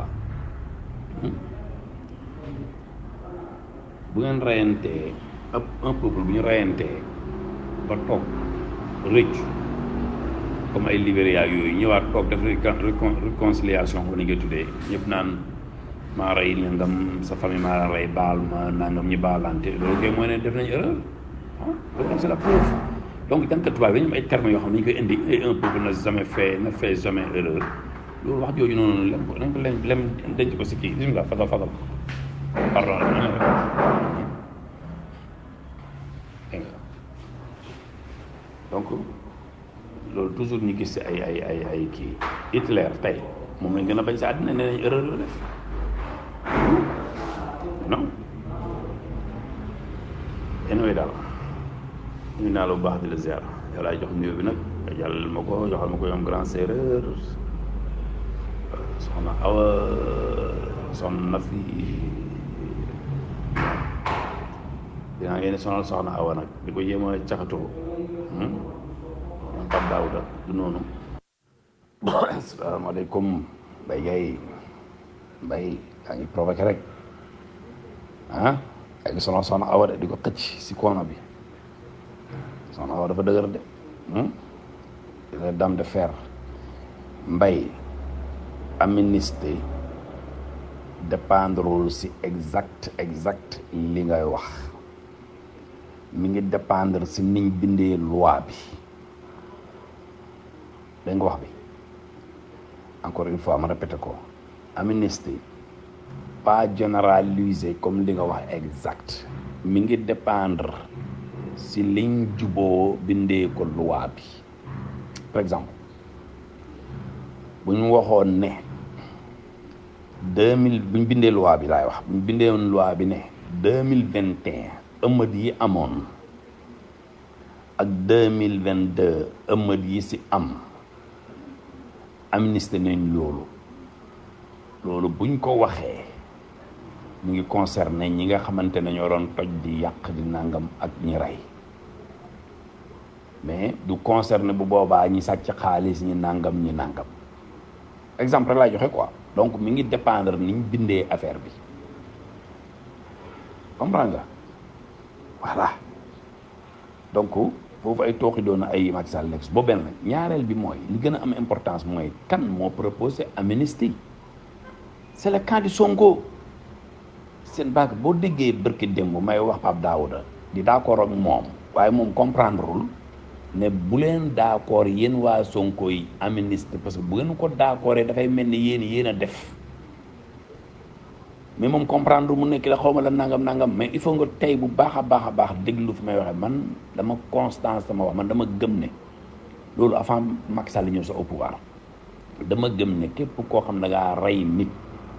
bu ngeen rayantee un peuple bu ñu rayantee ba toog rëccu comme ay Libéria ak yooyu ñëwaat toog def réconciliation ko ni nga tuddee ñëpp naan maa rey nangam sa famille maa la rey baal ma nangam ñi baalante loolu kay mooy ne def nañu erreur loolu c'est la preuve donc jànkat tubaab yi dañu am ay termes yoo xam ne dañu koy indi un peuple n'a fait jamais erreur loolu wax jooju noonu lem ko nañ ko lem denc ko si kii bismillah fadal pardon donc loolu toujours ñu gis si ay kii Hitler tey moom lañ gën a bañ sa àddina nee nañ erreur la def non anyway daal ñu naa la bu baax di la ziar yàlla jox nuyoo bi nag nga jàllal ma ko joxal ma ko yoom grand séeréer soxna Awa soxna Nafi dinaa ngeen sonal soxna Awa nag di ko jéem a caxatoo ñoom Pape Daouda du noonu asalaamaaleykum Mbaye Gueye Mbaye yaa ngi provoqué rek yaa ngi sonal soxna Awa de di ko xëcc si koono bi soxna Awa dafa dëgër de la dame de fer Mbaye amnistie dépendrewul si exact li ngay wax mi ngi dépendre si niñ bindee loi bi dégg nga wax bi encore une fois ma répété ko amnistie pas généralisé comme li nga wax exact mi ngi dépendre si liñ juboo bindee ko loi bi par exemple bu ñu waxoon ne 2000 bu ñu bindee loi bi laay wax bu ñu bindee woon loi bi ne 2021 ëmmët yi amoon ak 2022 ëmmët yi si am amnistie nañ loolu buñ ko waxee mu ngi concerné ñi nga xamante ne ñoo doon toj di yàq di nangam ak ñi rey mais du concerné bu boobaa ñi sàcc xaalis ñi nangam exemple rek laay joxe quoi donc mi ngi dépendre niñ bindee affaire bi comprendre nga voilà donc foofu ay tooxi doona ay Macky Sall nekk boo benn ñaareel bi mooy li gën a am importance mooy kan moo proposé amnistie c'est le camp du Sonko seen baag boo déggee bërki démb may wax Pape Daouda di d'accord ak moom waaye moom comprendrewul ne bu leen d'accord yéen waa Sonko yi amnistie parce que bu ngeen ko d'accordé dafay mel ni yéen a def mais moom comprendre mu nekk la xawma la nangam mais il faut nga tey bu baax a baax déglu fi may waxee man dama constance dama wax man dama gëm ne loolu avant Macky Sall ñëw sa au pouvoir dama gëm ne képp koo xam ne da ngaa rey nit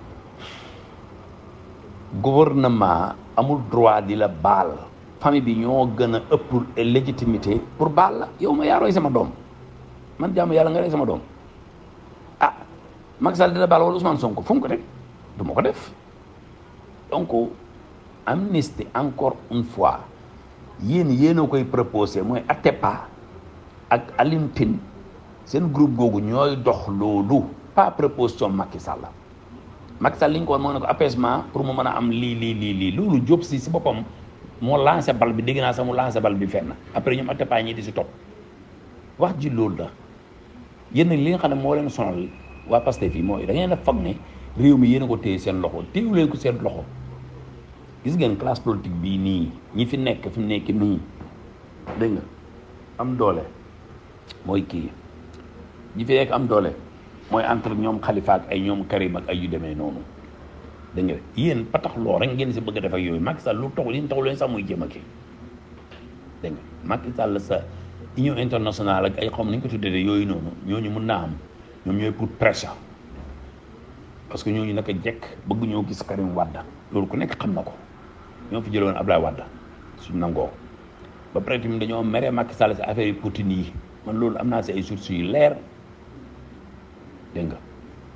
gouvernement amul droit di la baal famille bi ñoo gën a ëpp légitimité pour baal la yow ma yaa roy sama doom man jàmm yàlla nga rey sama doom Macky Sall di la baal wala Ousmane Sonko fu mu ko teg du ma ko def donc amnistie encore une fois yéen a koy proposé mooy Atepa ak Alioune Tine seen groupe googu ñooy dox loolu pas proposition Macky Sall li ñu ko woon moo ne ko apaisement pour mu mën a am lii loolu Diop si boppam moo lancé bal bi dégg naa sax mu lancé bal bi fenn après ñoom Atepa ñi di si topp wax ji loolu la yéen nag li nga xam ne moo leen sonal waa Pastef fii mooy da ngeen a foog ne réew mi yéen a ko téye seen loxo téewu leen ko seen loxo gis ngeen classe politique bii nii ñi fi nekk nii dégg nga am doole mooy kii ñi fi nekk am doole mooy entre ñoom Khalifa ak ay ñoom Karim ak ay yu demee noonu dégg nga yéen pataxloo rek ngeen si bëgg a def ak yooyu Macky Sall lu taxul yéen taxul leen sax muy jéem a kii dégg nga Macky Sall sa union internationale ak ay xam nañu ko tuddee yooyu noonu ñooñu mën naa am ñoom ñooy pour pression parce que ñooñu naka jekk bëgg ñoo gis Karim Wade loolu ku nekk xam na ko ñoo fi jëloon Abdoulaye Wade suñu nangoo ba pare tamit dañoo mere Macky Sall si affaire yi Poutine yi man loolu am naa si ay sources yu leer dégg nga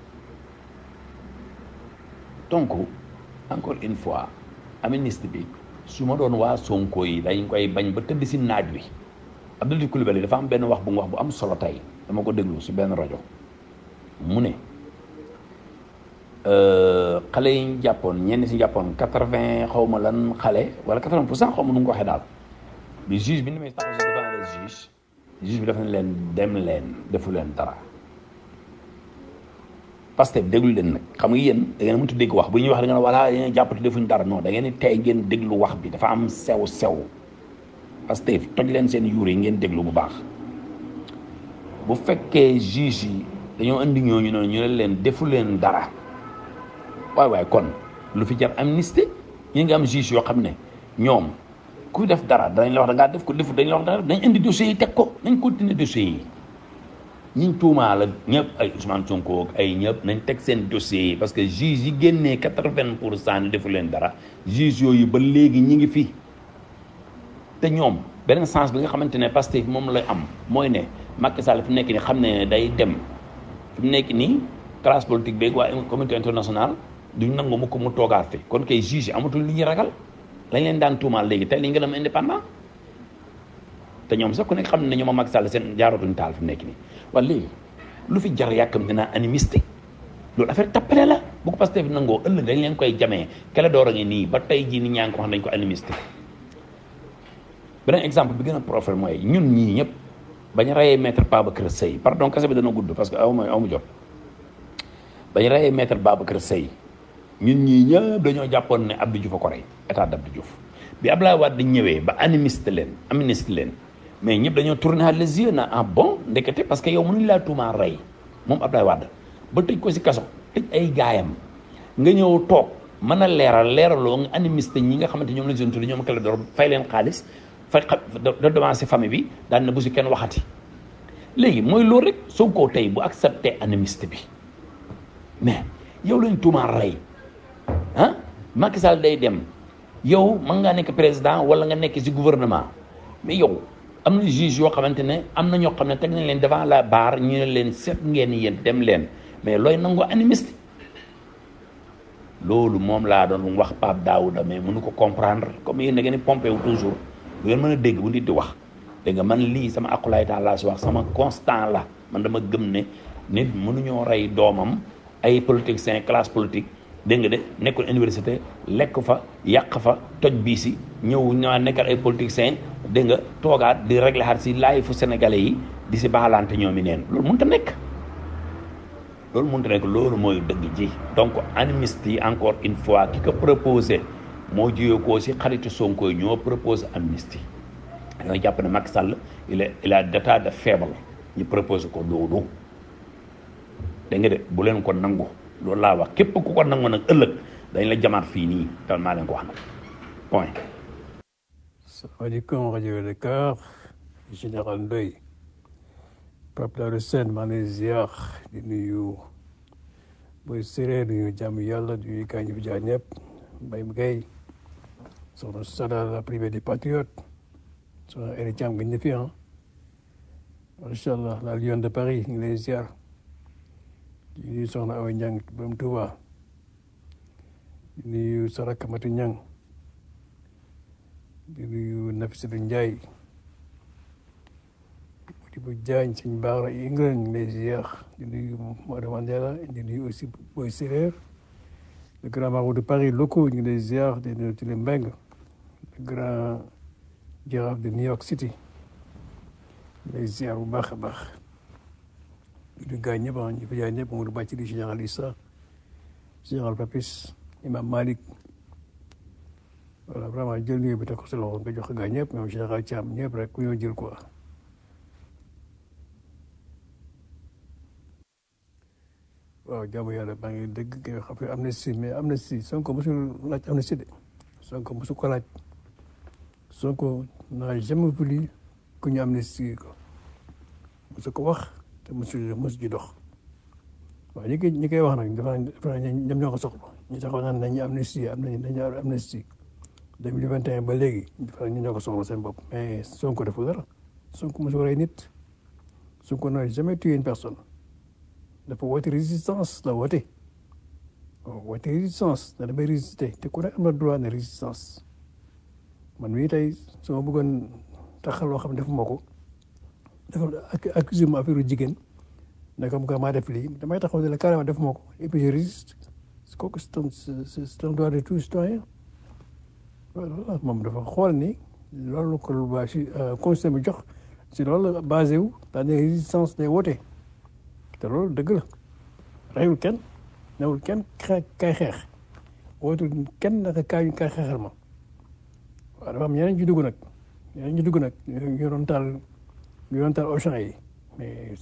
donc encore une fois amnistie bi su ma doon waa Sonko yi dañ koy bañ ba tëdd si naaj wi Abdoulaye Coulibaly dafa am benn wax bu mu wax bu am solo tey dama ko déglu si benn rajo mu ne xale yi ñu jàppoon ñenn si jàppoon 80 xaw ma lan xale wala 80% xaw ma nu mu ko waxee daal bi juge bi ni may taxaw si devant le juge juge bi dafa ne leen dem leen defu leen dara Pastef déglu leen nag xam nga yéen da ngeen mënut a dégg wax bu ñuy wax da ngeen voilà yéen jàppati defuñ dara non da ngeen di tey ngeen déglu wax bi dafa am sew Pastef toj leen seen yuur yi ngeen déglu bu baax bu fekkee juge yi dañoo indi ñooñu noonu ñu ne leen defu leen dara waaye kon lu fi jar amnistie ñi nga am juge yoo xam ne ñoom kuy def dara danañ la wax da ngaa def ko defu dañ la wax dara dañ indi dossiers yi teg ko nañ continuer dossiers yi ñiñ tuumaa la ñëpp ay Ousmane Sonko ak ay ñëpp nañ teg seen dossiers yi parce que juge yi génnee 80% ni defu leen dara juge yooyu ba léegi ñi ngi fi te ñoom beneen sens bi nga xamante ne Pastef moom lay am mooy ne Macky Sall fi mu nekk nii xam ne day dem fi mu nekk nii classe politique beeg waa communauté internationale duñ nangu mu ko mu toogaat fi kon kay juge yi amatul li ñuy ragal lañ leen daan tuumaal léegi tey lañ gën a am indépendant te ñoom sax ku nekk xam ne ñoom Macky Sall seen jaaratuñ taal fi mu nekk nii waaye léegi lu fi jar yàkkam dinaa animiste loolu affaire tappale la bu ko Pastef nangoo ëllëg dañ leen koy jamee kele door a ngi nii ba tey jii ni ñaa ngi ko wax dañ ko animiste beneen exemple bi gën a profil mooy ñun ñii ñëpp bañ rayee maître Babacar Seye pardon kase bi dana gudd parce que aw ma jot bañ rayee maître Babacar Seye ñun ñii ñëpp dañoo jàppoon ne Abdou Diouf a ko rey état d'Abdou Diouf bi Abdoulaye Wade di ñëwee ba amnistie leen mais ñëpp dañoo tourner les yeux na ah bon ndekete parce que yow mënuñ laa tuumaa rey moom Abdoulaye Wade ba tëj ko si kaso tëj ay gaayam nga ñëw toog mën a leeraloo nga amnistie ñi nga xamante ñoom lañ seen tudd ñoom kala door fay leen xaalis fay da devancé famille bi daan na bu si kenn waxati léegi mooy loolu rek Sonko tey bu accepté amnistie bi mais yow lañ tuumaa rey ah Macky Sall day dem yow mën ngaa nekk président wala nga nekk si gouvernement mais yow am na juge yoo xamante ne am na ñoo xam ne teg nañ leen devant la barre ñu ne leen seet ngeen yéen dem leen mais looy nangoo amnistie loolu moom laa doon wax Pape Daouda mais mënu ko comprendre comme yéen da ngeen di pompé wu toujours lu ngeen mën a dégg bu nit di wax dégg nga man lii sama akulaay taal laa si wax sama constant la man dama gëm ne nit mënuñoo rey doomam ay politiciens classe politique dégg nga de nekkul université lekk fa yàq fa toj bii si ñëw ñaa nekkal ay politiciens dégg nga toogaat di régler xaat si laay fu sénégalais yi di si baalante ñoom i neen loolu mënut a nekk loolu mooy dëgg ji donc amnistie encore une fois ki ko proposé moo jiyee koo si xaritu Sonko yi ñoo proposé amnistie ñoo jàpp ne Macky Sall il a d'état de faible ñu proposé ko loolu dégg nga de bu leen ko nangu loolu laa wax képp ku ko nangu nag ëllëg dañ la jamaat fii nii tal maa leen ko wax nag point. salaamaaleykum rajo Dakar général Ndoye Pape Daouda Sène maa ngi lay ziar di nuyu booy séeréer di nuyu jàmm yàlla di nuyu gaañ fi jaar ñëpp Mbaye Guèye soxna Sada la privée des patriotes soxna Eri Thiam nga ñu fi ah macha allah la Lion de Paris ñu ngi lay ziar di nuyu soxna Awa Niang borom Touba di nuyu Saraka Mati Niang di nuyu Nafissatou Ndiaye Modibo Diagne sëñ Baara Ingrid ñu ngi lay ziar di nuyu Maodo Mandela di nuyu aussi Boy Séréer le grand marabout de Paris locaux ñu ngi lay ziar di nuyu Tile Mbeng le grand jaraaf de New York City ñu lay ziar bu baax a baax di gaa ñëpp ñu fi jaay ñëpp Mamadou Bàcci di général Issa général Papis imam Malick voilà vraiment jël nuyu bi teg ko sa loxo nga jox gaa ñëpp ñoom général Thiam ñëpp rek ku ñoo jël quoi. waaw jaamu yàlla maa ngi dégg nga xam ne amnistie mais amnistie Sonko mosul laaj amnistie de Sonko mosu ko laaj Sonko n'a jamais voulu ku ñu amnistie ko mosu ko wax te mosu ji dox waaw ñi koy wax nag dafa ñoom ñoo ko soxla ñu taxaw naan nañu amnistie nañu amnistie 2021 ba léegi dafa ñu ñoo ko soxla seen bopp mais Sonko dafa dara Sonko mosu rey nit Sonko n'a jamais tué une personne dafa woote résistance la woote waaw woote résistance da damay résister te ku ne am na droit ne résistance man mii tey su ma bëggoon taxal loo xam ne defuma ko dafa accusé ma affaire jigéen ne comme que maa def lii damay taxaw ne la carrément defuma ko et puis je résiste kooku c'est un droit de tout citoyen voilà moom dafa xool ni loolu ko waa si conseil bi jox si loolu la basé wu c'est-à-dire résistance day woote te loolu dëgg la reyul kenn newul kenn kay xeex wootul kenn naka kaay xeexal ma waaw dafa am ñeneen ñu dugg nag ñu doon taal Auchan yi mais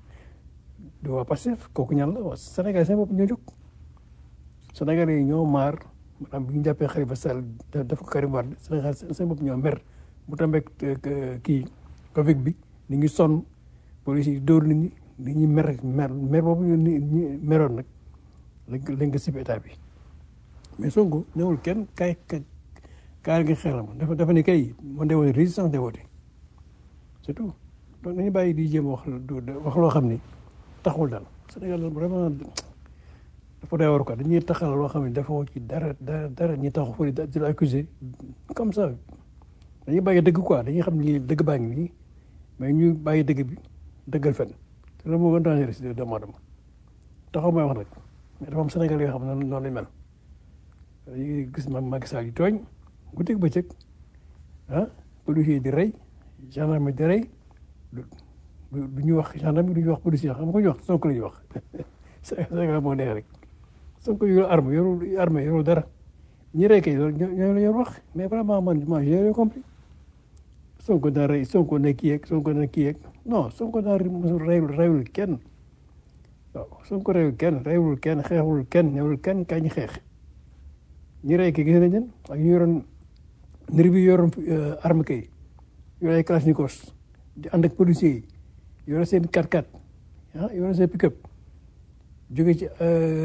du waa Pastef kooku ñan la waa Sénégal seen bopp ñoo jóg Sénégal yi ñoo maar maanaam bi ñu jàppee Khalifa Sall def ko Karim Wade Sénégal seen bopp ñoo mer bu tambeeg kii Covid bi ni ngi sonn police yi dóor nit ñi mer boobu ñu meroon nag lañ ko sib état bi mais Sonko ñëwul kenn kaay nga xeexal ma dafa ne kay man de woon résistance de woote c'est tout donc nañu bàyyi di jéem wax loo xam ni taxul daal Sénégal vraiment dafa doy war quoi dañuy taxal loo xam ne dafa ci dara ñi taxu fa di la accuser comme ça dañuy bàyyi dëgg quoi dañuy xam ni dëgg baa ngi nii mais ñu bàyyi dëgg bi dëggal fenn te loolu moo gën dangereux si doomu aadama taxaw may wax rek mais dafa am Sénégal yoo xam ne noonu lañ mel dañuy gis Macky Sall yi tooñ guddeeg bëccëg policier di rey gendarme di rey du ñu wax gendarme du ñu wax policier xam nga ko ñu wax Sonko la ñuy wax Sénégal moo neex rek Sonko yorul arme yorul dara ñi rey kay ñoo la yor wax mais vraiment man j'ai rien compris Sonko daa rey Sonko ne kii yeeg non Sonko daa reyul kenn waaw Sonko reyul kenn xeexul kenn newul kenn kañ xeex ñi rey kay gis nañ leen ak ñu yoroon nir bi yoroon arme kay yore ay kalachnikov di ànd ak policiers yi yore seen 4x4 yore seen pick-up jóge ci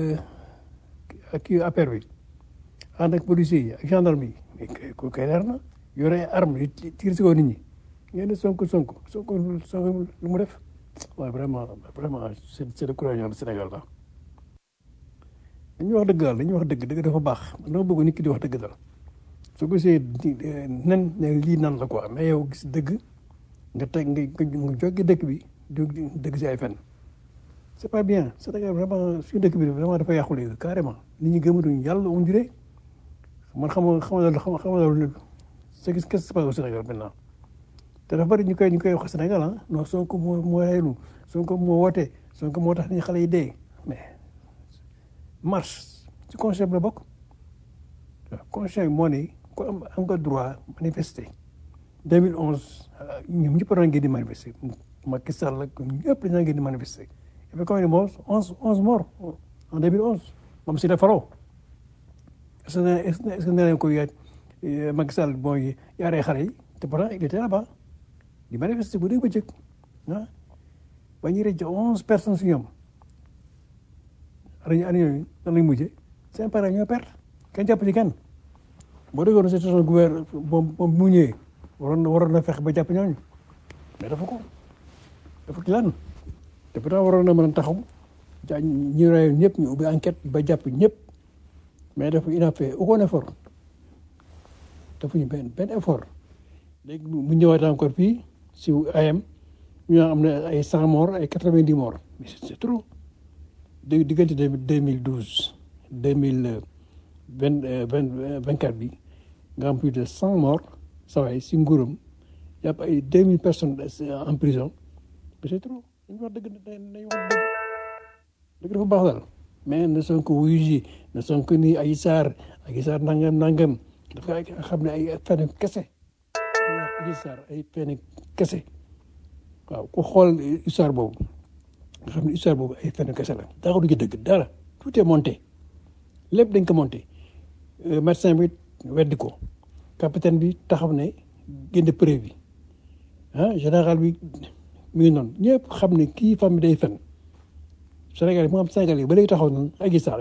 ak kii affaire bi ànd ak policiers yi ak gendarme yi mais ko kay leer na yore ay arme di tiir si kaw nit ñi ngeen ne Sonko lu mu def waaye vraiment c'est le courage du Sénégal la dañuy wax dëgg daal dañuy wax dëgg dafa baax dama bëgg nit ki di wax dëgg daal soo ko see nen ne lii nan la quoi mais yow gis dëgg nga teg nga jóge dëkk bi dëgg si ay fen c'est pas bien Sénégal vraiment suñu dëkk bi vraiment dafa yàqu léegi carrément nit ñi gëmatuñu yàlla on dirait man xamal c'est qu'est-ce qui se passe au Sénégal maintenant te dafa bëri ñu koy wax Sénégal non Sonko moo reylu Sonko moo woote Sonko moo tax ni xale yi dee mais marche ci concept la bokk waaw concept moo ne ku am nga droit manifester 2011 ñoom ñëpp doon ngeen di manifester Macky Sall ak ñëpp dañoo ngeen di manifester et puis combien de morts 11 morts en 2011 moom si la faroo est-ce que nee nañ ko Macky Sall mooy yaaree xale yi te pourtant il était là-bas di manifester bu dee bëccëg ba ñu rëcc 11 personnes si ñoom année yooyu nan lañ mujjee seen parents ñoo perte kenn jàpp ci kenn boo déggoon situation gouvernement moom mu ñëwee waroon na fexe ba jàpp ñooñu mais dafa ci lan te pourtant waroon na mën a taxaw ñu rey ñëpp ñu ubbi enquête ba jàpp ñëpp mais il a fait aucun effort defuñu benn effort léegi mu ñëwaat encore fii si ayam ñu am na ay 100 morts ay 90 morts mais c'est trop diggante 2012 2024 bi nga am plus de 100 morts saa waay si nguuram yàpp ay 2000 personnes en prison mais c'est trop dañu wax dëgg dafa baax daal mais na Sonko wuyu ji na Sonko nii Adji Sarr nangam dafa xam ne ay fen kese Adji Sarr ay fen kese waaw ku xool histoire boobu nga xam ne histoire boobu ay fen kese la dara du ci dëgg dara tout est monté lépp dañ ko monté médecin bi weddi ko capitaine bi taxaw ne génne preuve bi général bi mi ngi noonu ñëpp xam ne kii femme bi day fen Sénégal yi mu am Sénégal yi ba léegi taxaw noonu Adji Sarr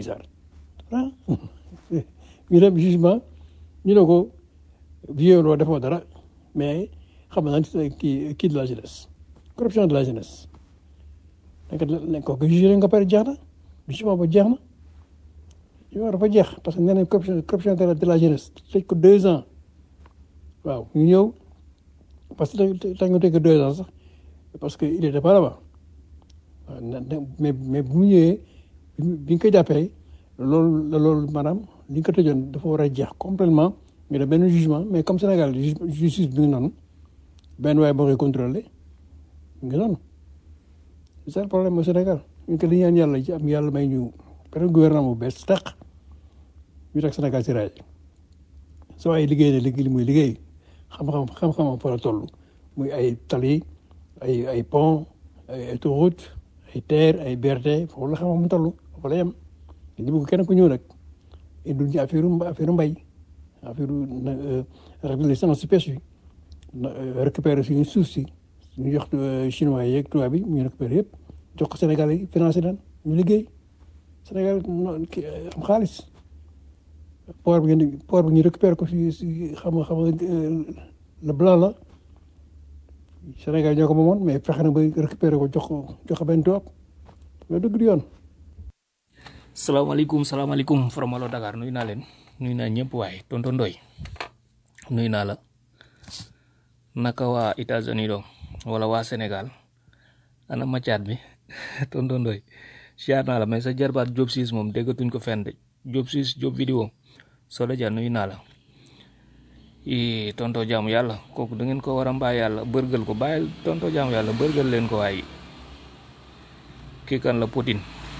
ñu dem jugement ñu ne ko violoo defoo dara mais xam naa kii de la jeunesse corruption de la jeunesse nañ ko jugé nga pare jeex na jugement ba jeex na yow dafa jeex parce que nee nañ corruption de la jeunesse tëj ko 2 ans waaw ñu ñëw parce que tax nga tëj ko 2 ans sax parce que il était pas là-bas waaw mais bu mu ñëwee bi ñu ko jàppee loolu maanaam li ñu ko tëjoon dafa war a jeex complètement ñu def benn jugement mais comme Sénégal justice bi ngi noonu benn waay boo koy contrôlé nga noonu c'est ça le problème au Sénégal ñu ko li ñaan yàlla ci am yàlla may ñu beneen gouvernement bu bees tàq ñu teg Sénégal si raay soo ay liggéey ne liggéey li muy liggéey xam-xamam fa la toll muy ay tali ay pont ay autoroute ay terre ay BRT foofu la xam-xam mu toll foofu la yem dañu bëgg kenn ku ñëw nag indul ñu affaire mbay affaire régulation si pêche bi récupérer suñu suuf si ñu jox chinois yeeg tubaab bi ñu récupérer yëpp jox ko Sénégal yi financé leen ñu liggéey Sénégal am xaalis port bi ñu récupérer ko si xam le blanc la Sénégal ñoo ko moomoon mais fexe na ba récupérer ko jox ko benn tubaab mais dëgg du yoon. salaamaaleykum Formalo Dakar nuyu naa leen nuyu naa ñëpp waaye tonton Ndoye nuyu naa la naka waa États-Unis do wala waa Sénégal ana macaat bi tonton Ndoye siyaar naa la mais sa jarbaat Diop Ciss moom déggatuñ ko fenn de Diop Ciss Diop vidéo soo la nuyu naa la i tonto jaamu yàlla kooku da ngeen ko war a mbaa yàlla bërgal ko bàyyil tonto jaamu yàlla bërgal leen ko waaye kii kan la Poutine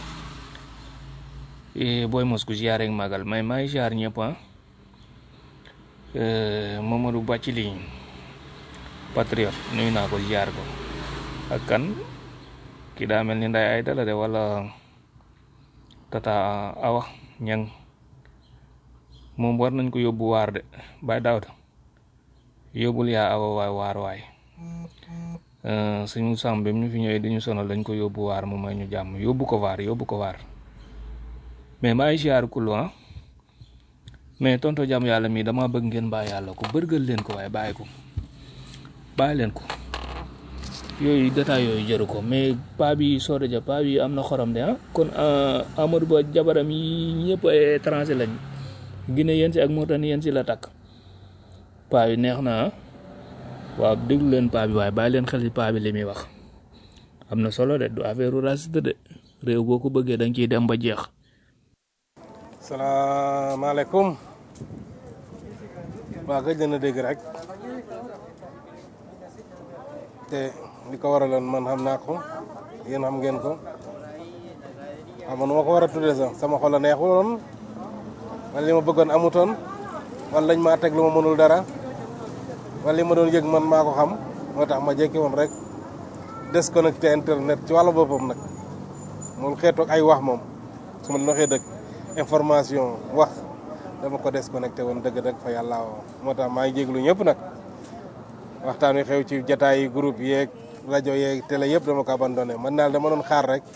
booy mos ku ziar rek magal may may ziar ñëpp Mamadou Bathily patriote nuyu naa ko ziar ko ak kan ki daa mel ni nday ay dala de wala tata awa ñang moom war nañ ko yóbbu waar de bay daawda yóbbul yaa awa waay waar waay suñu sàmm bi ñu fi ñëwee di ñu sonal dañ ko yóbbu waar mu may ñu jàmm yóbbu ko waar mais maa ngi ziar kul mais tonto jàmm yàlla mi dama bëgg ngeen bàyyi yàlla ko bërgal leen ko waaye bàyyi leen ko yooyu détail yooyu jëru ko mais paa bi Soda Dia paa bi am na xorom de kon Amadou Ba jabaram yi ñëpp ay étranger lañ Guinée yéen si ak Mauritanie yéen si la takk paa bi neex na waaw déglu leen paa bi waaye bàyyi leen xel ci paa bi li muy wax am na solo de du affaire raciste de réew boo ko bëggee da nga ciy dem ba jeex. salaamaaleykum waa gëj na dégg rek te li ko waraloon man xam naa ko yéen xam ngeen ko xam nu ma ko war a tuddee sax sama xol a neexuloon wala li ma bëggoon amutoon wala lañ maa teg lu ma mënul dara wala li ma doon yëg man maa ko xam moo tax ma jekki woon rek déconnecté internet ci wàllu boppam nag moom xeetoog ay wax moom su ma leen waxee dëgg information wax dama ko déconnecté woon dëgg fa yàlla moo tax maa ngi jéglu ñëpp nag waxtaan wi xew ci jataay yi groupe yeeg rajo yeeg télé yëpp dama ko abandonné man daal dama doon xaar rek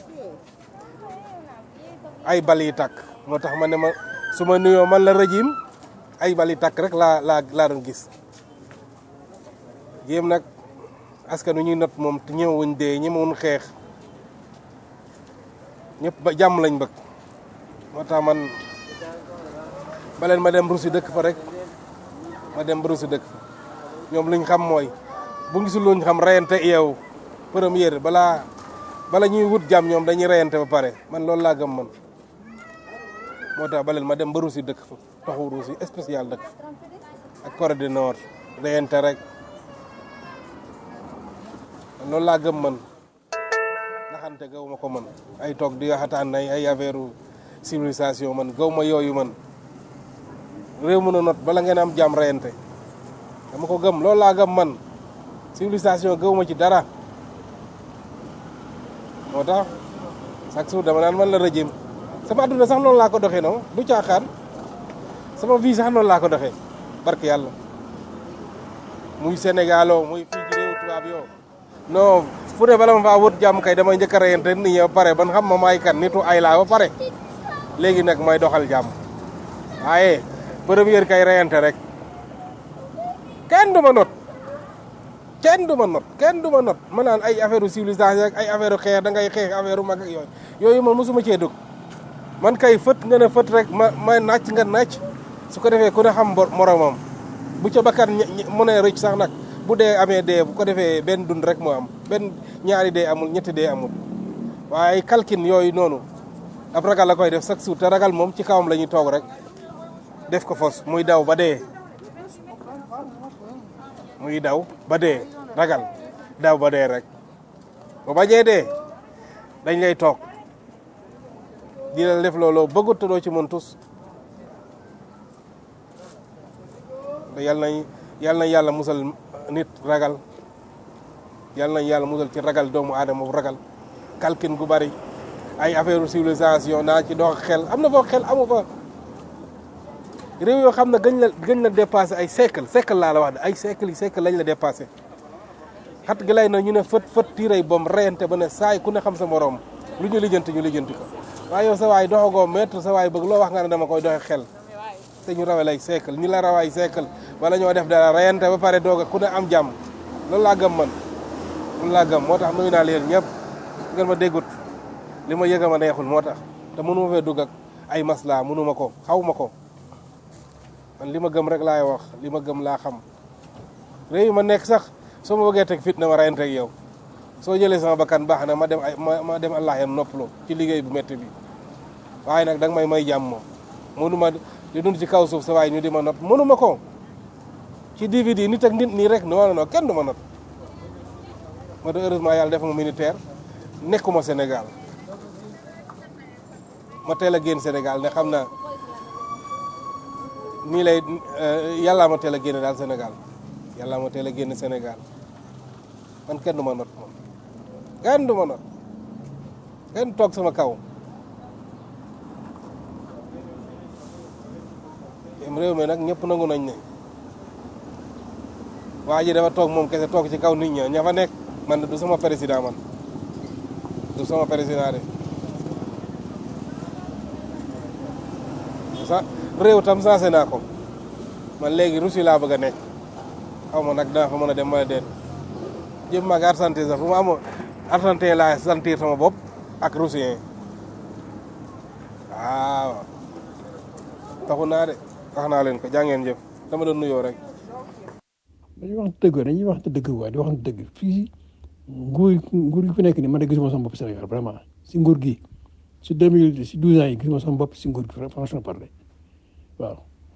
ay bal yi tàkk moo tax ma ne ma su ma nuyoo man la régime ay bal yi tàkk rek laa doon gis jéem nag askan wi ñuy not moom te ñëwuñ dee ñëwuñ xeex ñëpp ba jàmm lañ bëgg moo tax man baleen ma dem Russie dëkk fa rek ma dem Russie dëkk fa ñoom liñ xam mooy bu gisul luñ xam reyante yeew première bala ñuy wut jàmm ñoom dañuy reyante ba pare man loolu laa gëm man moo tax baleen ma dem ba Russie dëkk fa taxu Russie spécial dëkk fa ak Corée du Nord reyante rek loolu laa gëm man naxante gaw ma ko man ay toog di waxataan ay affaire civilisation man gaw ma yooyu man réew mën a not bala ngeen am jàmm reyante dama ko gëm loolu laa gëm man civilisation gaw ma ci dara moo tax chaque jour dama naan man la régime sama adduna sax noonu laa ko doxee noonu du caaxaan sama vie sax noonu laa ko doxee barke yàlla muy Sénégalo muy fii ci réew tubaab yoo non fu ne bala ma faa wut jàmm kay damay njëkk a reyante nit ñi ba pare ban xam ma maay kan nitu ay laa ba pare léegi nag may doxal jàmm waaye première kay reyante rek kenn du ma not ma naan ay affaire civilisation ak ay affaire xeex da ngay xeex affaire mag ak yooyu man mosuma cee dugg man kay fët nga ne fët rek ma nàcc nga nàcc su ko defee ku ne xam moromam bu ca bakkan mu ne rëcc sax nag bu dee amee dee bu ko defee benn dund rek moo am benn ñaari dee amul ñetti dee amul waaye kalkin yooyu noonu ab ragal la koy def chaque jour te ragal moom ci kawam la ñuy toog rek def ko fos muy daw ba dee ragal daw ba dee rek ba bañee dee dañ lay toog di la def looloo bëggut te doo ci mën tus yàlla nañ yàlla musal nit ragal yàlla nañ yàlla musal ci ragal doomu aadama bu ragal kalkin gu bari ay affaire civilisation naa ci dox xel am na foo xel amu fa réew yoo xam ne gëñ la dépassé ay siècle laa la wax de ay siècle lañ la dépassé xat gi lay na ñu ne fët tiiray bom reyante ba ne saay ku ne xam sa morom lu ñu lijjanti ko waaye yow sa waay doxagoo mètre sa waay bëgg loo wax nga ne dama koy doxe xel te ñu rawee ay siècle ñi la rawaay siècle wala ñoo def dara reyante ba pare doog a ku ne am jàmm loolu laa gëm man loolu laa gëm moo tax nuyu naa leen ñëpp ngeen ma déggut li ma yëga ma neexul moo tax te mënu ma fee dugg ak ay masla mënu ma ko xaw ma ko man li ma gëm rek laay wax li ma gëm laa xam réew yi ma nekk sax soo ma bëggee teg fitna ma reyante ak yow soo jëlee sama bakkan baax na ma dem allah yan noppaloo ci liggéey bu métti bi waaye nag danga may jàmm moom mënu ma di dund ci kaw suuf sa waay ñu di ma not mënu ma ko ci DVD nit ak nit nii rek non kenn du ma not ma de heureusement yàlla def ma militaire nekkuma Sénégal ma teel a génn Sénégal ne xam naa nii lay yàllaa ma teel a génne daal Sénégal yàllaa ma teel a génne Sénégal man kenn du ma not moom kenn du ma not kenn toog sama kaw réew mi nag ñëpp nangu nañ ne waa ji dafa toog moom kese toog ci kaw nit ña ña fa nekk man du sama président man du sama président de sa réew tam sensé naa ko man léegi Russie laa bëgg a nekk xaw ma nag dana fa mën a dem mën a déet jëm maag Argentine sax fu ma amoon Argentine laa sentir sama bopp ak Russien waaw taxu naa de wax naa leen ko jàngeen jëf dama doon nuyoo rek dañuy wax dëgg waaye di wax dëgg fii nguur gi fi nekk nii man de gisuma sama bopp Sénégal vraiment si nguur gi si 2000 si 12 ans yi gisuma sama bopp si nguur gi franchement parler waaw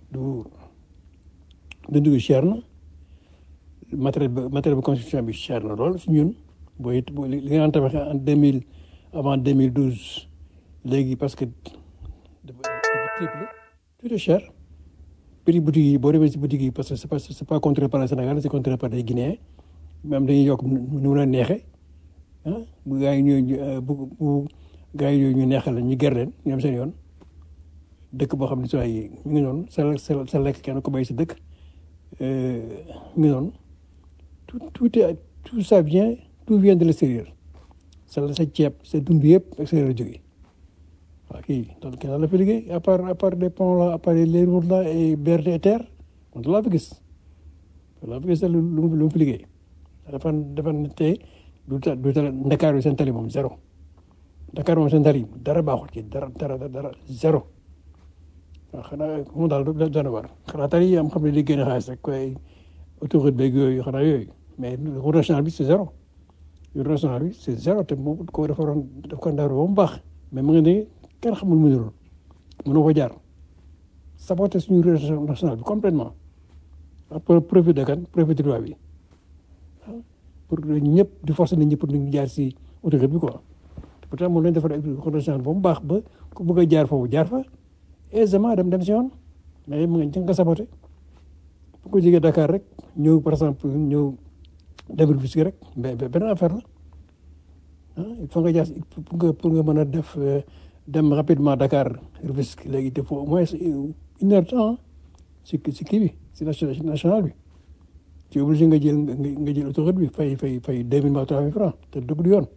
dund gi cher na matériel de construction bi cher na lool si ñun booy li nga daan tabaxee en 2000 avant 2012 léegi parce que dafa triplé tout est cher prix boutique yi boo demee si boutique yi parce que c'est pas contrôlé par le Sénégal c'est contrôlé par les Guinéens même dañuy yokk nu mu la neexee ah bu gars yi bu gars yi ñu neexal ñu ger leen ñu am seen yoon dëkk boo xam ne saa yi ñu ngi noonu sa lekk kenn ko bay si dëkk ñu ngi noonu tout ça vient tout vient de l'extérieur sa ceeb sa dund yëpp extérieur la jógee waaw kii donc kenn la fi liggéey à part les ponts là à part les routes là et BRT et terre man laa fi gis lu mu fi liggéey dafa tey du Dakar seen tali moom zéro Dakar moom seen tali dara baaxul ci dara zéro waaw xanaa moom daal dana war xanaa tali yi am xam ne li génn xaalis rek koy autoroute beeg yooyu xanaa yooyu mais route nationale bi c'est zéro route nationale bi c'est zéro te moom ko dafa ko ndar ba mu baax mais mu ngi ne kenn xamul mu niroon mënoo ko jaar saboté suñu réseau national bi complètement pour profit de kan profit de loi bi pour ñëpp di forcer nit ñi pour ñu jaar si autoroute bi quoi pourtant moom lañ defar réseau national ba mu baax ba ku bëgg a jaar foofu jaar fa aisément dem si yoon mais mu ngi nga saboté bu ko jógee Dakar rek ñëw par exemple ñëw dem Rufisque rek mais benn affaire la il faut nga jaar pour nga mën a def dem rapidement Dakar Rufisque léegi il faut au moins 1 heure de temps si kii bi si national bi ci obligé nga jël autoroute bi fay 2000 ou 3000 francs te dugg du yoon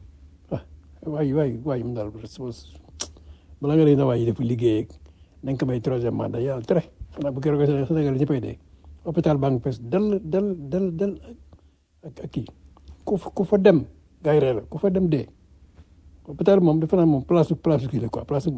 waay mu daal bala nga na waay def liggéey nañ ko may 3e mandat yàlla tere xanaa bu keroog Sénégal ñëppay dee hôpital baa ngi fees del ak kii ku fa dem gars yi ree la ku fa dem dee hôpital moom defe naa moom place kii la quoi place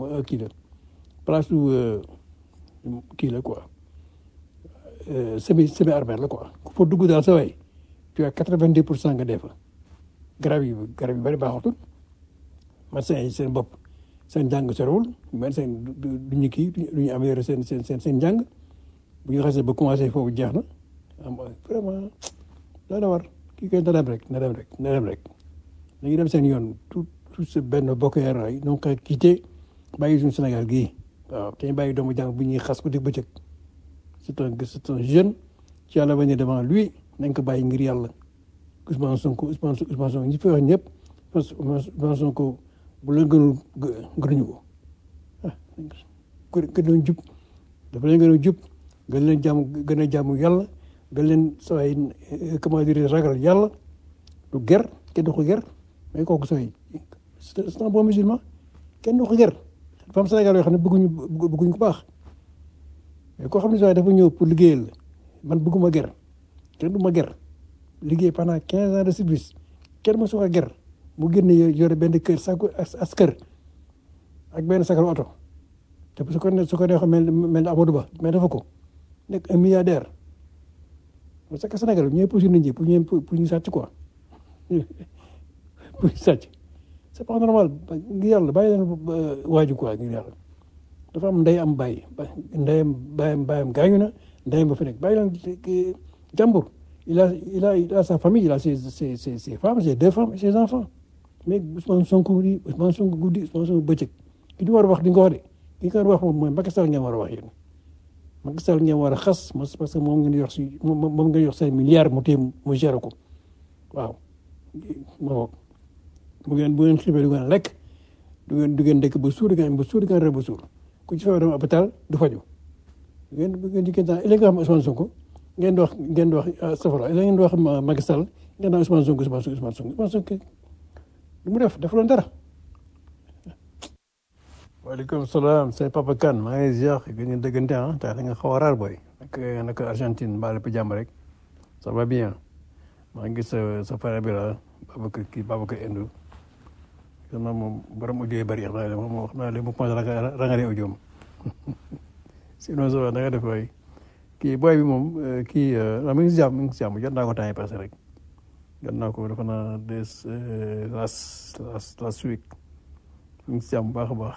kii la quoi semi armée la quoi ku fa dugg daal sa waay tu as 90% nga dee fa garab yi bari baaxatul médecin yi seen bopp seen jàng sorewul médecin du ñu kii du ñu amélioré seen jàng bu ñu xasee ba commencé foofu jeex na am vraiment daana war kii koy na dem rek na dem rek na dem rek dañuy dem seen yoon tout ce benn bokk yaakaar yi ñoo ngi koy quitté bàyyi suñu Sénégal gii waaw te ñu bàyyi doomu jàng bu ñuy xas ko di bëccëg c'est un jeune ci yàlla venir devant lui nañ ko bàyyi ngir yàlla Ousmane Sonko ñi fi wax ñëpp Ousmane Sonko bu leen gënul gënuñu ko ah gën leen jub dafa leen gën a jub gën leen gën a jàmm yàlla gën leen sooy comment dire ragal yàlla du ger kenn du ko ger mais kooku sooy c'est un bon musulman kenn du ko ger dafa am Sénégal yoo xam ne bëgguñu ko baax mais koo xam ne sooy dafa ñëw pour liggéeyal man bëgguma ger kenn du ma ger liggéey pendant 15 ans de service kenn ma su ko ger mu génne yore benn kër saako as kër ak benn sakal oto te su ko neexee mel ni Amadou Ba mais dafa ko nekk un milliardaire parce que Sénégal ñooy poussé nit ñi pour ñu sàcc quoi pour ñu sàcc c'est pas normal ngir yàlla bàyyi leen waaju quoi ngir yàlla dafa am ndey am bàyyi ndeyam bàyyam gaañu na ndeyam ba fi nekk bàyyi leen jàmbur il a sa famille il a ses femmes ses 2 femmes et ses enfants mais Ousmane Sonko guddi Ousmane Sonko bëccëg ki di war a wax di nga wax de ki nga war a wax moom mooy Macky Sall ngeen war a wax yéen Macky Sall ngeen war a xas parce que moom ngeen yor si moom ngeen yor 5 milliards mu téye mu géré ko waaw bu ngeen xiifee du ngeen lekk du ngeen dëkk ba suur du ngeen ba suur du ngeen reer ba suur ku ci feebar dem hôpital du faju bu ngeen diggante ëllëg nga xam Ousmane Sonko ngeen di wax safara ëllëg ngeen di wax Macky Sall ngeen naan Ousmane Sonko lu mu def loon dara. waaleykum salaam c'est Papa Kane maa ngi ziar gën ñu dëggante ah tey da nga xaw a raar booy naka Argentine mbaa lépp jàmm rek ça va bien maa ngi gis sa frère bi la Babacar Endo xam naa moom borom audio yi bëri xam naa léegi mu commencé rangale audio am sinon ça va da nga def waay kii booy bi moom mi ngi si jàmm jot naa ko temps yi passé rek jot naa ko dafa naa last week mi ngi si jàmm bu baax a baax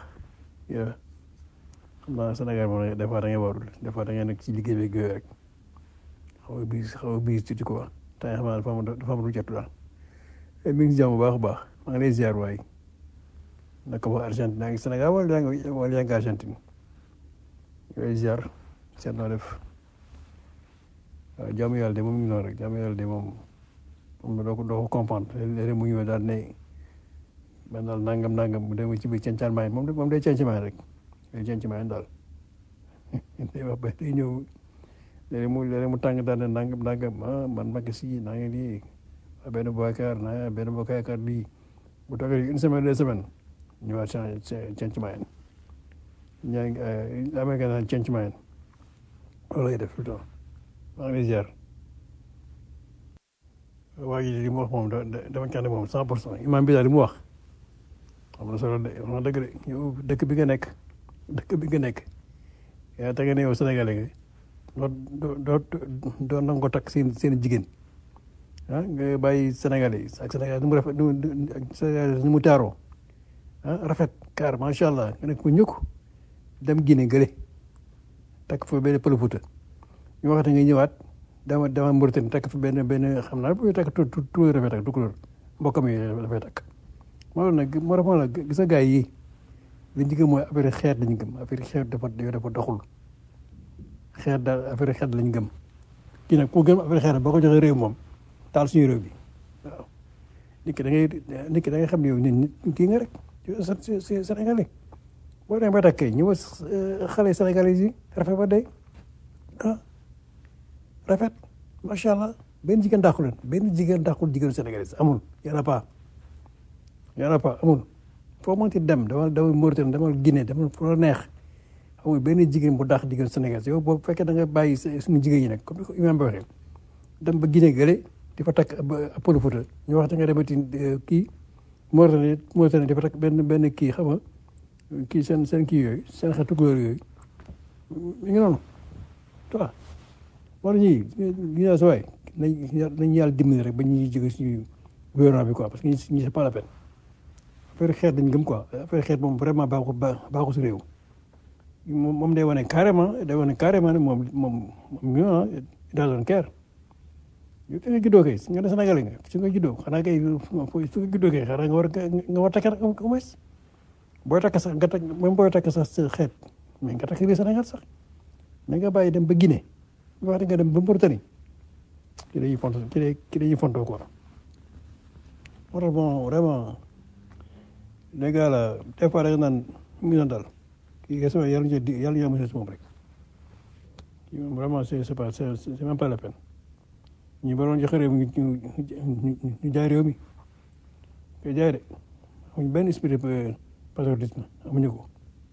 xam naa Sénégal moom des fois da ngay warul des fois da ngay nekk ci liggéey bi yooyu rek xaw a biis tuuti quoi temps yi xam naa dafa am lu jot daal mi ngi si jàmm bu baax a baax maa ngi lay ziar waay naka ba Argentine yaa ngi Sénégal wala yaa ngi Argentine yooyu ziar seet noo def waaw jaamu yàlla de moom ngi noonu rek jaamu yàlla de moom doo ko comprendre léeg-léeg mu ñëw daal ne man daal nangam mu dem ci biir cancaan maay moom day canc maay rek day canc maay daal day wax ba day ñëw léeg-léeg mu tàng daal ne nangam man Macky si naa ngi lii benn Boubacar lii bu toogee 1 semaine 2 semaines ñëwaat canc maay ñaa ngi amee naan canc maay loolu lay def tout le temps maa ngi lay ziar waa ji li mu wax moom dama cànd moom 100% imam bi daal li mu wax xam na solo de wax na dëgg de yow dëkk bi nga nekk yaa tege ne yow Sénégalais nga doo nangoo takk seen jigéen ah nga bàyyi Sénégalais yi ak Sénégal nu mu rafet nu mu taaroo ah rafet car macha allah nga nekk ko ñëkk dem Guinée gële takk fa benn pël Fuuta ñu waxate nga ñëwaat dama Mauritanie takk fi benn xam naa bu takk tout dafay takk tukulóor mbokkam yi dafay takk moo nag moo tax la gis nga gars yi li ñu gëm mooy affaire xeet lañu gëm affaire xeet dafa doxul xeet daal affaire xeet lañu gëm kii nag ku gëm affaire xeet boo ko joxee réew moom taal suñu réew bi waaw nit ki da ngay xam ne yow nit kii nga rek Sénégalais boo demee ba takkee ñu was xale Sénégalais yi rafet ba day ah rafet macha allah benn jigéen dàqul jigéen Sénégalais amul y'en a pas amul foo mënti dem dama Mauritanie dama Guinée dama fu la neex amul benn jigéen bu dàq jigéen Sénégalais yow boo fekkee da nga bàyyi suñu jigéen ñi nag comme ni ko imam bi waxee dem ba Guinée gële di fa takk Pël Fuuta ñu wax da nga demati kii Mauritanie di fa takk benn kii xam nga kii seen kii yooyu seen xeetu couleur yooyu mi ngi noonu toi wala ñii ñu sa waay nañ yàlla dimbali rek ba ñuy jóge suñu gouvernement bi quoi parce que ñi c'est pas la peine affaire xeet dañ gëm quoi affaire xeet moom vraiment baaxu si réew moom day wane carrément ne moom doesn't care yow fi nga juddoo kay nga ne Sénégalais nga fi nga juddoo xanaa kay fi nga juddoo kay xanaa nga war takk rek au moins booy takk sax nga takk même booy takk sax sa xeet mais nga takk biir Sénégal sax mais nga bàyyi dem ba Guinée ñu wax nga dem ba Mauritanie ki dañuy fonto ki dañuy fontoo quoi moo tax bon vraiment les gars là des fois rek naan mu ngi doon daal kii nga sama yàlla ñu amuñu si moom rek vraiment c'est pas c'est même pas la peine ñu baroon joxe réew mi ñu jaay réew mi koy jaay de amuñu benn esprit de patriotisme amuñu ko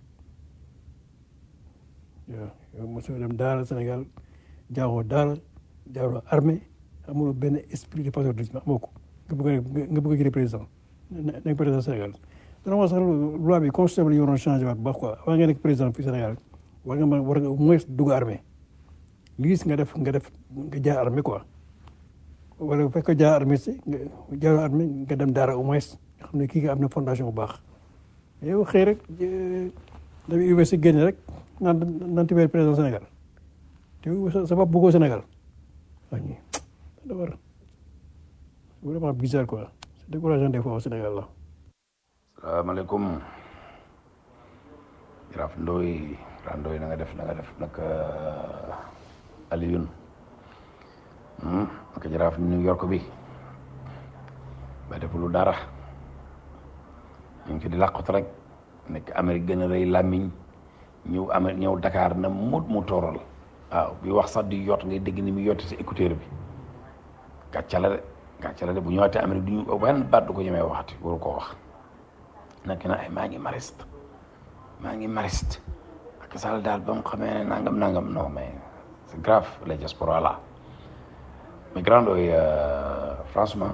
waaw yow mosoo dem daara Sénégal jaaroo daara jaaroo armée amuloo benn esprit de patriotisme amoo ko nga bëgg a jëlee président nekk président Sénégal vraiment sax loi bi constitution bi la ñu waroon changé waat bu baax quoi avant nga nekk président fii Sénégal war nga au moins dugg armée lii nga def nga jaar armée quoi wala bu fekkee jaar armée si nga jaaroo armée nga dem daara au moins nga xam ne kii nga am na fondation bu baax yow xëy rek dafay université génne rek naan tibeer président Sénégal te sa bopp bëggoo Sénégal waa ñi da war vraiment bizarre quoi c'est décourageant des fois au Sénégal la salaamaaleykum Jaraaf Ndoye na nga def nag Alioune naka Jaraaf New York bi ba def lu dara ñu ngi fi di làqut rek nekk Amérique gën a rëy làmmiñ ñëw Dakar na mu tooral waaw bi wax sax di yot ngay dégg ni mu yotti si écouteur bi gàcce la de bu ñëwaatee Amérique du ñu benn baat du ko ñemee waxati waru koo wax nekk na ay maa ngi mariste ak Sall daal ba mu xamee ne nangam non mais c'est grave les diaspora là mais grand ooy franchement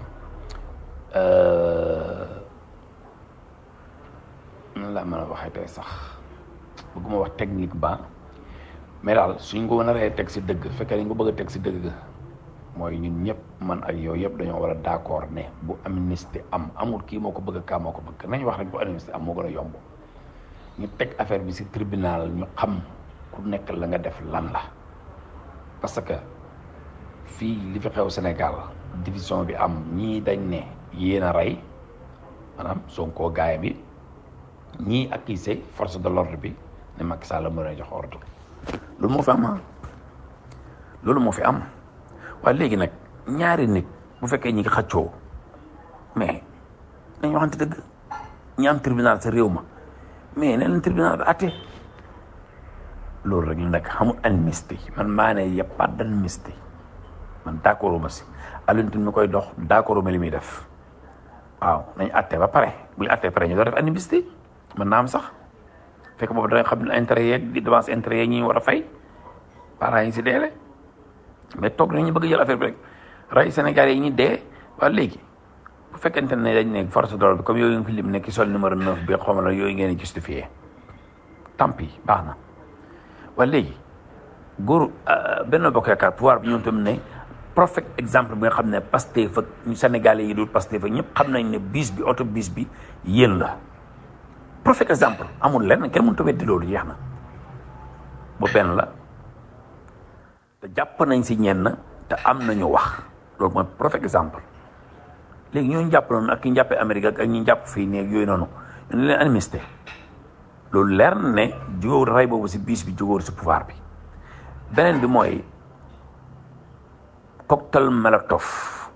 nan laa mën a waxee tey sax bëgguma wax technique ba mais daal suñ ko naree teg si dëgg fekkee dañ ko bëgg a teg si dëgg mooy ñun ñëpp man ak yow yëpp dañoo war a d'accord ne bu amnistie amul kii moo ko bëgg kaa moo ko bëgg nañ wax rek bu amnistie am moo gën a yomb ñu teg affaire bi si tribunal ñu xam ku nekk la nga def lan la parce que fii li fi xew Sénégal division bi am ñii dañ ne yéen a rey maanaam Sonko gaay bi ñii accusé force de l'ordre bi ne Macky Sall mën a jox ordre loolu moo fi am waaye léegi nag ñaari nit bu fekkee ñi ngi xaccoo mais dañu waxante dëgg ñi am tribunal sa réew ma mais ne leen tribunal bi àtte loolu rek lu nekk xamul amnistie man maa ne y a pas d'amnistie man d'accord ma si Alioune Tine mi koy dox d'accord ma li muy def waaw nañ àtte ba pare bu ñu àttee pare ñu doon def amnistie mën naa am sax fekk boobu da nga xam ne intérêt yeeg di dépense intérêt yeeg ñi war a fay parents yi si deele mais toog nañu bëgg jël affaire bi rek ray Sénégal yi ñi dee waa léegi bu fekkente ne dañ ne force de l'ordre bi comme yooyu nga fi lim ne ki sol numéro 9 bi xaw ma la yooyu ngeen justifié tant pis baax na waa léegi góor Benno Bokk Yaakaar pouvoir bi ñoom tam ne parfait exemple bi nga xam ne Pastef ak ñu Sénégalais yi dul Pastef ak ñëpp xam nañ ne bis bi oto bis bi yéen la parfait exemple amul lenn kenn mënut a weddi loolu jeex na bu benn la te jàpp nañ si ñenn te am nañu wax loolu mooy parfait exemple léegi ñooñu jàpp noonu ak ñi jàppee Amérique ak ñi jàpp fii nii ak yooyu noonu ñu leen amnistie loolu leer na ne jógóor rey boobu si bis bi jógóor si pouvoir bi beneen bi mooy cocktail Molotov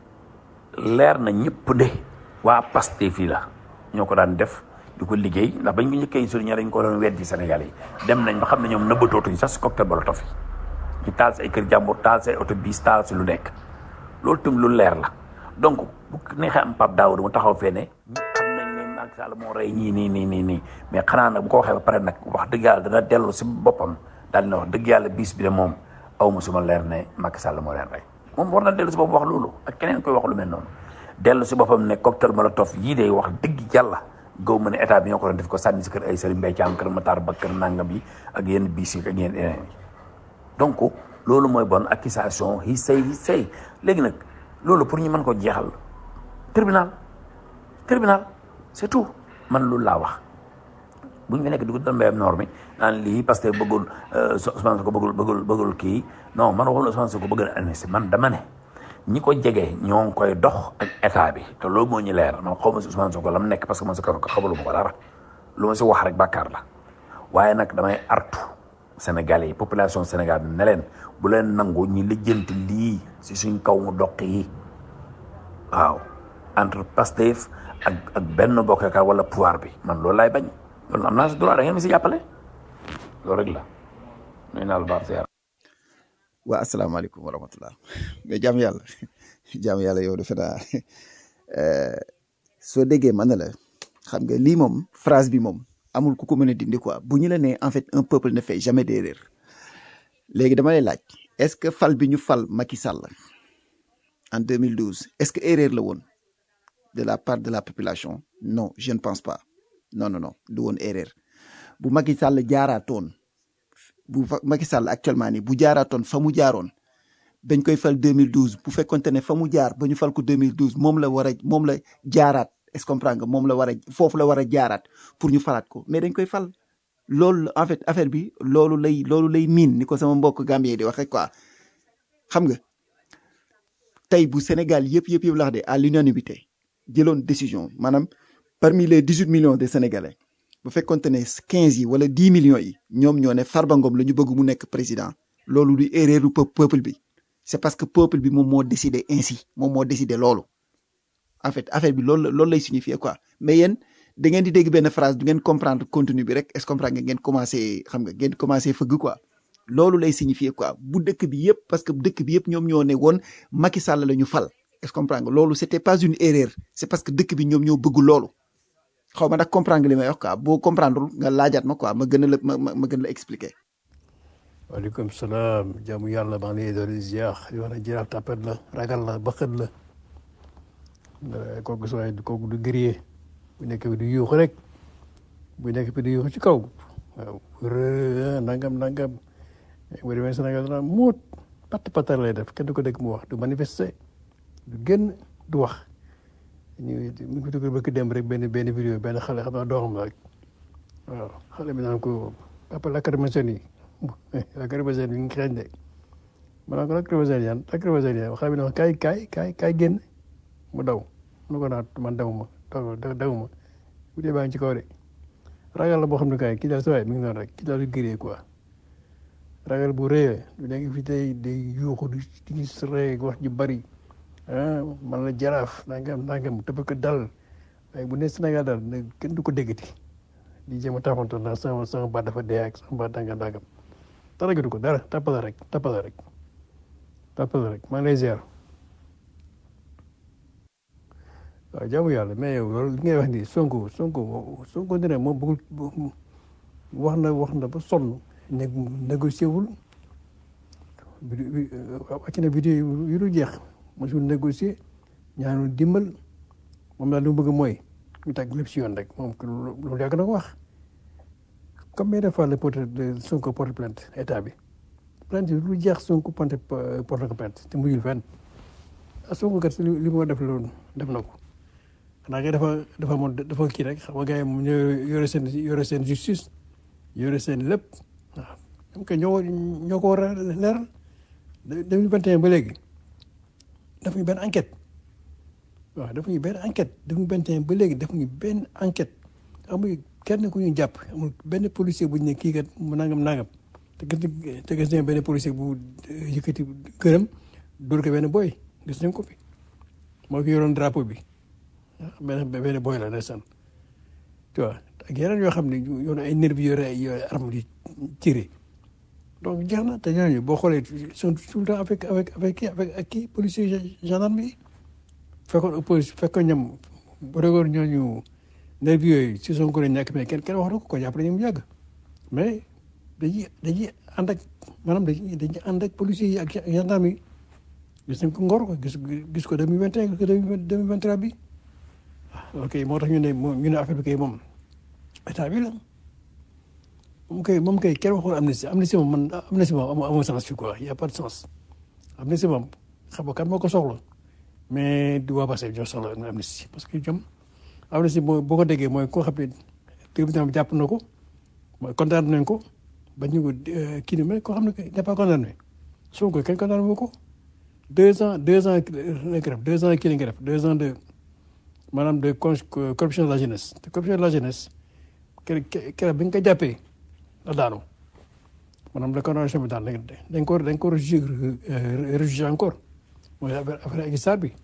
leer na ñëpp de waa Pastef fii la ñoo ko daan def di ko liggéey ndax bañ ko njëkkee sur ña dañ ko doon weddi Sénégal yi dem nañ ba xam ne ñoom nëbbatootuñ sax si cocktail Molotov yi ñu taal si ay kër jàmbur taal si ay oto bis taal si lu nekk loolu tam lu leer la donc bu neexee am Pape Daouda mu taxaw fee ne xam nañ ne Macky Sall moo rey ñii nii mais xanaa nag bu ko waxee ba pare nag wax dëgg yàlla dana dellu si boppam daal dina wax dëgg yàlla bis bi de moom aw ma suma leer ne Macky Sall moo leen rey moom war na dellu si boppam wax loolu ak keneen koy wax lu mel noonu dellu si boppam ne cocktail Molotov yii de wax dëgg yàlla gaw ma ne état bi ñoo ko doon def ko sànni si kër ay Serigne Mbaye Thiam kër Matar Ba kër nangam yi ak yenn bis yi ak yeneen yi donc loolu mooy bonne accusation yi say léegi nag loolu pour ñu mën ko jeexal tribunal c'est tout man loolu laa wax bu ñu fi nekk dugg doon mbéyam noor mi naan lii parce que Ousmane Sonko bëggul kii non man waxul Ousmane Sonko bëgg na amnistie man dama ne ñi ko jege ñoo ngi koy dox ak état bi te loolu moo ñu leer man xaw ma si Ousmane Sonko la mu nekk parce que man sa kër ko xamaluma ko dara lu ma si wax rek bàkkaar la waaye nag damay artu Sénégalais yi population Sénégal bi ne leen bu leen nangu ñi lijjanti lii si suñ kaw mu doq yi waaw entre Pastef ak benn bokk yaakaar wala pouvoir bi man loolu laay bañ loolu am naa si droit da ngeen mi si jàppale loolu rek la nuyu naa la baax si waa asalaamaaleykum wa rahmatullah mais jàmm yàlla yow defe naa soo déggee man la xam nga lii moom phrase bi moom amul ku ko mën a dindi quoi bu ñu la nee en fait un peuple ne fait jamais d'erreur léegi dama lay laaj est-ce que fal bi ñu fal Macky Sall en 2012 est-ce que erreur la woon de la part de la population non je ne pense pas non du woon erreur bu Macky Sall jaaraatoon bu Macky Sall actuellement nii bu jaaraatoon fa mu jaaroon dañ koy fal 2012 bu fekkonte ne fa mu jaar ba ñu fal ko 2012 moom la jaaraat est-ce que comprendre nga moom la war a foofu la war a jaaraat pour ñu falaat ko mais dañ koy fal loolu en fait affaire bi loolu lay miin ni ko sama mbokk Gambien di waxee quoi xam nga tey bu Sénégal yëpp la wax de à l'unanimité jëloon décision maanaam parmi les 18 millions de Sénégalais bu fekkonte ne 15 yi wala 10 millions yi ñoom ñoo ne Farba Ngom la ñu bëgg mu nekk président loolu du erreur du peuple bi c'est parce que peuple bi moom moo décidé ainsi moom moo décidé loolu en fait affaire bi loolu lay signifier quoi mais yéen da ngeen di dégg benn phrase du ngeen comprendre contenu bi rek est-ce que comprendre nga ngeen commencé fëgg quoi loolu lay signifier quoi bu dëkk bi yëpp parce que dëkk bi yëpp ñoom ñoo ne woon Macky Sall la ñu fal est-ce que comprendre nga loolu c'était pas une erreur c'est parce que dëkk bi ñoom ñoo bëgg loolu xaw ma nag comprendre nga li may wax quoi boo comprendre nga laajaat ma quoi ma gën a la expliquer. waaleykum salaam jaamu yàlla maa ngi lay doon ziar yow nag jiraaf tapet la ragal la baxët la kooku sooy kooku du grillé bu nekk du yuuxu rek bu nekk du yuuxu ci kaw waaw nangam bu demee Sénégal dana muut patar lay def kenn du ko dégg mu wax du manifester du génn du wax ñu ngi ko bëgg dem rek benn vidéo benn xale xam naa dooxam la rek waaw xale bi naan ko papa lacrymogène yi lacrymogène yi ngi xeeñ de ma naan ko lacrymogène yan xale bi naan kaay génn mu daw mu ko naat man dawuma vidéo baa ngi ci kaw de ragal la boo xam ne kaay kii daal sa waay mi ngi noonu rek kii daal du gëree quoi ragal bu rëy du nekk fi tey day yuuxu di rey wax ju bari man la jaraaf nangam te bëgg dal waaye bu ne Sénégal daal kenn du ko déggati di jéem a taxawantoon naa sama baat dafa dee ak sama baat nangam dara gëtu ko dara tappale rek maa ngi lay ziar. waaw jaamu yàlla mais yow loolu li ngay wax nii Sonko ne moom bëggul wax na ba sonn négocié wul wàcc na vidéo yu dul jeex mosul négocier ñaanul dimbal moom daal li mu bëgg mooy ñu tàgg lépp si yoon rek moom loolu yàgg na ko wax combien de fois le Sonko porte plainte état bi plainte lu jeex Sonko porte ko plainte te mujjul fenn Sonko kat li moo def loolu def na ko xanaa kay dafa kii rek xam nga gars yi mu yore seen justice yore seen lépp waaw ñoom kay ñoo ko war a leeral 2021 ba léegi defuñu benn enquête waaw defuñu benn enquête 2021 ba léegi defuñu benn enquête amul kenn ku ñu jàpp amul benn policier bu ñu ne kii kat mu nangam te gis nañ benn policier bu yëkkati këram dóor ko benn boy gis nañ ko fi moo ko yoroon drapeau bi benn boy la ndeysaan tu vois ak yeneen yoo xam ne yoon ay nervi yore ay arme di tiré donc jeex na te ñooñu boo xoolee sont tout le temps avec kii policier gendarme yi fekkoon ñoom bu regoon ñooñu nervi yooyu si Sonko lañ nekk mais kenn wax na ko jàppale ñu mu yàgg mais dañuy ànd ak maanaam dañuy ànd ak policiers yi ak gendarme yi gis nañ ko ngor ko gis ko 2021 gis ko 2023 bi ok moo tax ñu ne affaire bi kay moom état bi la moom kay kenn waxul amnistie moom amul sens fi quoi y a pas de sens amnistie moom xam nga kan moo ko soxla mais du waa Pastef ñoo soxla amnistie parce que ñoom amnistie boo ko déggee mooy koo xam ne tribunal bi jàpp na ko mooy condamné nañ ko ba ñu ko kii ni mais koo xam ne n'est pas condamné Sonko kenn condamné wu ko 2 ans lañ ko def 2 ans kii lañ ko def 2 ans de maanaam de corruption de la jeunesse te corruption de la jeunesse keroog bi nga ko jàppee la daanu maanaam la condamnation bi daan dañ ko réjugé encore mooy affaire Adji Sarr bi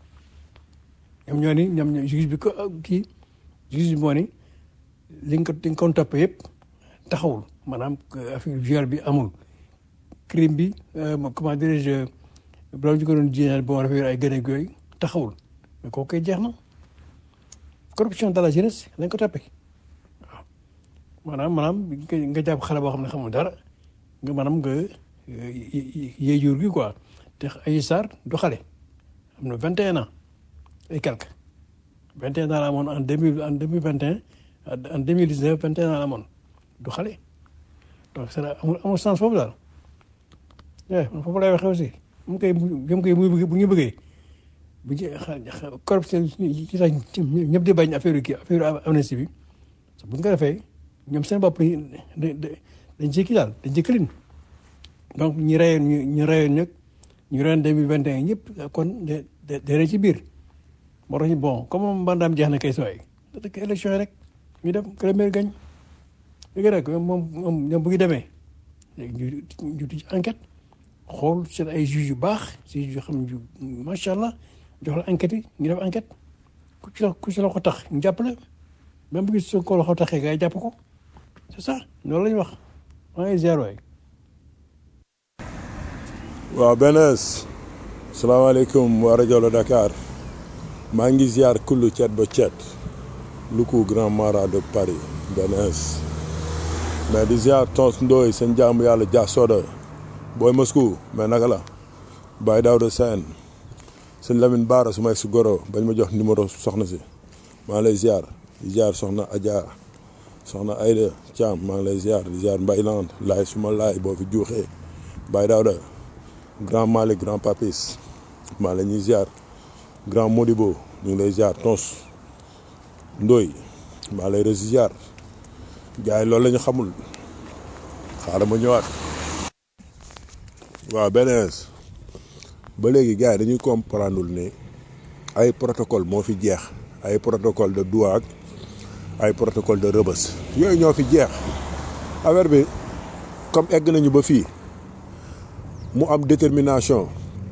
ñoom juge bi ko kii juge bi moo ni li nga ko toppee yëpp taxawul maanaam affaire viol bi amul crime bi comment dirais-je loolu ñu ko doon jiiñaat boo rafet ay gën a yooyu taxawul mais kooku koy jeex na corruption de la jeunesse lañ ko toppee waaw maanaam nga jàpp xale boo xam ne xamul dara nga maanaam nga yee jur gi quoi te Adji Sarr du xale am na 21 ans et quelque 21 ans la amoon en 2021 en 2019 21 ans la amoon du xale donc c'est amul sens foofu daal man foofu lay waxee aussi bu ñu bëggee bu ñu corruption ci tax ñëpp di bañ affaire amnistie bi bu ñu ko defee ñoom seen bopp dañ ci kii daal dañ ci clean donc ñu reyoon ñëpp ñu reyoon 2021 ñëpp kon de ci biir moo tax bon comme mbandaam jeex na kay sooy da dëkk élection yi rek ñu dem que le meilleur gagne léegi nag moom ñoom bu ñu demee léegi ñu ci enquête xool seen ay juges yu baax si yoo xam ne macha allah jox la enquête yi ñu def enquête ku ci la ko tax ñu jàpp la même bu ñu ko la ko taxee gars yi jàpp ko c'est ça loolu la ñu wax maa ngi ziar waay. waaw Benes salaamaaleykum waa rajo la Dakar maa ngi ziar kullu cet ba cet lu ko grand mara de Paris Benes mais di ziar Tons Ndoye seen jaamu yàlla Dia Soda booy Moscou mais naka la Baye Daouda Sène sëñ Lamine Bara su may si goro bañ ma jox numéro soxna si maa ngi lay ziar di ziar soxna Adja soxna Aïda Thiam maa ngi lay ziar di ziar Mbayland laay suma laay boo fi juuxee Baye Daouda grand Malick grand Papis maa la ñuy ziar grand Modibo ñu ngi lay ziar Tons Ndoye maa lay resi ziar gars yi loolu la ñu xamul xaaral ma ñëwaat. waaw Benes ba léegi gars yi dañuy comprendre ne ay protocole moo fi jeex ay protocole de Douala ay protocole de Rebeuss yooyu ñoo fi jeex affaire bi comme egg nañu ba fii mu am détermination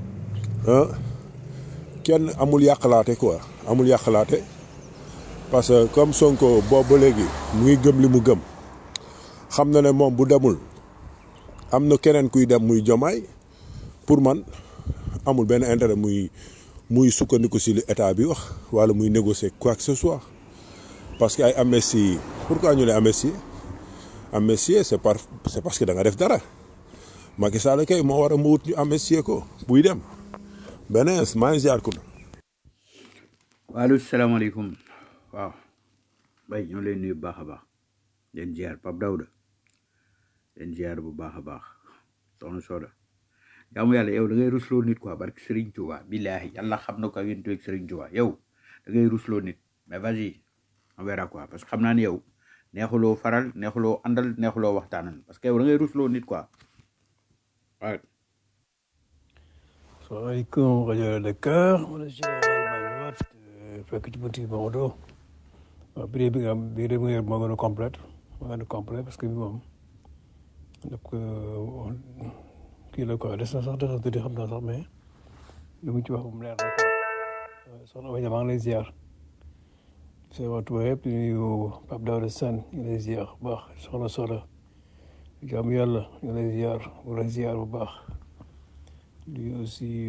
kenn amul yàqalaate quoi amul yàqalaate parce que comme Sonko boobu ba léegi mu ngi gëm li mu gëm xam na ne moom bu demul am na keneen kuy dem muy Jomaay pour man amul benn intérêt muy sukkandiku si li état bi wax wala muy négocier quoi que ce soit parce que ay amnistie pourquoi ñu ne amnistie c'est parce que da nga def dara Macky Sall kay moo war a mu wut ñu amnistie ko buy dem Benes maa ngi ziar ko. waaleykum salaamaaleykum waaw bay ñoo leen nuyu bu baax a baax leen ziar Pape Daouda leen ziar bu baax a baax soxna Soda jaamu yàlla yow da ngay rusloo nit quoi barke Serigne Touba billahi yàlla xam na ko ak yéen tuuti Serigne Touba yow da ngay rusloo nit mais vas-y on verra quoi parce que xam naa ne yow neexuloo faral neexuloo àndal neexuloo waxtaanal parce que yow da ngay rusloo nit quoi waaw. salaamaaleykum rajo Dakar man général maa ñëwaat fekk ci buntu Maodo waaw bi nga am bii de moo gën a complète parce que bi moom daf ko kii la quoi des na sax des xam naa sax mais li mu ci wax moom leer na quoi soxna Awa maa ngi lay ziar c'est waxtu yëpp di nuyu Pape Daouda Sène ñu lay ziar bu baax soxna Soda jaamu yàlla ñu lay ziar bu baax di aussi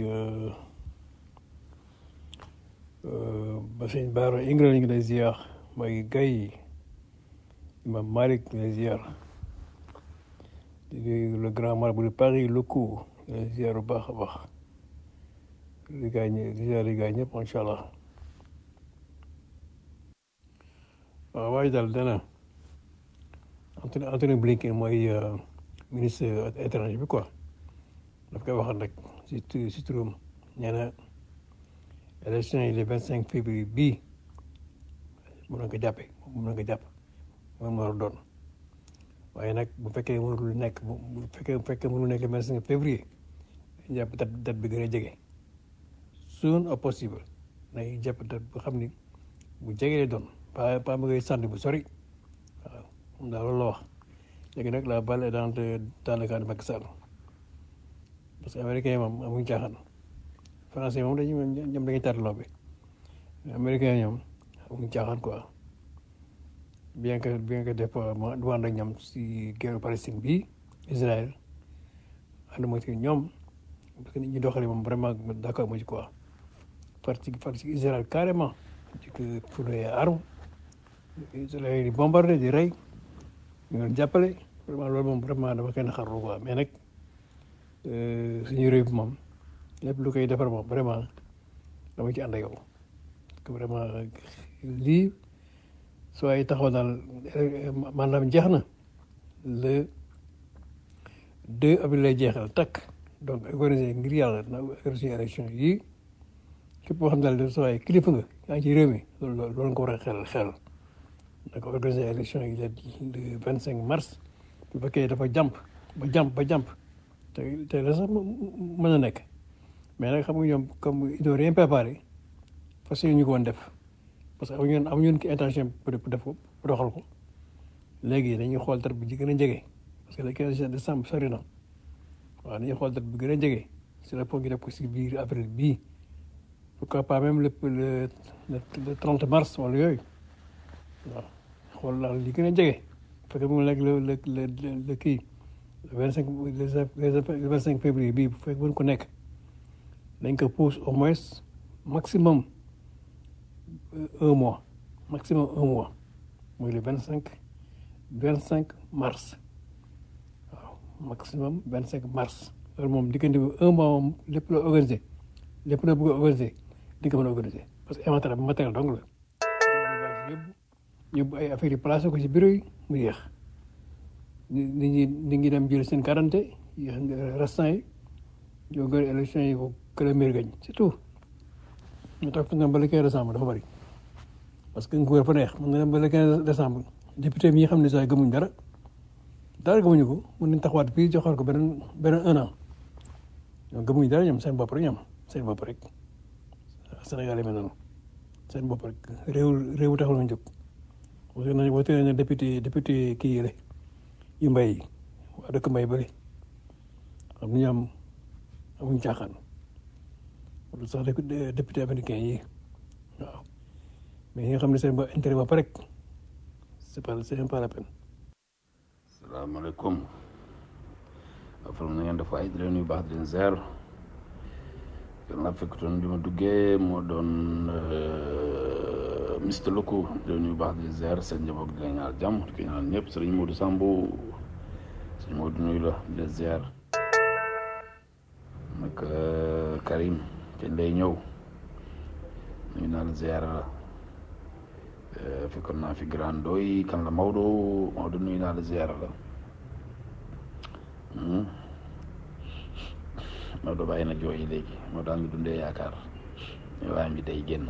Bassine Bara Ingrid ñu lay ziar mooy Gaye Imam Malick ñu lay ziar di nuyu le grand marabout de Paris locaux ñu lay ziar bu baax a baax di ziar li gars ñëpp macha allah. waaw waaye daal dana Anthony Blinken mooy ministre étranger bi quoi daf koy waxal rek si turam nee na élection yi le 25 février bii mën na ko jàppe mën na ko jàpp moom war a doon waaye nag bu fekkee mënul nekk bu fekkee mënul nekk le 25 février jàpp date bi gën a jege soon as possible nañ jàpp date bu xam ni bu jege lay doon pas mu ngay sànni bu sori waaw moom daal loolu la wax léegi nag la balle est dans le camp de Macky Sall parce que américains yi moom amuñu caaxaan français moom ñoom dañuy tàttaloo bi américains yi ñoom amuñu caaxaan quoi bien que des fois du ànd ak ñoom si guerre Palestine bi Israël ànd ma ci ñoom parce que nit ñi doxalee moom vraiment d'accord ma ci quoi far ci Israël carrément di ko pour les armes Israël di bombardé di rey ñu doon jàppale vraiment loolu moom vraiment dama koy naxarlu quoi mais nag suñu réew bi moom lépp lu koy defar moom vraiment dama ci ànd ak yow parce que vraiment lii soo ay taxaw daal maanaam jeex na le 2 avril lay jeexal takk donc organiser ngir yàlla na organiser élection yi képp koo xam daal soo ay kilifa nga yaa ngi ci réew mi loolu nga ko war a xel da ko organiser élection yi le 25 mars bu fekkee dafa jàmp ba jàmp te la sax mën na nekk mais nag xam nga ñoom comme ils n'ont rien préparé fas yéene ñu ko woon def parce que amuñu intention pour def ko pour doxal ko léegi dañuy xool date bu gën a jege parce que le 15 décembre sori na waaw dañuy xool date bu gën a jege si la foog ñu def ko si biir avril bii pourquoi pas même le 30 mars wala yooyu waaw xool daal li gën a jege fekk mu nekk le kii le 25 février bii bu fekk mën ko nekk dañ ko pousse au moins maximum un mois mooy le 25 mars waaw maximum 25 mars loolu moom diggante bi un mois moom lépp la organisé lépp la bëgg a organisé di ko mën a organisé parce que matériel dong la yóbbu ay affaires yi placé ko ci bureau yi mu yéex nit ñi dem jël seen quarante restant yi ñoo gën élection yi ko que le maire gagne c'est tout ñu toog fi nga ba le 15 décembre dafa bëri parce que nguur fa neex mën nga dem ba le 15 décembre député yi nga xam ne sax gëmuñ dara gëmuñu ko mën nañ taxawaat fii joxal ko beneen un an ñoom gëmuñ dara ñoom seen bopp rek ñoom seen bopp rek Sénégal yi mel noonu seen bopp rek réew taxul ñu jóg wote nañ député kii yële yu mbay yi waa dëkk mbay bëri xam ni ñoom amuñ caaxaan wala sax député américain yi waaw mais ñi nga xam ne seen intérêt ba pare c'est pas la peine. salaamaaleykum afal na ngeen def ay di leen yu baax di leen ziar kenn laa fekkutoon bi ma duggee moo doon Mister Loko di leen yu baax di leen ziar seen njaboot di leen ñaanal jàmm di ko ñaanal ñëpp sëriñ Modou Sambo sëriñ Modou nuyu la di leen ziar nag Karim kañ lay ñëw nuyu naa la ziar la fekkoon naa fi grand doy kan la Maodo nuyu naa la ziar la Maodo bàyyi na jooyi léegi moo daan ngi dundee yaakaar waaye mi day génn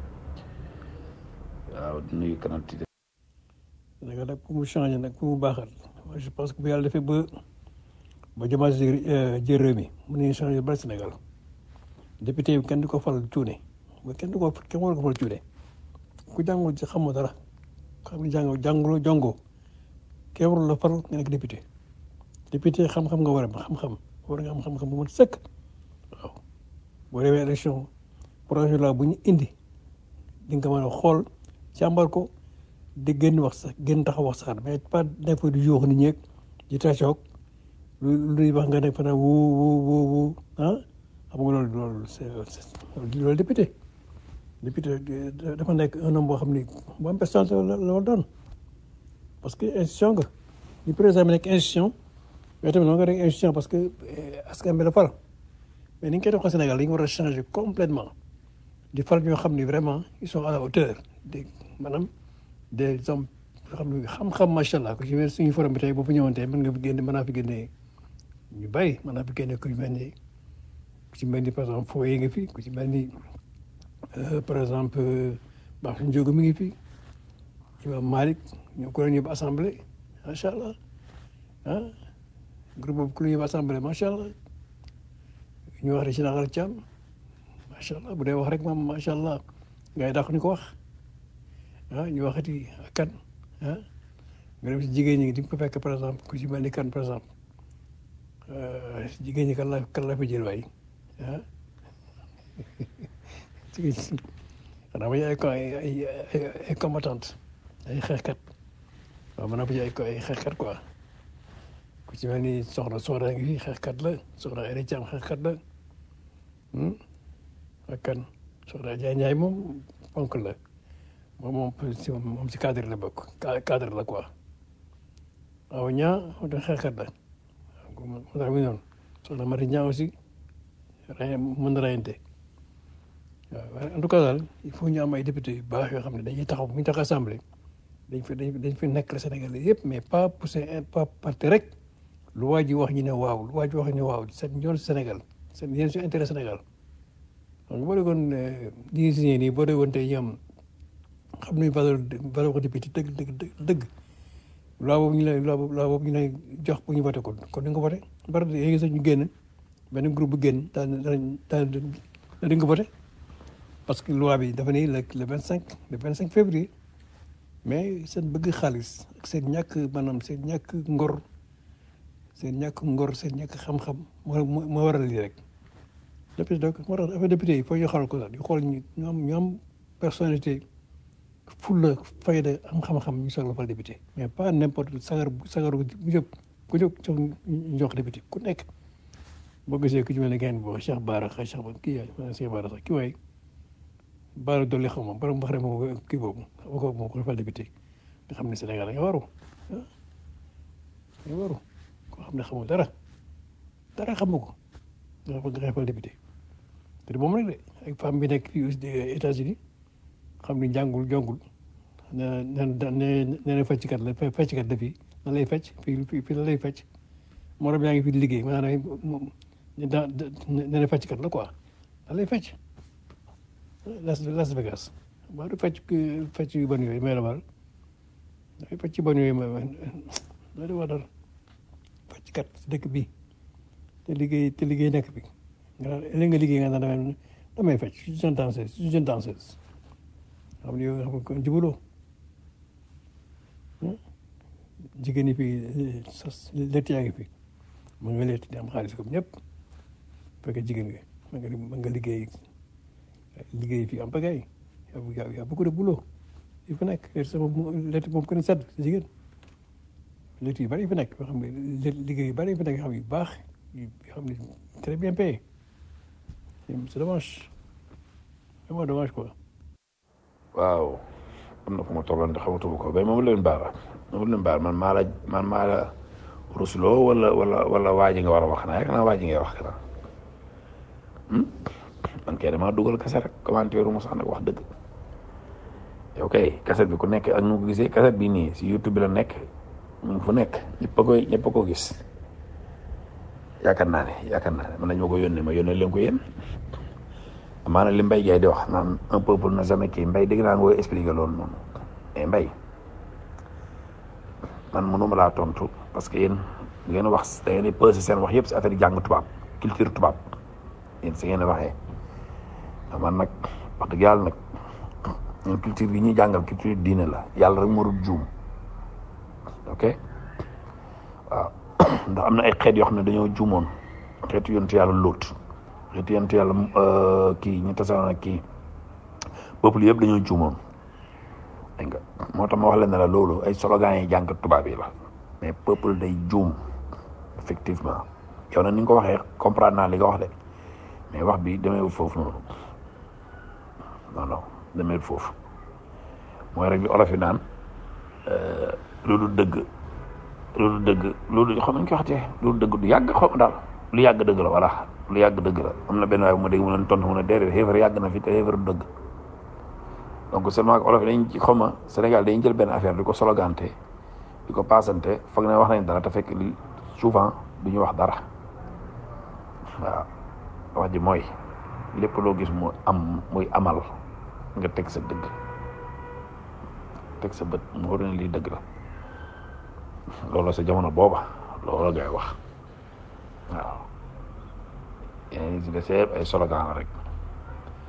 waaw di nuyu kanati de nag pour mu changer nag pour mu baaxal je pense que bu yàlla defee ba jëmaa jël réew mi mën nañu changer bari Sénégal député bi kenn du ko fal cuune kenn war ko fal cuune ku jàngul ci xamoo dara xam ne jànguloo jongoo kenn warul la fal nga nekk député xam-xam nga war a xam-xam war nga am xam-xam bu mën sëkk waaw boo demee élection projet la bu ñu indi di nga mën a xool càmbar ko di génn wax sax génn taxaw wax sax mais pas nekk fa di yuux nit ñeeg di tàccoog lu wax nga nekk fa nag wu ah xam nga loolu député dafa nekk un homme boo xam ni bu am personne la war doon parce que institution nga ñu président bi nekk institution mais tamit noonu nga nekk institution parce que askan bi la fal mais ni ñu koy def ko Sénégal dañu war a changer complètement di fal ñoo xam ni vraiment ils sont à la hauteur des maanaam des hommes yoo xam ne xam-xam macha allah ku ci mel suñu forum bi tey boo fa ñëwoon tey mën naa fi génne ñu bari mën naa fi génne ku ci mel ni par exemple Foye nga fi ku ci mel ni par exemple Baax Njóogu mi ngi fi Imam Malick ñoo ko doon yóbbu assemblée macha allah ah groupe boobu ku la yóbbu assemblée macha allah ñu wax ne ci Naxal Thiam macha allah bu dee wax rek moom macha allah gars yi dàq ñu ko wax ñu waxati kan nga dem si jigéen ñi di nga ko fekk par exemple ku ci mel ni kan par exemple jigéen ñi kan la fa jël waay jigéen ñi xanaa ba ay combattante ay xeexkat waaw mën naa fa jël ay xeexkat quoi ku ci mel ni soxna ngi fi xeexkat la soxna ay rëccam xeexkat la ak kan soxna Njaay moom ponk la moom si cadre la bokk cadre la quoi waaw ñaa da xeexkat la moo tax mi noonu soxna Mati ñaa aussi mën na rayante waaw en tout cas daal il faut ñu am ay député yu baax yoo xam ne dañuy taxaw bu ñu tax assemblée dañ fi nekk Sénégal yëpp mais pas pousser pas parti rek lu waa ji wax ñu ne waaw lu waa ji wax ñu ne waaw seen yoon Sénégal seen yéen su intérêt Sénégal donc boo déggoon ñi signé nii boo déggoon tey ñoom xam nañu valeur ko député dëgg loi boobu ñu lay jox pour ñu voté ko kon di nga ko voté bari léegi sax ñu génn benn groupe bu génn daal di nga voté parce que loi bi dafa ne le 25 février mais seen bëgg xaalis ak seen ñàkk maanaam seen ñàkk ngor seen ñàkk xam-xam moo waral lii rek député donc moo tax affaire député yi foo ñu xool ko sax di xool ñu am personnalité fulla fayda am xam-xam ñu soog la fal député mais pas n'importe sagaru bu jóg ku jóg jox député ku nekk boo gisee ku ci mel ne gain boo Cheikh Bara Cheikh Bara sax kii waay Bara dolli xaw ma borom wax rek moom kii boobu moo ko fal député nga xam ne Sénégal nga waru koo xam ne xamul dara xamu ko nga fal député te moom rek de ak femme bi nekk fii États-Unis xam ni jàngul jongul nee na fecckat la fii na lay fecc fii la lay fecc morom yaa ngi fi liggéey maanaam nee na fecckat la quoi da lay fecc Las Vegas waaw du fecc yu bon yooyu may la baal dafay fecc yu bon yooyu may wax dara fecckat si dëkk bi te liggéey nekk bi nga liggéey nga naan damay fecc je suis une danseuse xam ne yow xam nga jubuloo jigéen ñi fii létt yaa ngi fi mën nga létt di am xaalis comme ñëpp fekkee jigéen nga mën nga liggéey fii am pagaille y a beaucoup de boulot yi fa nekk létt moom gën a sedd si jigéen létt yu bëri yi fa nekk yoo xam ne liggéey yu bëri yi fa nekk yoo xam ne yu baax yoo xam ne très bien payé c'est dommage vraiment dommage quoi. waaw am na fu ma tolloon de xamatuma ko mais moom leen baara man maa la rusloo wala waa ji nga war a wax naa yaakaar naa waa ji ngay wax kana man kay damaa dugal kaset rek commentaire mu sax nag wax dëgg yow kay kaset bi ku nekk ak nu ko gisee kaset bi nii si YouTube bi la nekk mu ngi fu nekk ñëpp a ko gis yaakaar naa ne man nañ ma ko yónnee ma yónnee leen ko yéen amaana li Mbaye Gaye di wax naan un peuple n'a jamais kii Mbaye dégg naa nga koy expliqué loolu noonu mais Mbaye man mënuma laa tontu parce que yéen da ngeen wax da ngeen di peser seen wax yëpp si affaire jàng tubaab culture tubaab yéen si ngeen waxee man nag wax dëgg yàlla nag ñun culture bi ñuy jàngal culture diine la yàlla rek moo dul juum ok waaw ndax am na ay xeet yoo xam ne dañoo juumoon xeetu yontu yàlla Lóot xeetu yontu yàlla kii ñu tasawoon ak kii peuple yëpp dañoo juumoon dégg nga moo tax ma wax leen ne la loolu ay slogan yi jàng tubaab yi la mais peuple day juum effectivement yow nag ni nga ko waxee comprendre naa li nga wax de mais wax bi demeewul foofu noonu non demeewul foofu mooy rek li olof yi naan loolu dëgg loolu xam nañ ko waxatee loolu dëgg du yàgg xaw ma daal lu yàgg dëgg la voilà lu yàgg dëgg la am na benn waay bu ma dégg mu leen tontu mu ne déedéet xeefar yàgg na fi te xeefar du dëgg donc seulement olof yi dañ ci xaw ma Sénégal dañuy jël benn affaire di ko sologante di ko paasante foog ne wax nañ dara te fekk li souvent du ñu wax dara waaw wax ji mooy lépp loo gis mu am muy amal nga teg sa dëgg teg sa bët mu war ne lii dëgg la loolu sa jamono booba loolu ngay wax waaw yeneen yi si des yëpp ay slogan la rek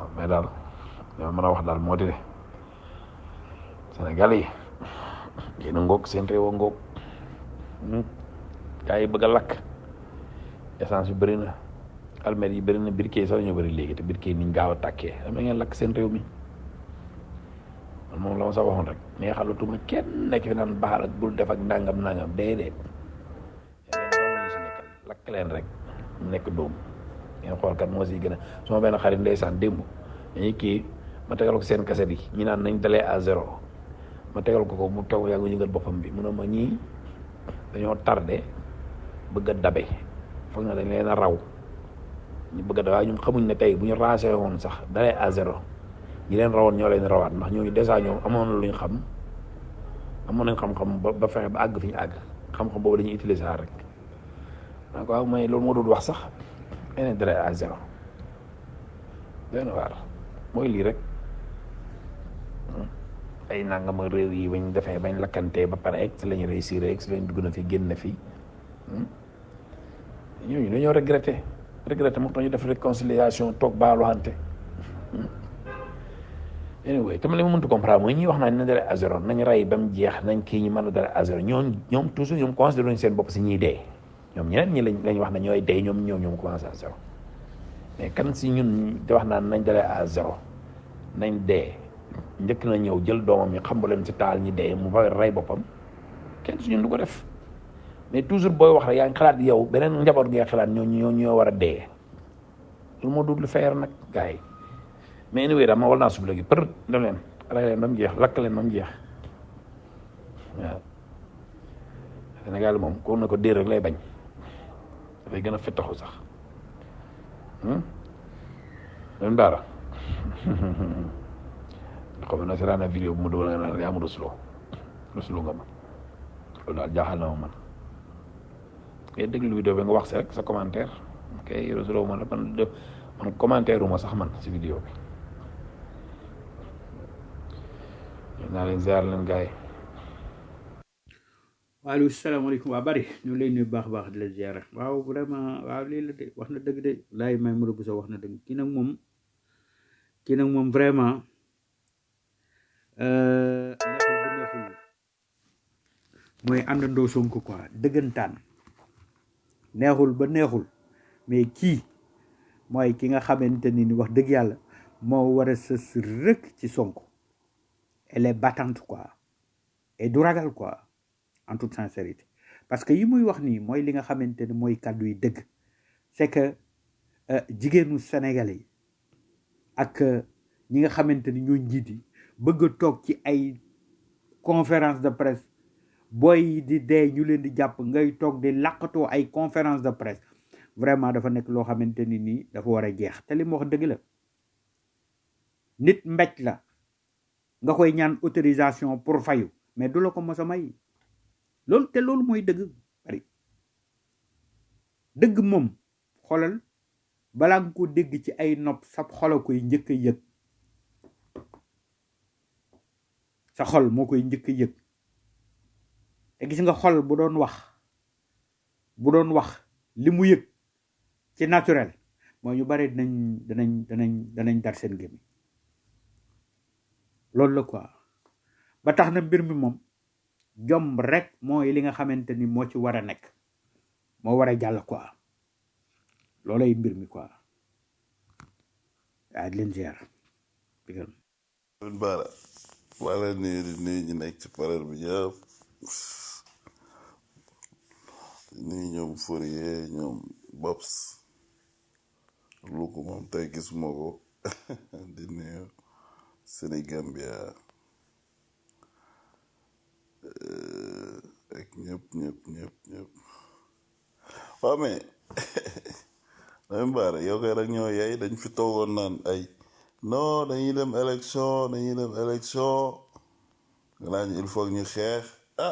mais daal li ma mën a wax daal moo di ne Sénégal yi yéen a ngoog seen réew a ngoog gaa yi bëgg a lakk essence yu bëri na almet yi bëri na briquet yi sax dañoo bëri léegi te briquet yi niñ gaaw a tàkkee am na ngeen lakk seen réew mi man moom la ma sax waxoon rek neexalatuma kenn nekk fi naan baal ak bul def ak nangam déedéet si nekkal lakk leen rek mu nekk dóom ngeen xool kat moo siy gën a suma benn xarit ndeysaan démb dañuy kii ma tegal ko seen kaset yi ñi naan nañ dalee à zéro ma tegal ko mu toog yàggu yëngal boppam bi mu ne ma ñii dañoo tardé bëgg a dabe foog na dañ leen a raw ñu bëgg a dabe waaye ñoom xamuñ ne tey bu ñu raasee woon sax dalee à zéro ñi leen rawoon ñoo leen rawaat ndax ñooñu dèjà ñoom amoon luñ xam amoon nañ xam-xam ba fexe ba àgg fi ñu àgg xam-xam boobu dañuy utiliser rek donc waaw may loolu moo dul wax sax yeneen dalee à zéro benn waar mooy lii rek ay nangama réew yi bañ defee bañ lakkantee ba pare egg si lañu réussir egg si lañ dugg na fi génn na fi ñooñu dañoo regretté moo tax ñu def réconciliation toog baaluwante anyway te ma li ma mënut comprendre mooy ñuy wax naa ne dale à zéro nañ rey ba mu jeex nañ kii ñi mën a dale à zéro ñoom toujours ñoom considéré nañ seen bopp si ñuy dee ñoom ñeneen ñi lañ wax ne ñooy dee ñoom commencé à zéro mais kan si ñun di wax naan nañ dale à zéro nañ dee njëkk na ñëw jël doomam yi xam leen si taal ñi dee mu ba rey boppam kenn si ñun du ko def mais toujours booy wax rek yaa ngi xalaat yow beneen njaboot ngay xalaat ñoo war a dee lu moo dul feer nag gars yi mais anyway daal ma wal naa suuf léegi për dem leen rey leen ba mu jeex lakk leen ba mu jeex waaw Sénégal moom ko na ko déer rek lay bañ dafay gën a fettaxu sax même daara xam na seetaan na vidéo bu mu doon nga naan yaa ma rusloo nga ma loolu daal jaaxal na ma man ngay déglu vidéo bi nga wax si rek sa commentaire ok rusloo ma la man commentaire uma sax man si vidéo bi naa leen ziar leen gars yi waaleykum salaamaaleykum waa bari ñu lay nuyu baax baax di la ziar waaw vraiment waaw lii la de wax na dëgg de laay may mën a bu sa wax na dëgg kii nag moom vraiment neexul bu neexul mooy àndandoo Sonko quoi dëggantaan neexul ba neexul mais kii mooy ki nga xamante ni wax dëgg yàlla moo war a sës rëkk ci Sonko elle est battante quoi et du ragal quoi en toute sincérité parce que yi muy wax nii mooy li nga xamante ni mooy kàddu yi dëgg c'est que jigéenu Sénégalais yi ak ñi nga xamante ni ñoo njiit yi bëgg a toog ci ay conférence de presse booy di dee ñu leen di jàpp ngay toog di làqatoo ay conférence de presse vraiment dafa nekk loo xamante ni nii dafa war a jeex te li mu wax dëgg la nit mbéj la nga koy ñaan autorisation pour fayu mais du la ko mos a may loolu mooy dëgg bari dëgg moom xolal balaa nga ko dégg ci ay nopp sab xola koy njëkk a yëg sa xol moo koy njëkk a yëg te gis nga xol bu doon wax li mu yëg ci naturel mooy ñu bari danañ dar seen gémmiñ loolu la quoi ba tax na mbir mi moom jom rek mooy li nga xamante ni moo ci war a nekk moo war a jàll quoi loolay mbir mi quoi di leen ziar bigal Bara maa leen nuyu di nuyu ñu nekk ci pareur bi yëpp di nuyu ñoom Fourier ñoom Bobs lu ko moom tey gisuma ko di nuyu Sénégambia ak ñëpp waaw mais Lamine Bara yow kay rek ñoo yey dañ fi toogoon naan ay non dañuy dem élection nga naan il faut ñu xeex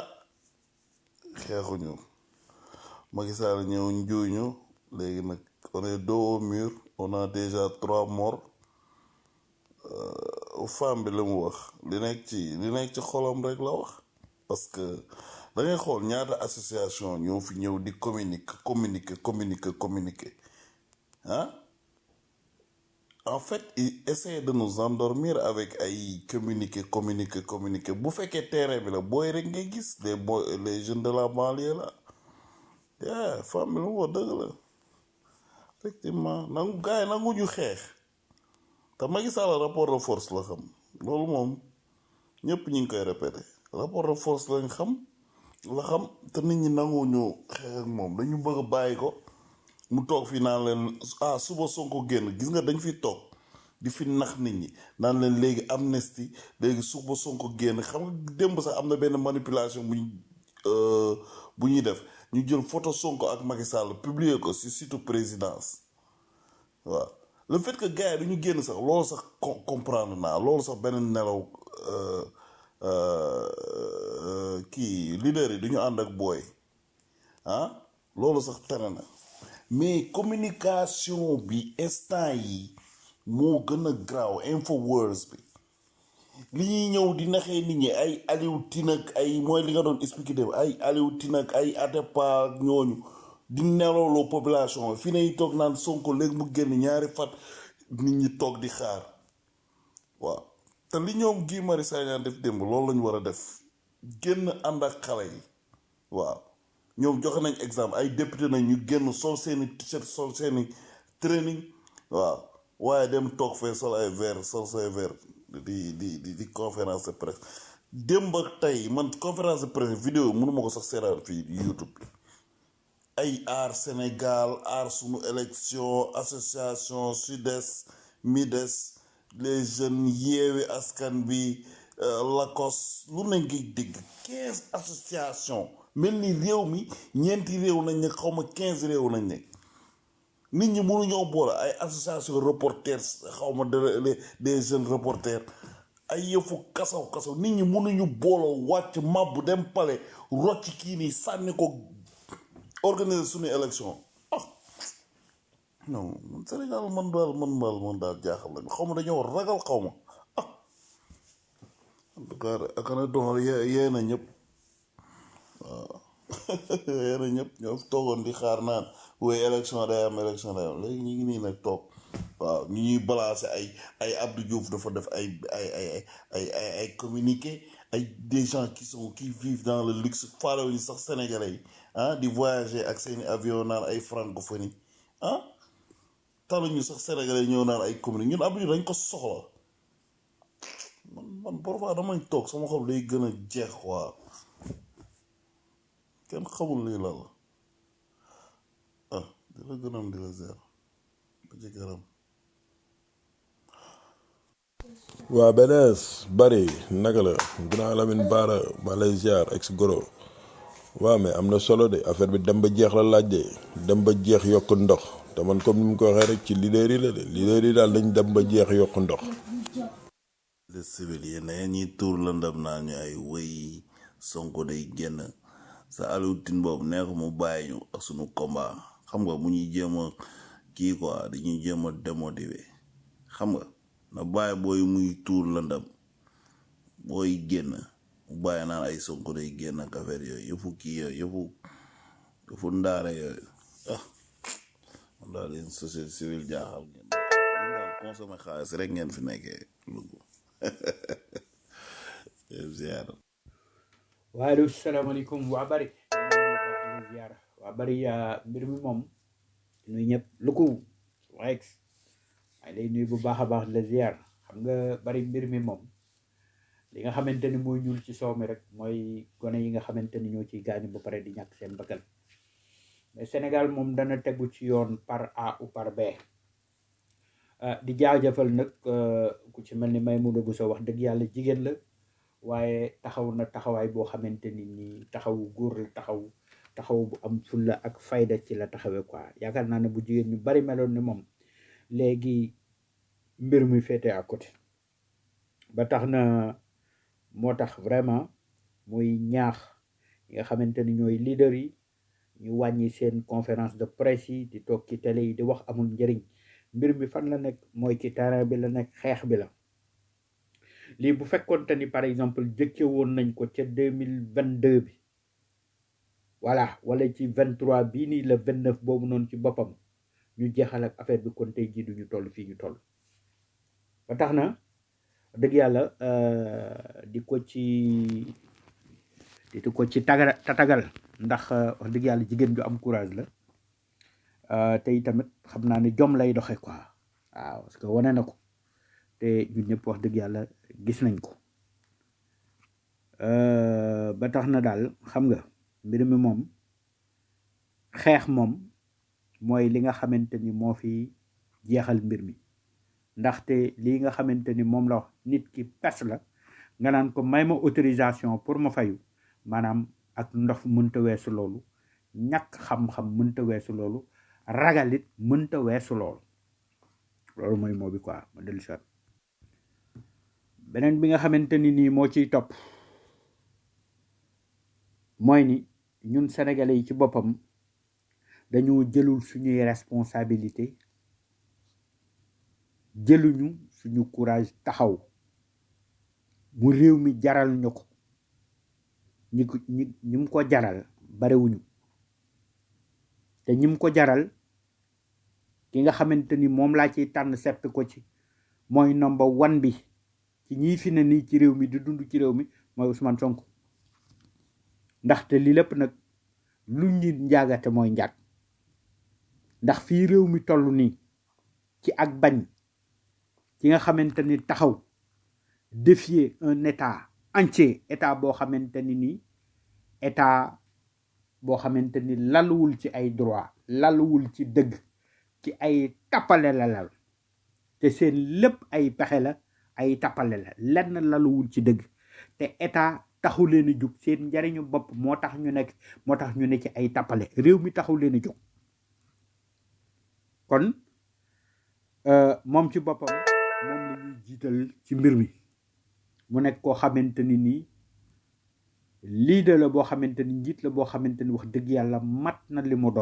xeexuñu Macky Sall ñëw njuuñu léegi nag on est dos au mur on a déjà 3 morts femme bi la mu wax li nekk ci xolam rek la wax parce que da ngay xool ñaata association ñoo fi ñëw di communiquer en fait ils essaient de nous endormir avec ay communiquer bu fekkee terrain bi la booy rek ngay gis les jeunes de la banlieue là famille lu wax dëgg la effectivement nangu gars yi nangu ñu xeex te Macky Sall rapport de force la xam loolu moom ñëpp ñu ngi koy répété rapport de force lañ xam te nit ñi nangu ñu xeex ak moom dañu bëgg a bàyyi ko mu toog fii naan leen suba Sonko génn gis nga dañ fi toog di fi nax nit ñi naan leen léegi amnistie léegi suba Sonko génn xam nga démb sax am na benn manipulation bu ñuy def ñu jël photo Sonko ak Macky Sall publier ko si site présidence waaw le fait que gars yi duñu génn sax loolu sax comprendre naa loolu sax beneen nelaw kii leader yi duñu ànd ak booy loolu sax tere na mais communication bi instant yi moo gën a graaw Infowars bi li ñuy ñëw di naxee nit ñi ay Aliou Tine ak ay mooy li nga doon expliqué dem ay Aliou Tine ak ay Atepa ak ñooñu di nelawloo population fi ne toog naan Sonko léegi mu génn ñaari fat nit ñi toog di xaar waaw te li ñoom Guy Marius Sagna def démb loolu lañu war a def génn ànd ak xale yi waaw ñoom joxe nañ exemple ay député nañ ñu génn sol seeni t-shirt sol seeni training waaw waaye dem toog fee sol ay verre sol say verre di conférence de presse démb ak tey man conférence de presse vidéo mënuma ko sax seetaan fii YouTube bi ay aar Sénégal aar sunu élection association Sud-Est Mid-Est les jeunes yeewi askan bi lakos lu ne ngi dégg 15 association mel ni réew mi ñeenti réew nañ ne xaw ma 15 réew nañ ne nit ñi mënuñoo boole ay association reporters xaw ma des jeunes reporters ay yëfu kasaw nit ñi mënuñu booloo wàcc mabbu dem pale rocc kii nii sànni ko organiser suñu élection non Sénégal man daal jaaxal lañu xaw ma dañoo ragal xaw ma en tout cas akana doon yee na ñëpp waaw yee na ñëpp ñoo toogoon di xaar naan wooy élection day am léegi ñu ngi nii nag toog waaw ñu ñuy balancer ay Abdou Diouf dafa def ay communiqué ay des gens qui vivent dans le luxe faalewuñu sax sénégalais yi di voyager ak seeni avion naan ay francophonie taluñu sax sénégalais ñëw naan ay communiqué ñun Abdou Diouf dañ ko soxla man parfois damay toog sama xol day gën a jeex quoi kenn xamul lii la di la gënam di la ziar ba ci gërëm waa benees bari naka la ginnaaw Lamine Bara ba lay ziar ex goro waaw mais am na solo de affaire bi dem ba jeex la laaj de dem ba jeex yokk ndox te man comme ni mu ko waxee rek ci leader yi la de leader yi daal dañ dem ba jeex yokk ndox les civils yi ne ñuy tuur lëndam naa ñu ay wëy Sonko day génn sa Aliou Tine boobu neexu mu bàyyi ñu ak sunu combat xam nga mu ñuy jéem a kii quoi dañuy jéem a démotiver xam nga na bàyyi booy muy tuur lëndam booy génn mu bàyyi naan ay Sonko day génn ak affaire yooyu yëfu kii yooyu yëfu ndaare yooyu man daal leen société civile jaaxal ngeen daal consommer xaalis rek ngeen fi nekkee lugu ziar waaleykum salaamaaleykum waa bari ziar waa bari mbir mi moom nuy ñëpp lu ko waaye lay nuyu bu baax a baax la ziar xam nga bari mbir mi moom li nga xamante ni mooy ñuul ci soow mi rek mooy gone yi nga xamante ni ñoo ciy gaañu ba pare di ñàkk seen bakkan mais Sénégal moom dana tegu ci yoon par A ou par B di jaajëfal nag ku ci mel ni Maimouna Bousso wax dëgg yàlla jigéen la waaye taxaw na taxawaay boo xamante ni taxawu góor la taxaw bu am fulla ak fayda ci la taxawee quoi yaakaar naa ne bu jigéen ñu bari meloon ni moom léegi mbir mi féete à côté ba tax na moo tax vraiment muy ñaax ñi nga xamante ni ñooy leader yi ñu wàññi seen conférence de presse yi di toog ci télé yi di wax amul njëriñ mbir mi fan la nekk mooy ci terrain bi la nekk xeex bi la lii bu fekkoonte ni par exemple jëkke woon nañ ko ca 2022 bi voilà wala ci 23 bii nii la 29 boobu noonu ci boppam ñu jeexal ak affaire bi kon tey jii duñu toll fii ñu toll ba tax na dëgg yàlla di ko ci tatagal ndax wax dëgg yàlla jigéen ju am courage la te tamit xam naa ne jom lay doxe quoi waaw parce que wane na ko te ñun ñëpp wax dëgg yàlla gis nañ ko ba tax na daal xam nga mbir mi moom xeex moom mooy li nga xamante ni moo fi jeexal mbir mi ndaxte lii nga xamante ni moom la wax nit ki pes la nga naan ko may ma autorisation pour ma fayu maanaam ak ndof mënta weesu loolu ñàkk xam-xam mënta weesu loolu ragalit mënta weesu loolu loolu mooy moo bi quoi ma dellu si waat beneen bi nga xamante ni nii moo ciy topp mooy ni ñun sénégalais yi ci boppam dañoo jëlul suñuy responsabilité jëluñu suñu courage taxaw mu réew mi jaral ñu ko ñi mu ko jaral barewuñu te ñi mu ko jaral ki nga xamante ni moom laa ciy tànn sepp ko ci mooy number one bi ci ñii fi ne nii ci réew mi di dund ci réew mi mooy Ousmane Sonko ndaxte li lépp nag lu ñi njaagate mooy njaag ndax fii réew mi toll nii ci ak bañ ci nga xamante ni taxaw défier un état entier état boo xamante ni nii état boo xamante ni laluwul ci ay droit laluwul ci dëgg ci ay tappale la lal te seen lépp ay pexe la ay tappale la lenn laluwul ci dëgg te état taxu leen a jóg seen njariñu bopp moo tax ñu ne ci ay tappale réew mi taxu leen a jóg kon moom ci boppam moom la ñuy jiital ci mbir mi mu nekk koo xamante ni nii leader la boo xamante ni njiit la boo xamante ni wax dëgg yàlla mat na li mu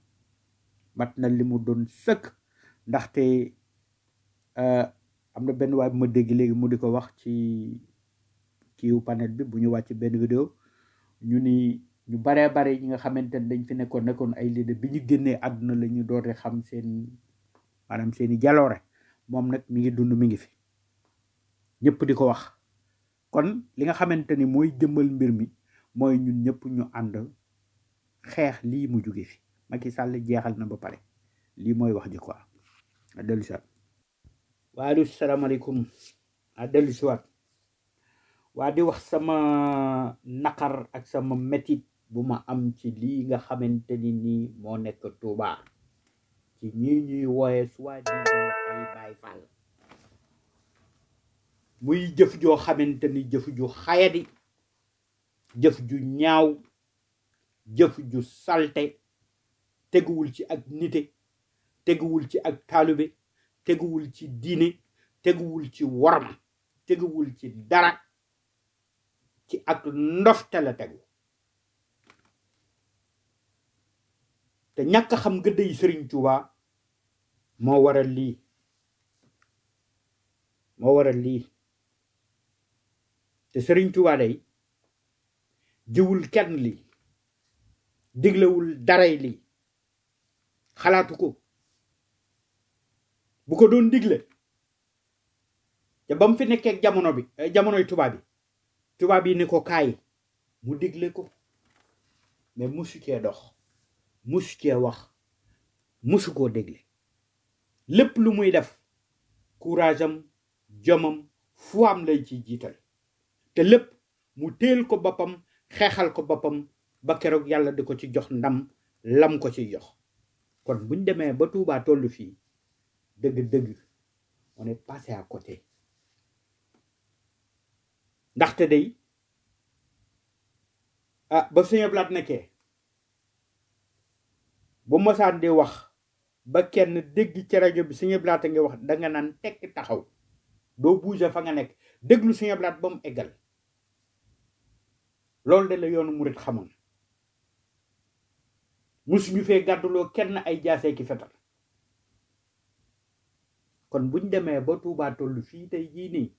doon sëkk ndaxte am na benn waay bu ma dégg léegi mu di ko wax ci kiiw panel bi bu ñu wàcc benn vidéo ñu ni ñu baree bare ñi nga xamante ni dañ fi nekkoon ay leader bi ñu génnee àdduna la ñu doore xam maanaam seeni jaloore moom nag mi ngi dund mi ngi fi ñëpp di ko wax kon li nga xamante ni mooy jëmmal mbir mi mooy ñun ñëpp ñu ànd xeex lii mu jóge fi Macky Sall jeexal na ba pare lii mooy wax ji quoi a dellu si waat waaleykum salaamaaleykum a dellu si waat waa di wax sama naqar ak sama metit bu ma am ci lii nga xamante ni nii moo nekk Touba ci ñii ñuy wooye soi-disant ay Baay Faal muy jëf joo xamante ni jëf ju xayadi jëf ju ñaaw jëf ju salte teguwul ci ak nite teguwul ci ak taalube teguwul ci diine teguwul ci worma teguwul ci dara ci ak ndofte la tegu te ñàkk xam nga dey Sëriñ Tuuba moo waral lii te Sëriñ Tuuba day jiwul kenn lii diglewul daray lii xalaatu ko bu ko doon digle te ba mu fi nekkee jamonoy tubaab yi ni ko kaay mu digle ko mais musu cee dox musu cee wax musu koo dégle lépp lu muy def courage am jomam fu am lay ciy jiital te lépp mu téel ko boppam xeexal ko boppam ba keroog yàlla di ko ci jox ndam lam ko ci jox kon buñ demee ba Touba tollu fii dëgg-dëgg on est passé à côté ndaxte day ba Sëñ Abdu Lahat nekkee bu mosaan di wax ba kenn dégg ci rajo bi Sëñ Abdu Lahat a ngi wax danga naan tekk taxaw doo bouger fa nga nekk déglu Sëñ Abdu Lahat ba mu eggal loolu de la yoonu murit xamoon musuñu fee gàdduloo kenn ay jaasee ki fetal kon buñ demee ba Touba tollu fii tey jii nii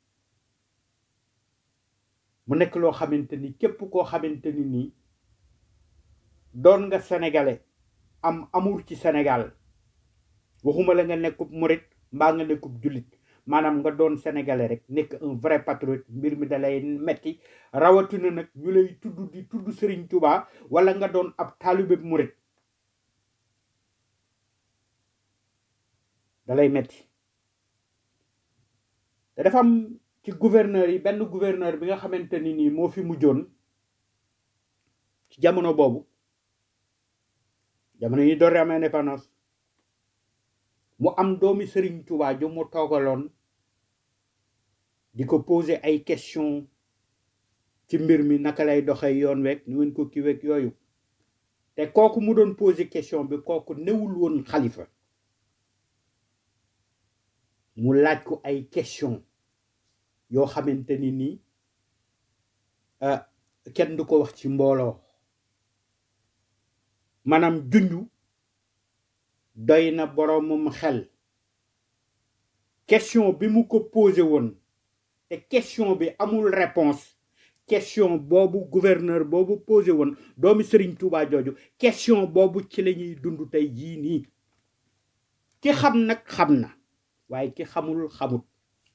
mu nekk loo xamante ni képp koo xamante ni nii doon nga sénégalais am amour ci Sénégal waxuma la nga nekkub murit mbaa nga nekkub jullit maanaam nga doon sénégalais rek nekk un vrai patriote mbir mi da lay metti rawatina nag ñu lay tudd di tudd Serigne Touba wala nga doon ab taalibe murit da lay metti te dafa am ci gouverneur yi benn gouverneur bi nga xamante ni nii moo fi mujjoon ci jamono boobu jamono yi door am indépendance mu am doomi Serigne Touba ju mu toogaloon di ko poser ay question ci mbir mi naka lay doxee yoon week nu ngeen ko kii week yooyu te kooku mu doon poser question bi kooku newul woon xalifa mu laaj ko ay question yoo xamante ni nii kenn du ko wax ci mbooloo maanaam junju doy na boromum xel question bi mu ko posé woon te question bi amul réponse question boobu gouverneur boobu posé woon doomi Serigne Touba jooju question boobu ci la ñuy dund tey jii nii ki xam nag xam na waaye ki xamul xamut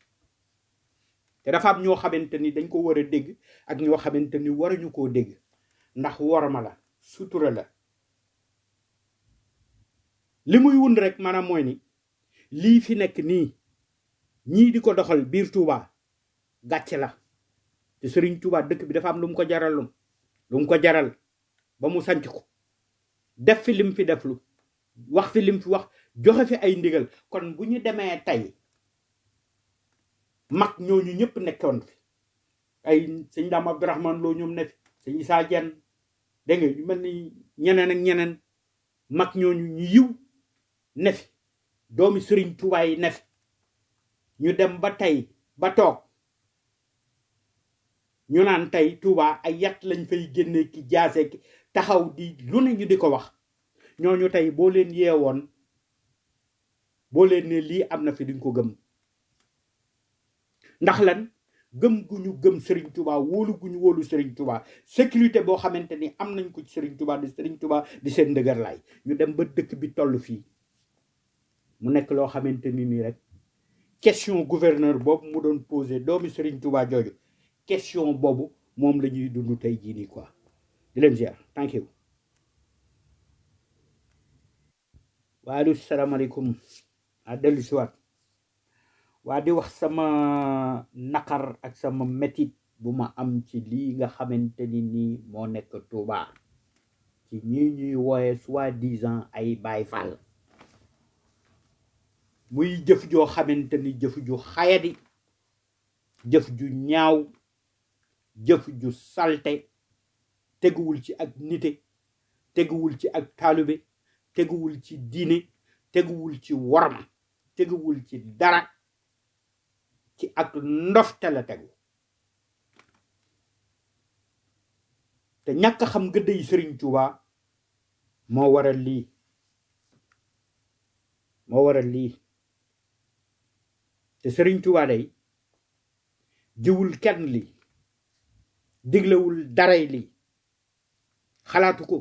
te dafa am ñoo xamante ni dañ ko war a dégg ak ñoo xamante ni waruñu koo dégg ndax worma la sutura la li muy wund rek maanaam mooy ni lii fi nekk nii ñii di ko doxal biir Touba gàcce la te Serigne Touba dëkk bi dafa am lu mu ko jaraloon lu mu ko jaral ba mu sanc ko def fi lim fi deflu wax fi lim fi wax joxe fi ay ndigal kon bu ñu demee tey mag ñooñu ñëpp nekkoon fi ay sëñ Dame Abdourahmane Lo ñoom ne fi sëñ Issa Diène dégg nga ñu mel ni ñeneen ak ñeneen mag ñooñu ñu yiw ne fi doomi Serigne Touba yi ne fi ñu dem ba tey ba toog ñu naan tey Touba ay yat lañ fay génne ki jaase ki taxaw di lu ne ñu di ko wax ñooñu tey boo leen yeewoon boo leen ne lii am na fi duñ ko gëm ndax lan gëm gu ñu gëm Serigne Touba wóolu gu ñu wóolu Serigne Touba sécurité boo xamante ni am nañ ko ci Serigne Touba di seen ndëgër laay ñu dem ba dëkk bi toll fii mu nekk loo xamante ni nii rek question gouverneur boobu mu doon posé doomi Serigne Touba jooju question boobu moom la ñuy dund tey jii nii quoi di leen ziar thank you waaleykum salaamaaleykum a dellu si waat waa di wax sama naqar ak sama metit bu ma am ci lii nga xamante ni nii moo nekk Touba ci ñi ñuy wooye soi-disant ay Baay Faal muy jëf joo xamante ni jëf ju xayadi jëf ju ñaaw jëf ju salte teguwul ci ak nite teguwul ci ak taalube teguwul ci diine teguwul ci worma teguwul ci dara ci ak ndofte la tegu te ñàkk xam gëddëy Serigne Touba moo waral lii te Serigne Touba day jiwul kenn lii diglewul daray lii xalaatu ko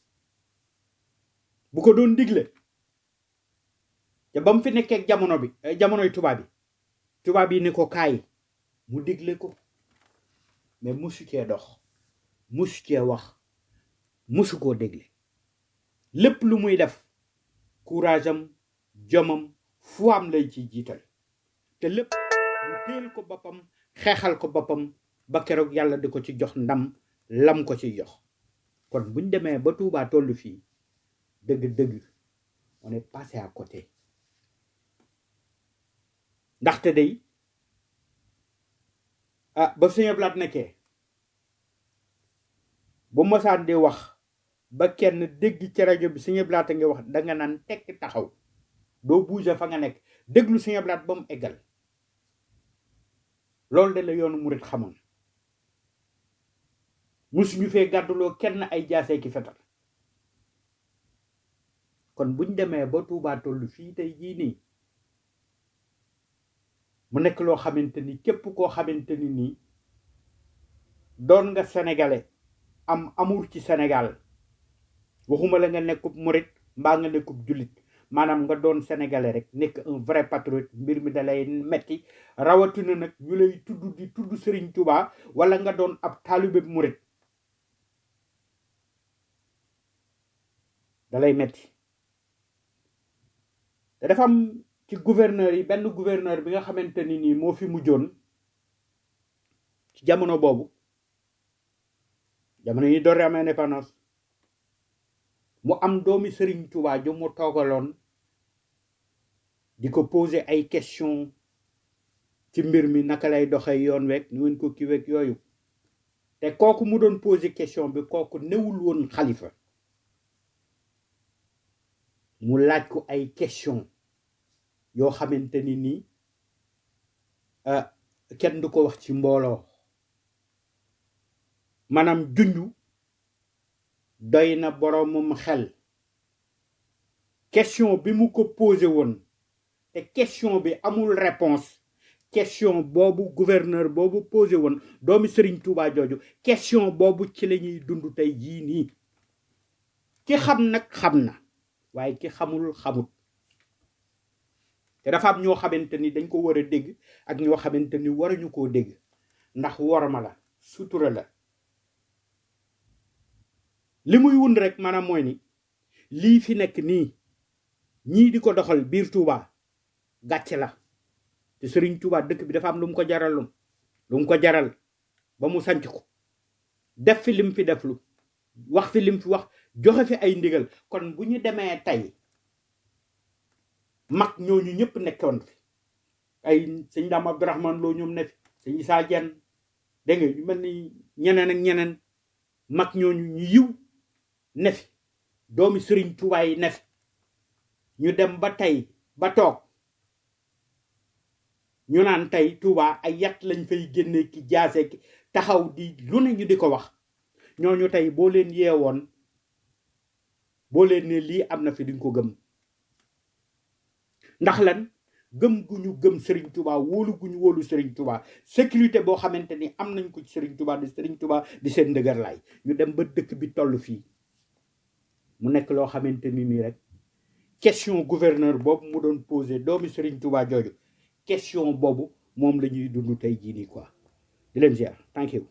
bu ko doon digle te ba mu fi nekkee jamono bi jamonoy tubaab yi ni ko kaay mu digle ko mais musu cee dox musu cee wax musu koo dégle lépp lu muy def courage am jomam fu am lay ci jiital te lépp mu téel ko boppam xeexal ko boppam ba keroog yàlla di ko ci jox ndam lam ko ci jox kon buñ demee ba Touba tollu fii dëgg-dëgg on est passé à côté ndaxte day ba Sëñ Blaat nekkee bu mosaan di wax ba kenn dégg ci rajo bi Sëñ Blaat a ngi wax danga naan tekk taxaw doo bouger fa nga nekk déglu Sëñ Blaat ba mu eggal loolu de la yoonu murit xamoon musuñu fee gàdduloo kenn ay jaasee ki fetal kon buñ demee ba Touba tollu fii tey jii nii mu nekk loo xamante ni képp koo xamante ni nii doon nga sénégalais am amour ci Sénégal waxuma la nga nekkub murit mbaa nga nekkub jullit maanaam nga doon sénégalais rek nekk un vrai patriote mbir mi da lay metti rawatina nag ñu lay tudd di tudd Serigne Touba wala nga doon ab taalibe murit da lay metti te dafa am ci gouverneur yi benn gouverneur bi nga xamante ni nii moo fi mujjoon ci jamono boobu jamono yi door am indépendance mu am doomi Serigne Touba ju mu toogaloon di ko poser ay question ci mbir mi naka lay doxee yoon wek nu ngeen ko kii wek yooyu te kooku mu doon poser question bi kooku newul woon xalifa mu laaj ko ay question yoo xamante ni nii kenn du ko wax ci mbooloo maanaam junju doy na boromum xel question bi mu ko posé woon te question bi amul réponse question boobu gouverneur boobu posé woon doomi Serigne Touba jooju question boobu ci la ñuy dund tey jii nii ki xam nag xam na waaye ki xamul xamut te dafa am ñoo xamante ni dañ ko war a dégg ak ñoo xamante ni waruñu koo dégg ndax worma la sutura la li muy wund rek maanaam mooy ni lii fi nekk nii ñii di ko doxal biir Touba gàcce la te Serigne Touba dëkk bi dafa am lu mu ko jaraloon lu mu ko jaral ba mu sanc ko def fi lim fi def lu wax fi lim fi wax joxe fi ay ndigal kon bu ñu demee tey mag ñooñu ñëpp nekkoon fi ay sëñ Dame Abdourahmane Lo ñoom ne fi sëñ Issa Diène dégg nga ñu mel ni ñeneen ak ñeneen mag ñooñu ñu yiw ne fi doomi Serigne Touba yi ne fi ñu dem ba tey ba toog ñu naan tey Touba ay yat lañ fay génne ki jaase ki taxaw di lu ne ñu di ko wax ñooñu tey boo leen yeewoon boo leen ne lii am na fi duñ ko gëm ndax lan gëm gu ñu gëm Serigne Touba wóolu gu ñu wóolu Serigne Touba sécurité boo xamante ni am nañ ko ci Serigne Touba di seen ndëgër laay ñu dem ba dëkk bi toll fii mu nekk loo xamante ni nii rek question gouverneur boobu mu doon posé doomi Serigne Touba jooju question boobu moom la ñuy dund tey jii nii quoi di leen ziar thank you.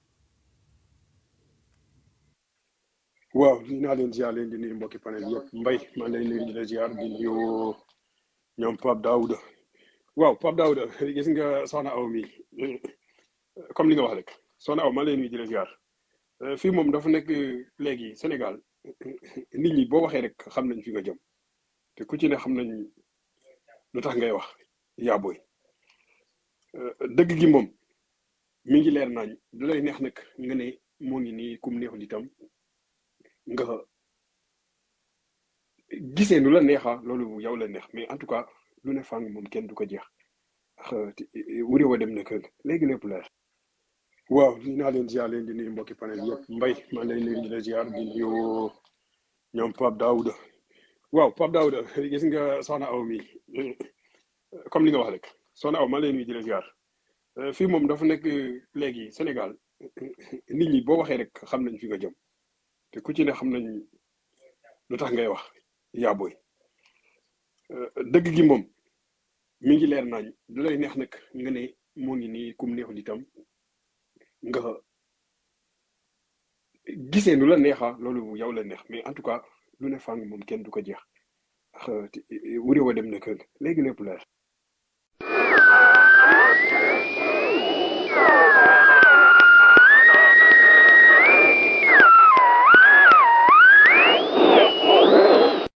waaw dinaa leen ziar leen di nuyu mbokki panel yëpp Mbaye maa ngi lay nuyu di la ziar di nuyu ñoom Pape Daouda waaw Pape Daouda gis nga soxna aw mi comme li nga wax rek soxna aw maa ngi lay nuyu di la ziar fii moom dafa nekk léegi Sénégal nit ñi boo waxee rek xam nañ fi nga jëm te ku ci ne xam nañ lu tax ngay wax yaa booy dëgg gi moom mi ngi leer nañ du lay neex nag nga ne moo ngi nii kum neexul itam nga gisee nu la neexa loolu yow la neex mais en tout cas lu ne fàng moom kenn du ko jeex wuri wa dem na kër léegi lépp leer waaw dinaa leen ziar leen di nuyu mbokki panel yëpp Mbaye maa ngi lay nuyu di la ziar di nuyu ñoom Pape Daouda waaw Pape Daouda gis nga soxna aw mi comme li nga wax rek soxna aw maa ngi lay nuyu di la ziar fii moom dafa nekk léegi Sénégal nit ñi boo waxee rek xam nañ fi nga jëm te ku ci ne xam nañ lu tax ngay wax yaa booy dëgg gi moom mi ngi leer nañ du lay neex nag nga ne moo ngi nii kum neexul itam nga gisee nu la neexa loolu yow la neex mais en tout cas lu ne fàng moom kenn du ko jeex wuri wa dem na kër léegi lépp leer